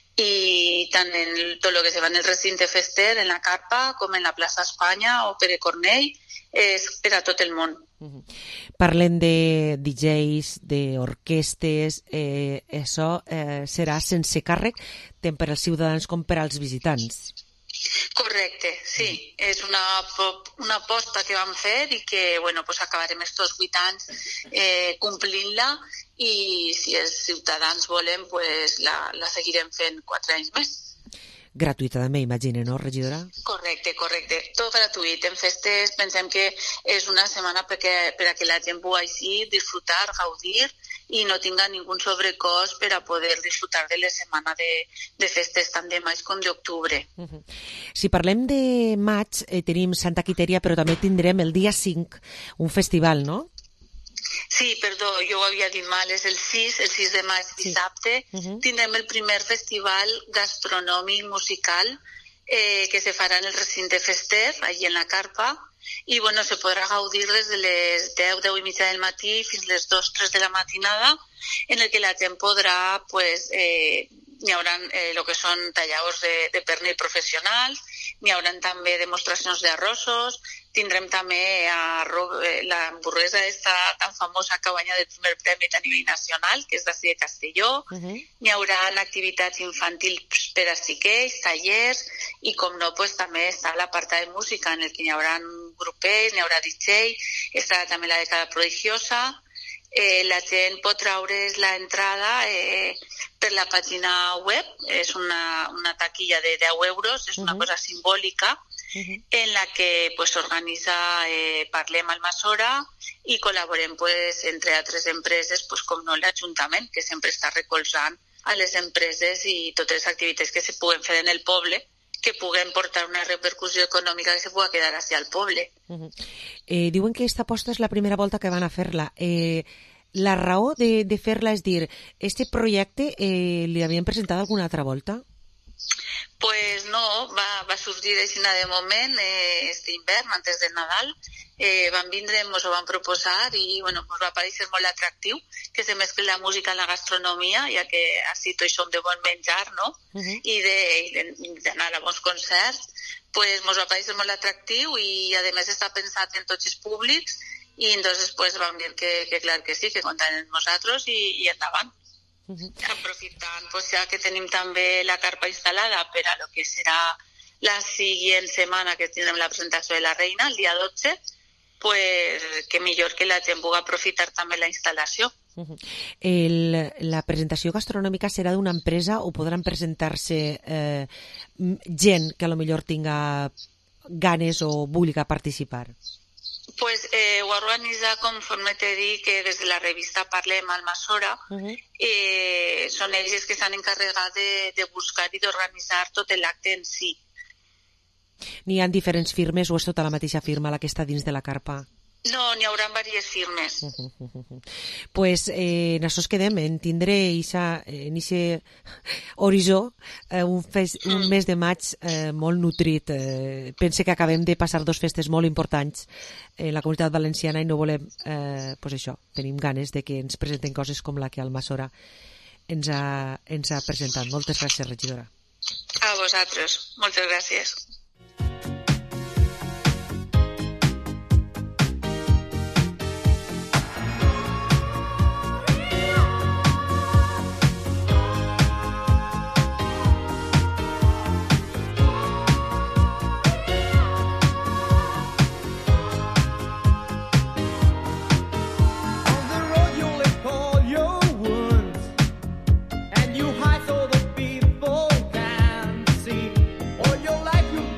I tant en tot el que se va en el recinte fester, en la carpa, com en la plaça Espanya o Pere Cornell, és per a tot el món. Uh-huh. Parlem de D Js, d'orquestes, eh, això eh, serà sense càrrec tant per als ciutadans com per als visitants. Correcte, sí. És una, una aposta que vam fer i que bueno, pues acabarem estos vuit anys eh, complint-la i si els ciutadans volen pues, la, la seguirem fent quatre anys més. Gratuïta també, imagine, no, regidora? Correcte, correcte. Tot gratuït. En festes pensem que és una setmana perquè, per a que la gent pugui així disfrutar, gaudir i no tinga ningú sobrecost per a poder disfrutar de la setmana de, de festes tant de maig com d'octubre. Uh-huh. Si parlem de maig, eh, tenim Santa Quiteria, però també tindrem el dia cinc un festival, no? Sí, perdó, jo ho havia dit mal, és el sis, el sis de maig, dissabte, sí. uh-huh. tindrem el primer festival gastronòmic musical eh, que se farà en el recinte fester, allí en la carpa, i bueno, se podrà gaudir des de les deu, deu i mitja del matí fins les dos, tres de la matinada, en el que la gent podrà, pues, eh, n'hi haurà eh, el que són tallaors de, de pernil professionals, n'hi haurà també demostracions d'arrossos, tindrem també a, eh, l'hamburguesa esta tan famosa que ha guanyat el primer premi a nivell nacional, que és d'ací de Castelló, uh-huh. n'hi haurà activitats infantils per a xiquets, tallers, i com no, pues, també està l'apartat de música en el que n'hi haurà grupells, n'hi haurà D J, estarà també la dècada prodigiosa. Eh, la gent pot traure's l'entrada eh, per la pàgina web, és una, una taquilla de deu euros, és una uh-huh. cosa simbòlica, uh-huh. en la que pues, s'organitza eh, Parlem Almassora i col·laborem pues, entre altres empreses, pues, com no l'Ajuntament, que sempre està recolzant a les empreses i totes les activitats que se puguen fer en el poble, que puguen portar una repercussió econòmica que se pugui quedar així al poble. Uh-huh. eh, diuen que aquesta aposta és la primera volta que van a fer-la. Eh, la raó de, de fer-la és dir, este projecte eh, li havien presentat alguna altra volta? Pues no, va, va sorgir així de moment, eh, este hivern, antes del Nadal, eh, van vindre, ens ho van proposar i bueno, ens va parèixer molt atractiu que se mescli la música en la gastronomia, ja que així tots som de bon menjar, no? Uh-huh. I d'anar a bons concerts, pues ens va parèixer molt atractiu i a més està pensat en tots els públics i entonces pues vam dir que, que clar que sí, que compten amb nosaltres i, i endavant. Uh-huh. Aprofitant pues, ja que tenim també la carpa instal·lada per a lo que serà la següent setmana que tindrem la presentació de la reina, el dia dotze, pues que millor que la gent pugui aprofitar també la instal·lació. Uh-huh. El, la presentació gastronòmica serà d'una empresa o podran presentar-se eh, gent que a lo millor tinga ganes o vulgui participar? Pues eh, ho organitza, conforme t'he dit, que des de la revista Parlem Almassora, uh-huh. eh, són ells que s'han encarregat de, de buscar i d'organitzar tot l'acte en si. N'hi ha diferents firmes o és tota la mateixa firma la que està dins de la carpa? No, n'hi haurà diverses firmes. Uh, uh, uh, uh. Pues eh, en això es quedem, en tindré ixa, en ixe horitzó eh, un, fes, un mm. mes de maig eh, molt nutrit. Eh, pense que acabem de passar dos festes molt importants en la Comunitat Valenciana i no volem, eh, pues això, tenim ganes de que ens presenten coses com la que Almassora ens ha, ens ha presentat. Moltes gràcies, regidora. A vosaltres, moltes gràcies. You hide so the people can see. All your life you've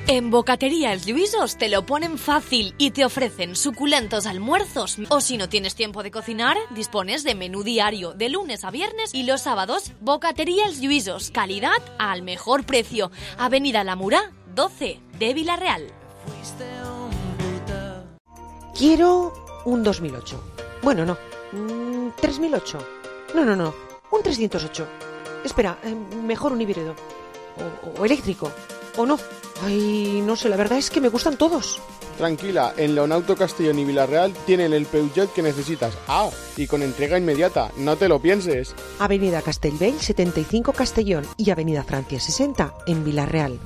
En Bocatería Els Lluïsos te lo ponen fácil y te ofrecen suculentos almuerzos. O si no tienes tiempo de cocinar, dispones de menú diario de lunes a viernes y los sábados. Bocatería Els Lluïsos, calidad al mejor precio. Avenida La Murá, doce de Villarreal. Quiero un dos mil ocho. Bueno, no, un tres mil ocho. No, no, no, un trescientos ocho. Espera, eh, mejor un híbrido. O, o eléctrico. O no. Ay, no sé, la verdad es que me gustan todos. Tranquila, en Leonauto Castellón y Villarreal tienen el Peugeot que necesitas. Ah, y con entrega inmediata, no te lo pienses. Avenida Castellbell setenta y cinco Castellón y Avenida Francia sesenta en Villarreal.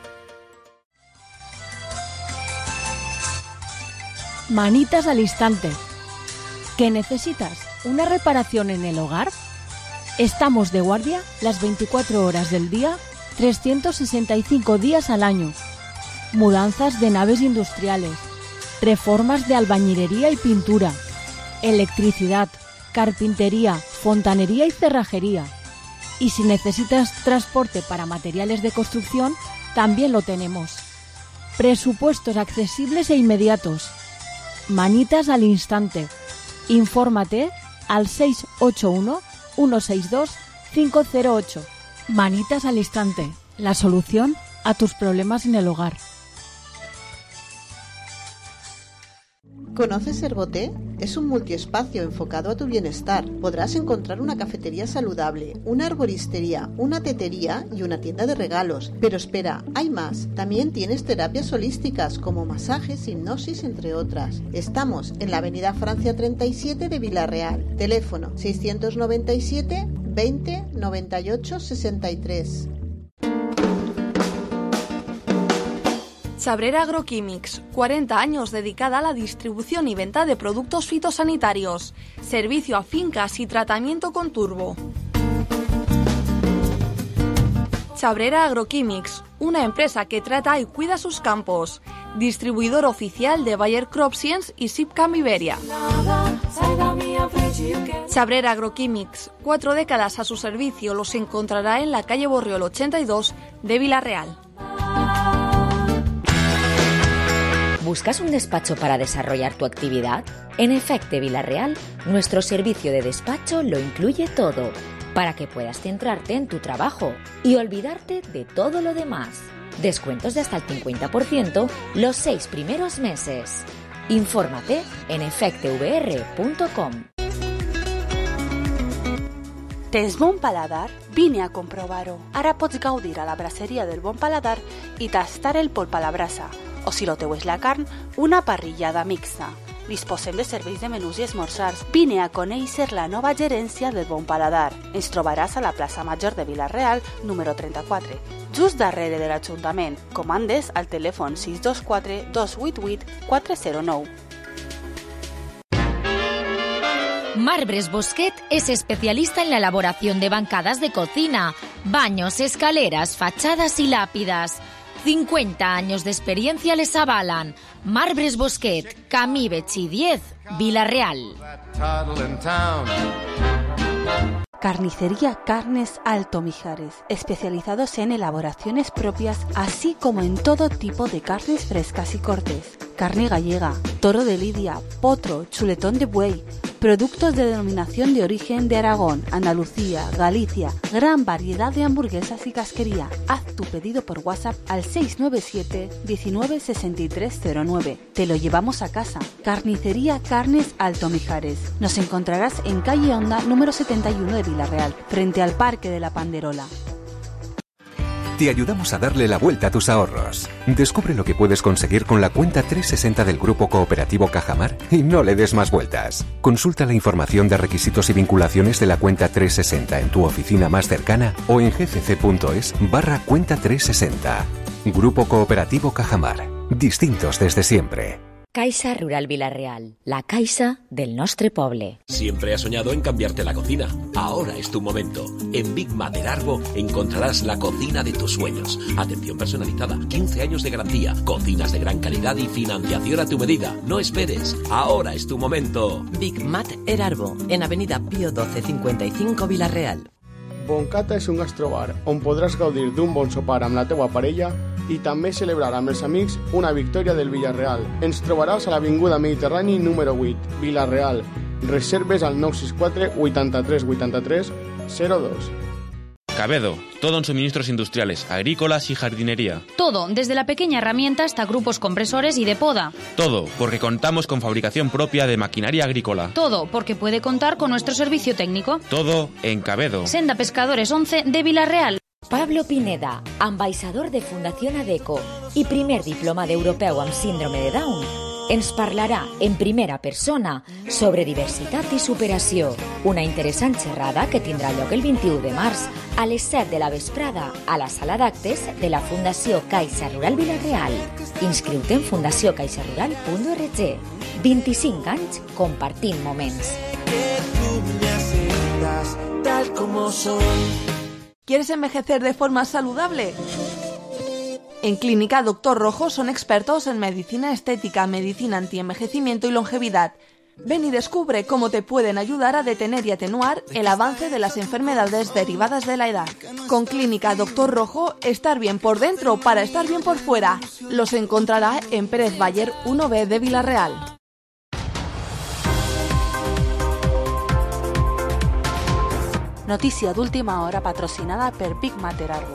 Manitas al instante. ¿Qué necesitas? ¿Una reparación en el hogar? Estamos de guardia las veinticuatro horas del día, trescientos sesenta y cinco días al año. Mudanzas de naves industriales, reformas de albañilería y pintura, electricidad, carpintería, fontanería y cerrajería. Y si necesitas transporte para materiales de construcción, también lo tenemos. Presupuestos accesibles e inmediatos. Manitas al instante. Infórmate al seis ocho uno, uno seis dos, cinco cero ocho. Manitas al instante. La solución a tus problemas en el hogar. ¿Conoces Herboté? Es un multiespacio enfocado a tu bienestar. Podrás encontrar una cafetería saludable, una arboristería, una tetería y una tienda de regalos. Pero espera, hay más. También tienes terapias holísticas como masajes, hipnosis, entre otras. Estamos en la avenida Francia treinta y siete de Villarreal. Teléfono seiscientos noventa y siete, veinte, noventa y ocho, sesenta y tres. Chabrera Agroquímics, cuarenta años dedicada a la distribución y venta de productos fitosanitarios, servicio a fincas y tratamiento con turbo. Chabrera Agroquímics, una empresa que trata y cuida sus campos, distribuidor oficial de Bayer CropScience y Sipcam Iberia. Chabrera Agroquímics, cuatro décadas a su servicio, los encontrará en la calle Borriol ochenta y dos de Villarreal. ¿Buscas un despacho para desarrollar tu actividad? En Efecte Villarreal, nuestro servicio de despacho lo incluye todo, para que puedas centrarte en tu trabajo y olvidarte de todo lo demás. Descuentos de hasta el cincuenta por ciento los seis primeros meses. Infórmate en efecte v r punto com. Tens bon paladar? Vine a comprovar-ho. Ara pots gaudir a la braceria del Bon Paladar i tastar el polp a la brasa, o si lo teu és la carn, una parrillada mixta. Disposem de serveis de menús i esmorzars. Vine a conèixer la nova gerència del Bon Paladar. Ens trobaràs a la plaça Major de Villarreal, número trenta-quatre, just darrere de l'Ajuntament. Comandes al telèfon sis dos quatre, dos vuit vuit, quatre zero nou. Marbres Bosquet es especialista en la elaboración de bancadas de cocina, baños, escaleras, fachadas y lápidas. cincuenta años de experiencia les avalan. Marbres Bosquet, Camí Betxí diez, Villarreal. Carnicería Carnes Alto Mijares, especializados en elaboraciones propias, así como en todo tipo de carnes frescas y cortes. Carne gallega, toro de lidia, potro, chuletón de buey, productos de denominación de origen de Aragón, Andalucía, Galicia, gran variedad de hamburguesas y casquería. Haz tu pedido por WhatsApp al seis nueve siete, diecinueve, sesenta y tres cero nueve. Te lo llevamos a casa. Carnicería Carnes Alto Mijares. Nos encontrarás en calle Honda número setenta y uno de Villarreal, frente al Parque de la Panderola. Te ayudamos a darle la vuelta a tus ahorros. Descubre lo que puedes conseguir con la cuenta trescientos sesenta del Grupo Cooperativo Cajamar y no le des más vueltas. Consulta la información de requisitos y vinculaciones de la cuenta trescientos sesenta en tu oficina más cercana o en gcc.es barra cuenta trescientos sesenta. Grupo Cooperativo Cajamar. Distintos desde siempre. Caixa Rural Villarreal, la caixa del nostre poble. Siempre has soñado en cambiarte la cocina. Ahora es tu momento. En Big Mater Arbo encontrarás la cocina de tus sueños. Atención personalizada, quince años de garantía, cocinas de gran calidad y financiación a tu medida. No esperes. Ahora es tu momento. Big Mater Arbo, en Avenida Pío doce cincuenta y cinco Villarreal. Boncata és un gastrobar on podràs gaudir d'un bon sopar amb la teua parella i també celebrar amb els amics una victòria del Villarreal. Ens trobaràs a l'Avinguda Mediterrani número vuit, Villarreal. Reserves al nou sis quatre vuitanta-tres vuitanta-tres zero dos. Cabedo, todo en suministros industriales, agrícolas y jardinería. Todo, desde la pequeña herramienta hasta grupos compresores y de poda. Todo, porque contamos con fabricación propia de maquinaria agrícola. Todo, porque puede contar con nuestro servicio técnico. Todo en Cabedo. Senda Pescadores once de Villarreal. Pablo Pineda, ambaixador de Fundación ADECO i primer diplomat europeu amb síndrome de Down, ens parlarà en primera persona sobre diversitat i superació. Una interessant xerrada que tindrà lloc el vint-i-u de març a les set de la vesprada a la sala d'actes de la Fundació Caixa Rural Villarreal. Inscriu-te en fundació caixa rural punt org. vint-i-cinc anys compartint moments. Tal como soy. ¿Quieres envejecer de forma saludable? En Clínica Doctor Rojo son expertos en medicina estética, medicina antienvejecimiento y longevidad. Ven y descubre cómo te pueden ayudar a detener y atenuar el avance de las enfermedades derivadas de la edad. Con Clínica Doctor Rojo, estar bien por dentro para estar bien por fuera. Los encontrará en Pérez Bayer uno B de Villarreal. Notícia d'última hora patrocinada per Big Matter Arbo.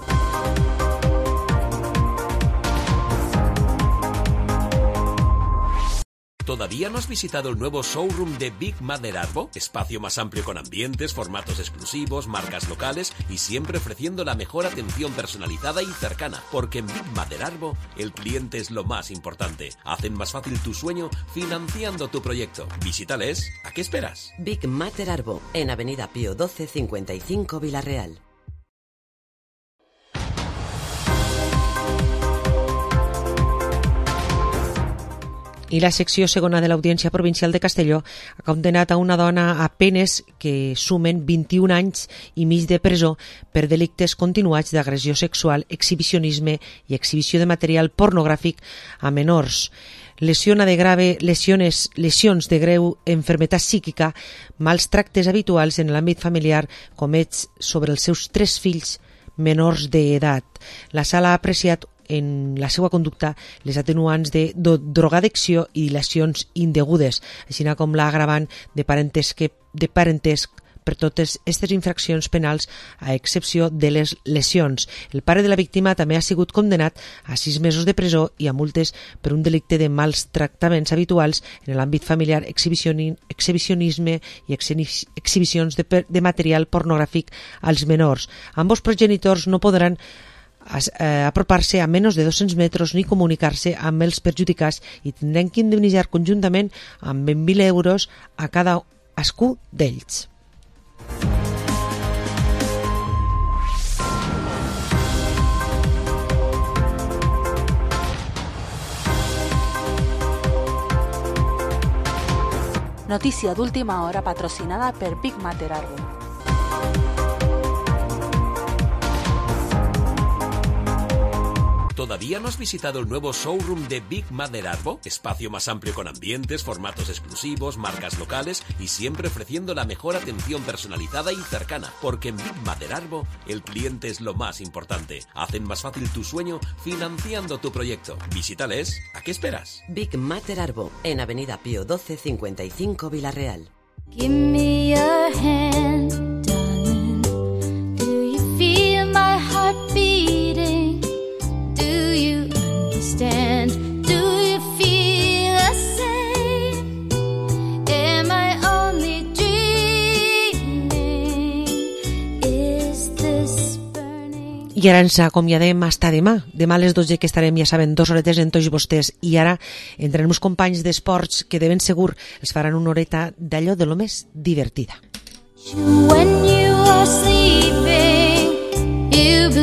¿Todavía no has visitado el nuevo showroom de Big Matter Arbo? Espacio más amplio con ambientes, formatos exclusivos, marcas locales y siempre ofreciendo la mejor atención personalizada y cercana. Porque en Big Matter Arbo el cliente es lo más importante. Hacen más fácil tu sueño financiando tu proyecto. Visítales. ¿A qué esperas? Big Matter Arbo, en Avenida Pío doce cincuenta y cinco Villarreal. I la secció segona de l'Audiència Provincial de Castelló ha condenat a una dona a penes que sumen vint-i-un anys i mig de presó per delictes continuats d'agressió sexual, exhibicionisme i exhibició de material pornogràfic a menors. Lesiona de grave, lesiones, lesions de greu enfermetat psíquica, mals tractes habituals en l'àmbit familiar comets sobre els seus tres fills menors d'edat. La sala ha apreciat en la seva conducta les atenuants de drogadicció i lesions indegudes, així com l'agravant de parentesc, de parentesc per totes aquestes infraccions penals a excepció de les lesions. El pare de la víctima també ha sigut condemnat a sis mesos de presó i a multes per un delicte de mals tractaments habituals en l'àmbit familiar, exhibicionisme i exhibicions de, de material pornogràfic als menors. Ambos progenitors no podran Eh, apropar-se a menys de dos-cents metres ni comunicar-se amb els perjudicats i tindran que indemnitzar conjuntament amb vint mil euros a cada cadascú d'ells. Notícia d'última hora patrocinada per Big Matter Arbo. ¿Todavía no has visitado el nuevo showroom de Big Matter Arbo? Espacio más amplio con ambientes, formatos exclusivos, marcas locales y siempre ofreciendo la mejor atención personalizada y cercana. Porque en Big Matter Arbo el cliente es lo más importante. Hacen más fácil tu sueño financiando tu proyecto. Visítales. ¿A qué esperas? Big Matter Arbo, en Avenida Pío doce cincuenta y cinco Villarreal. Give me your hand, darling. Do you feel my heart beating? Do you understand? Do you feel the same? Am I only dreaming? Is this burning? I ara ens acomiadem hasta demà. Demà a les dotze que estarem, ja saben, dues horetes en tots vostès. I ara entre els companys d'esports que de ben segur els faran una horeta d'allò de lo més divertida. When you are sleeping, you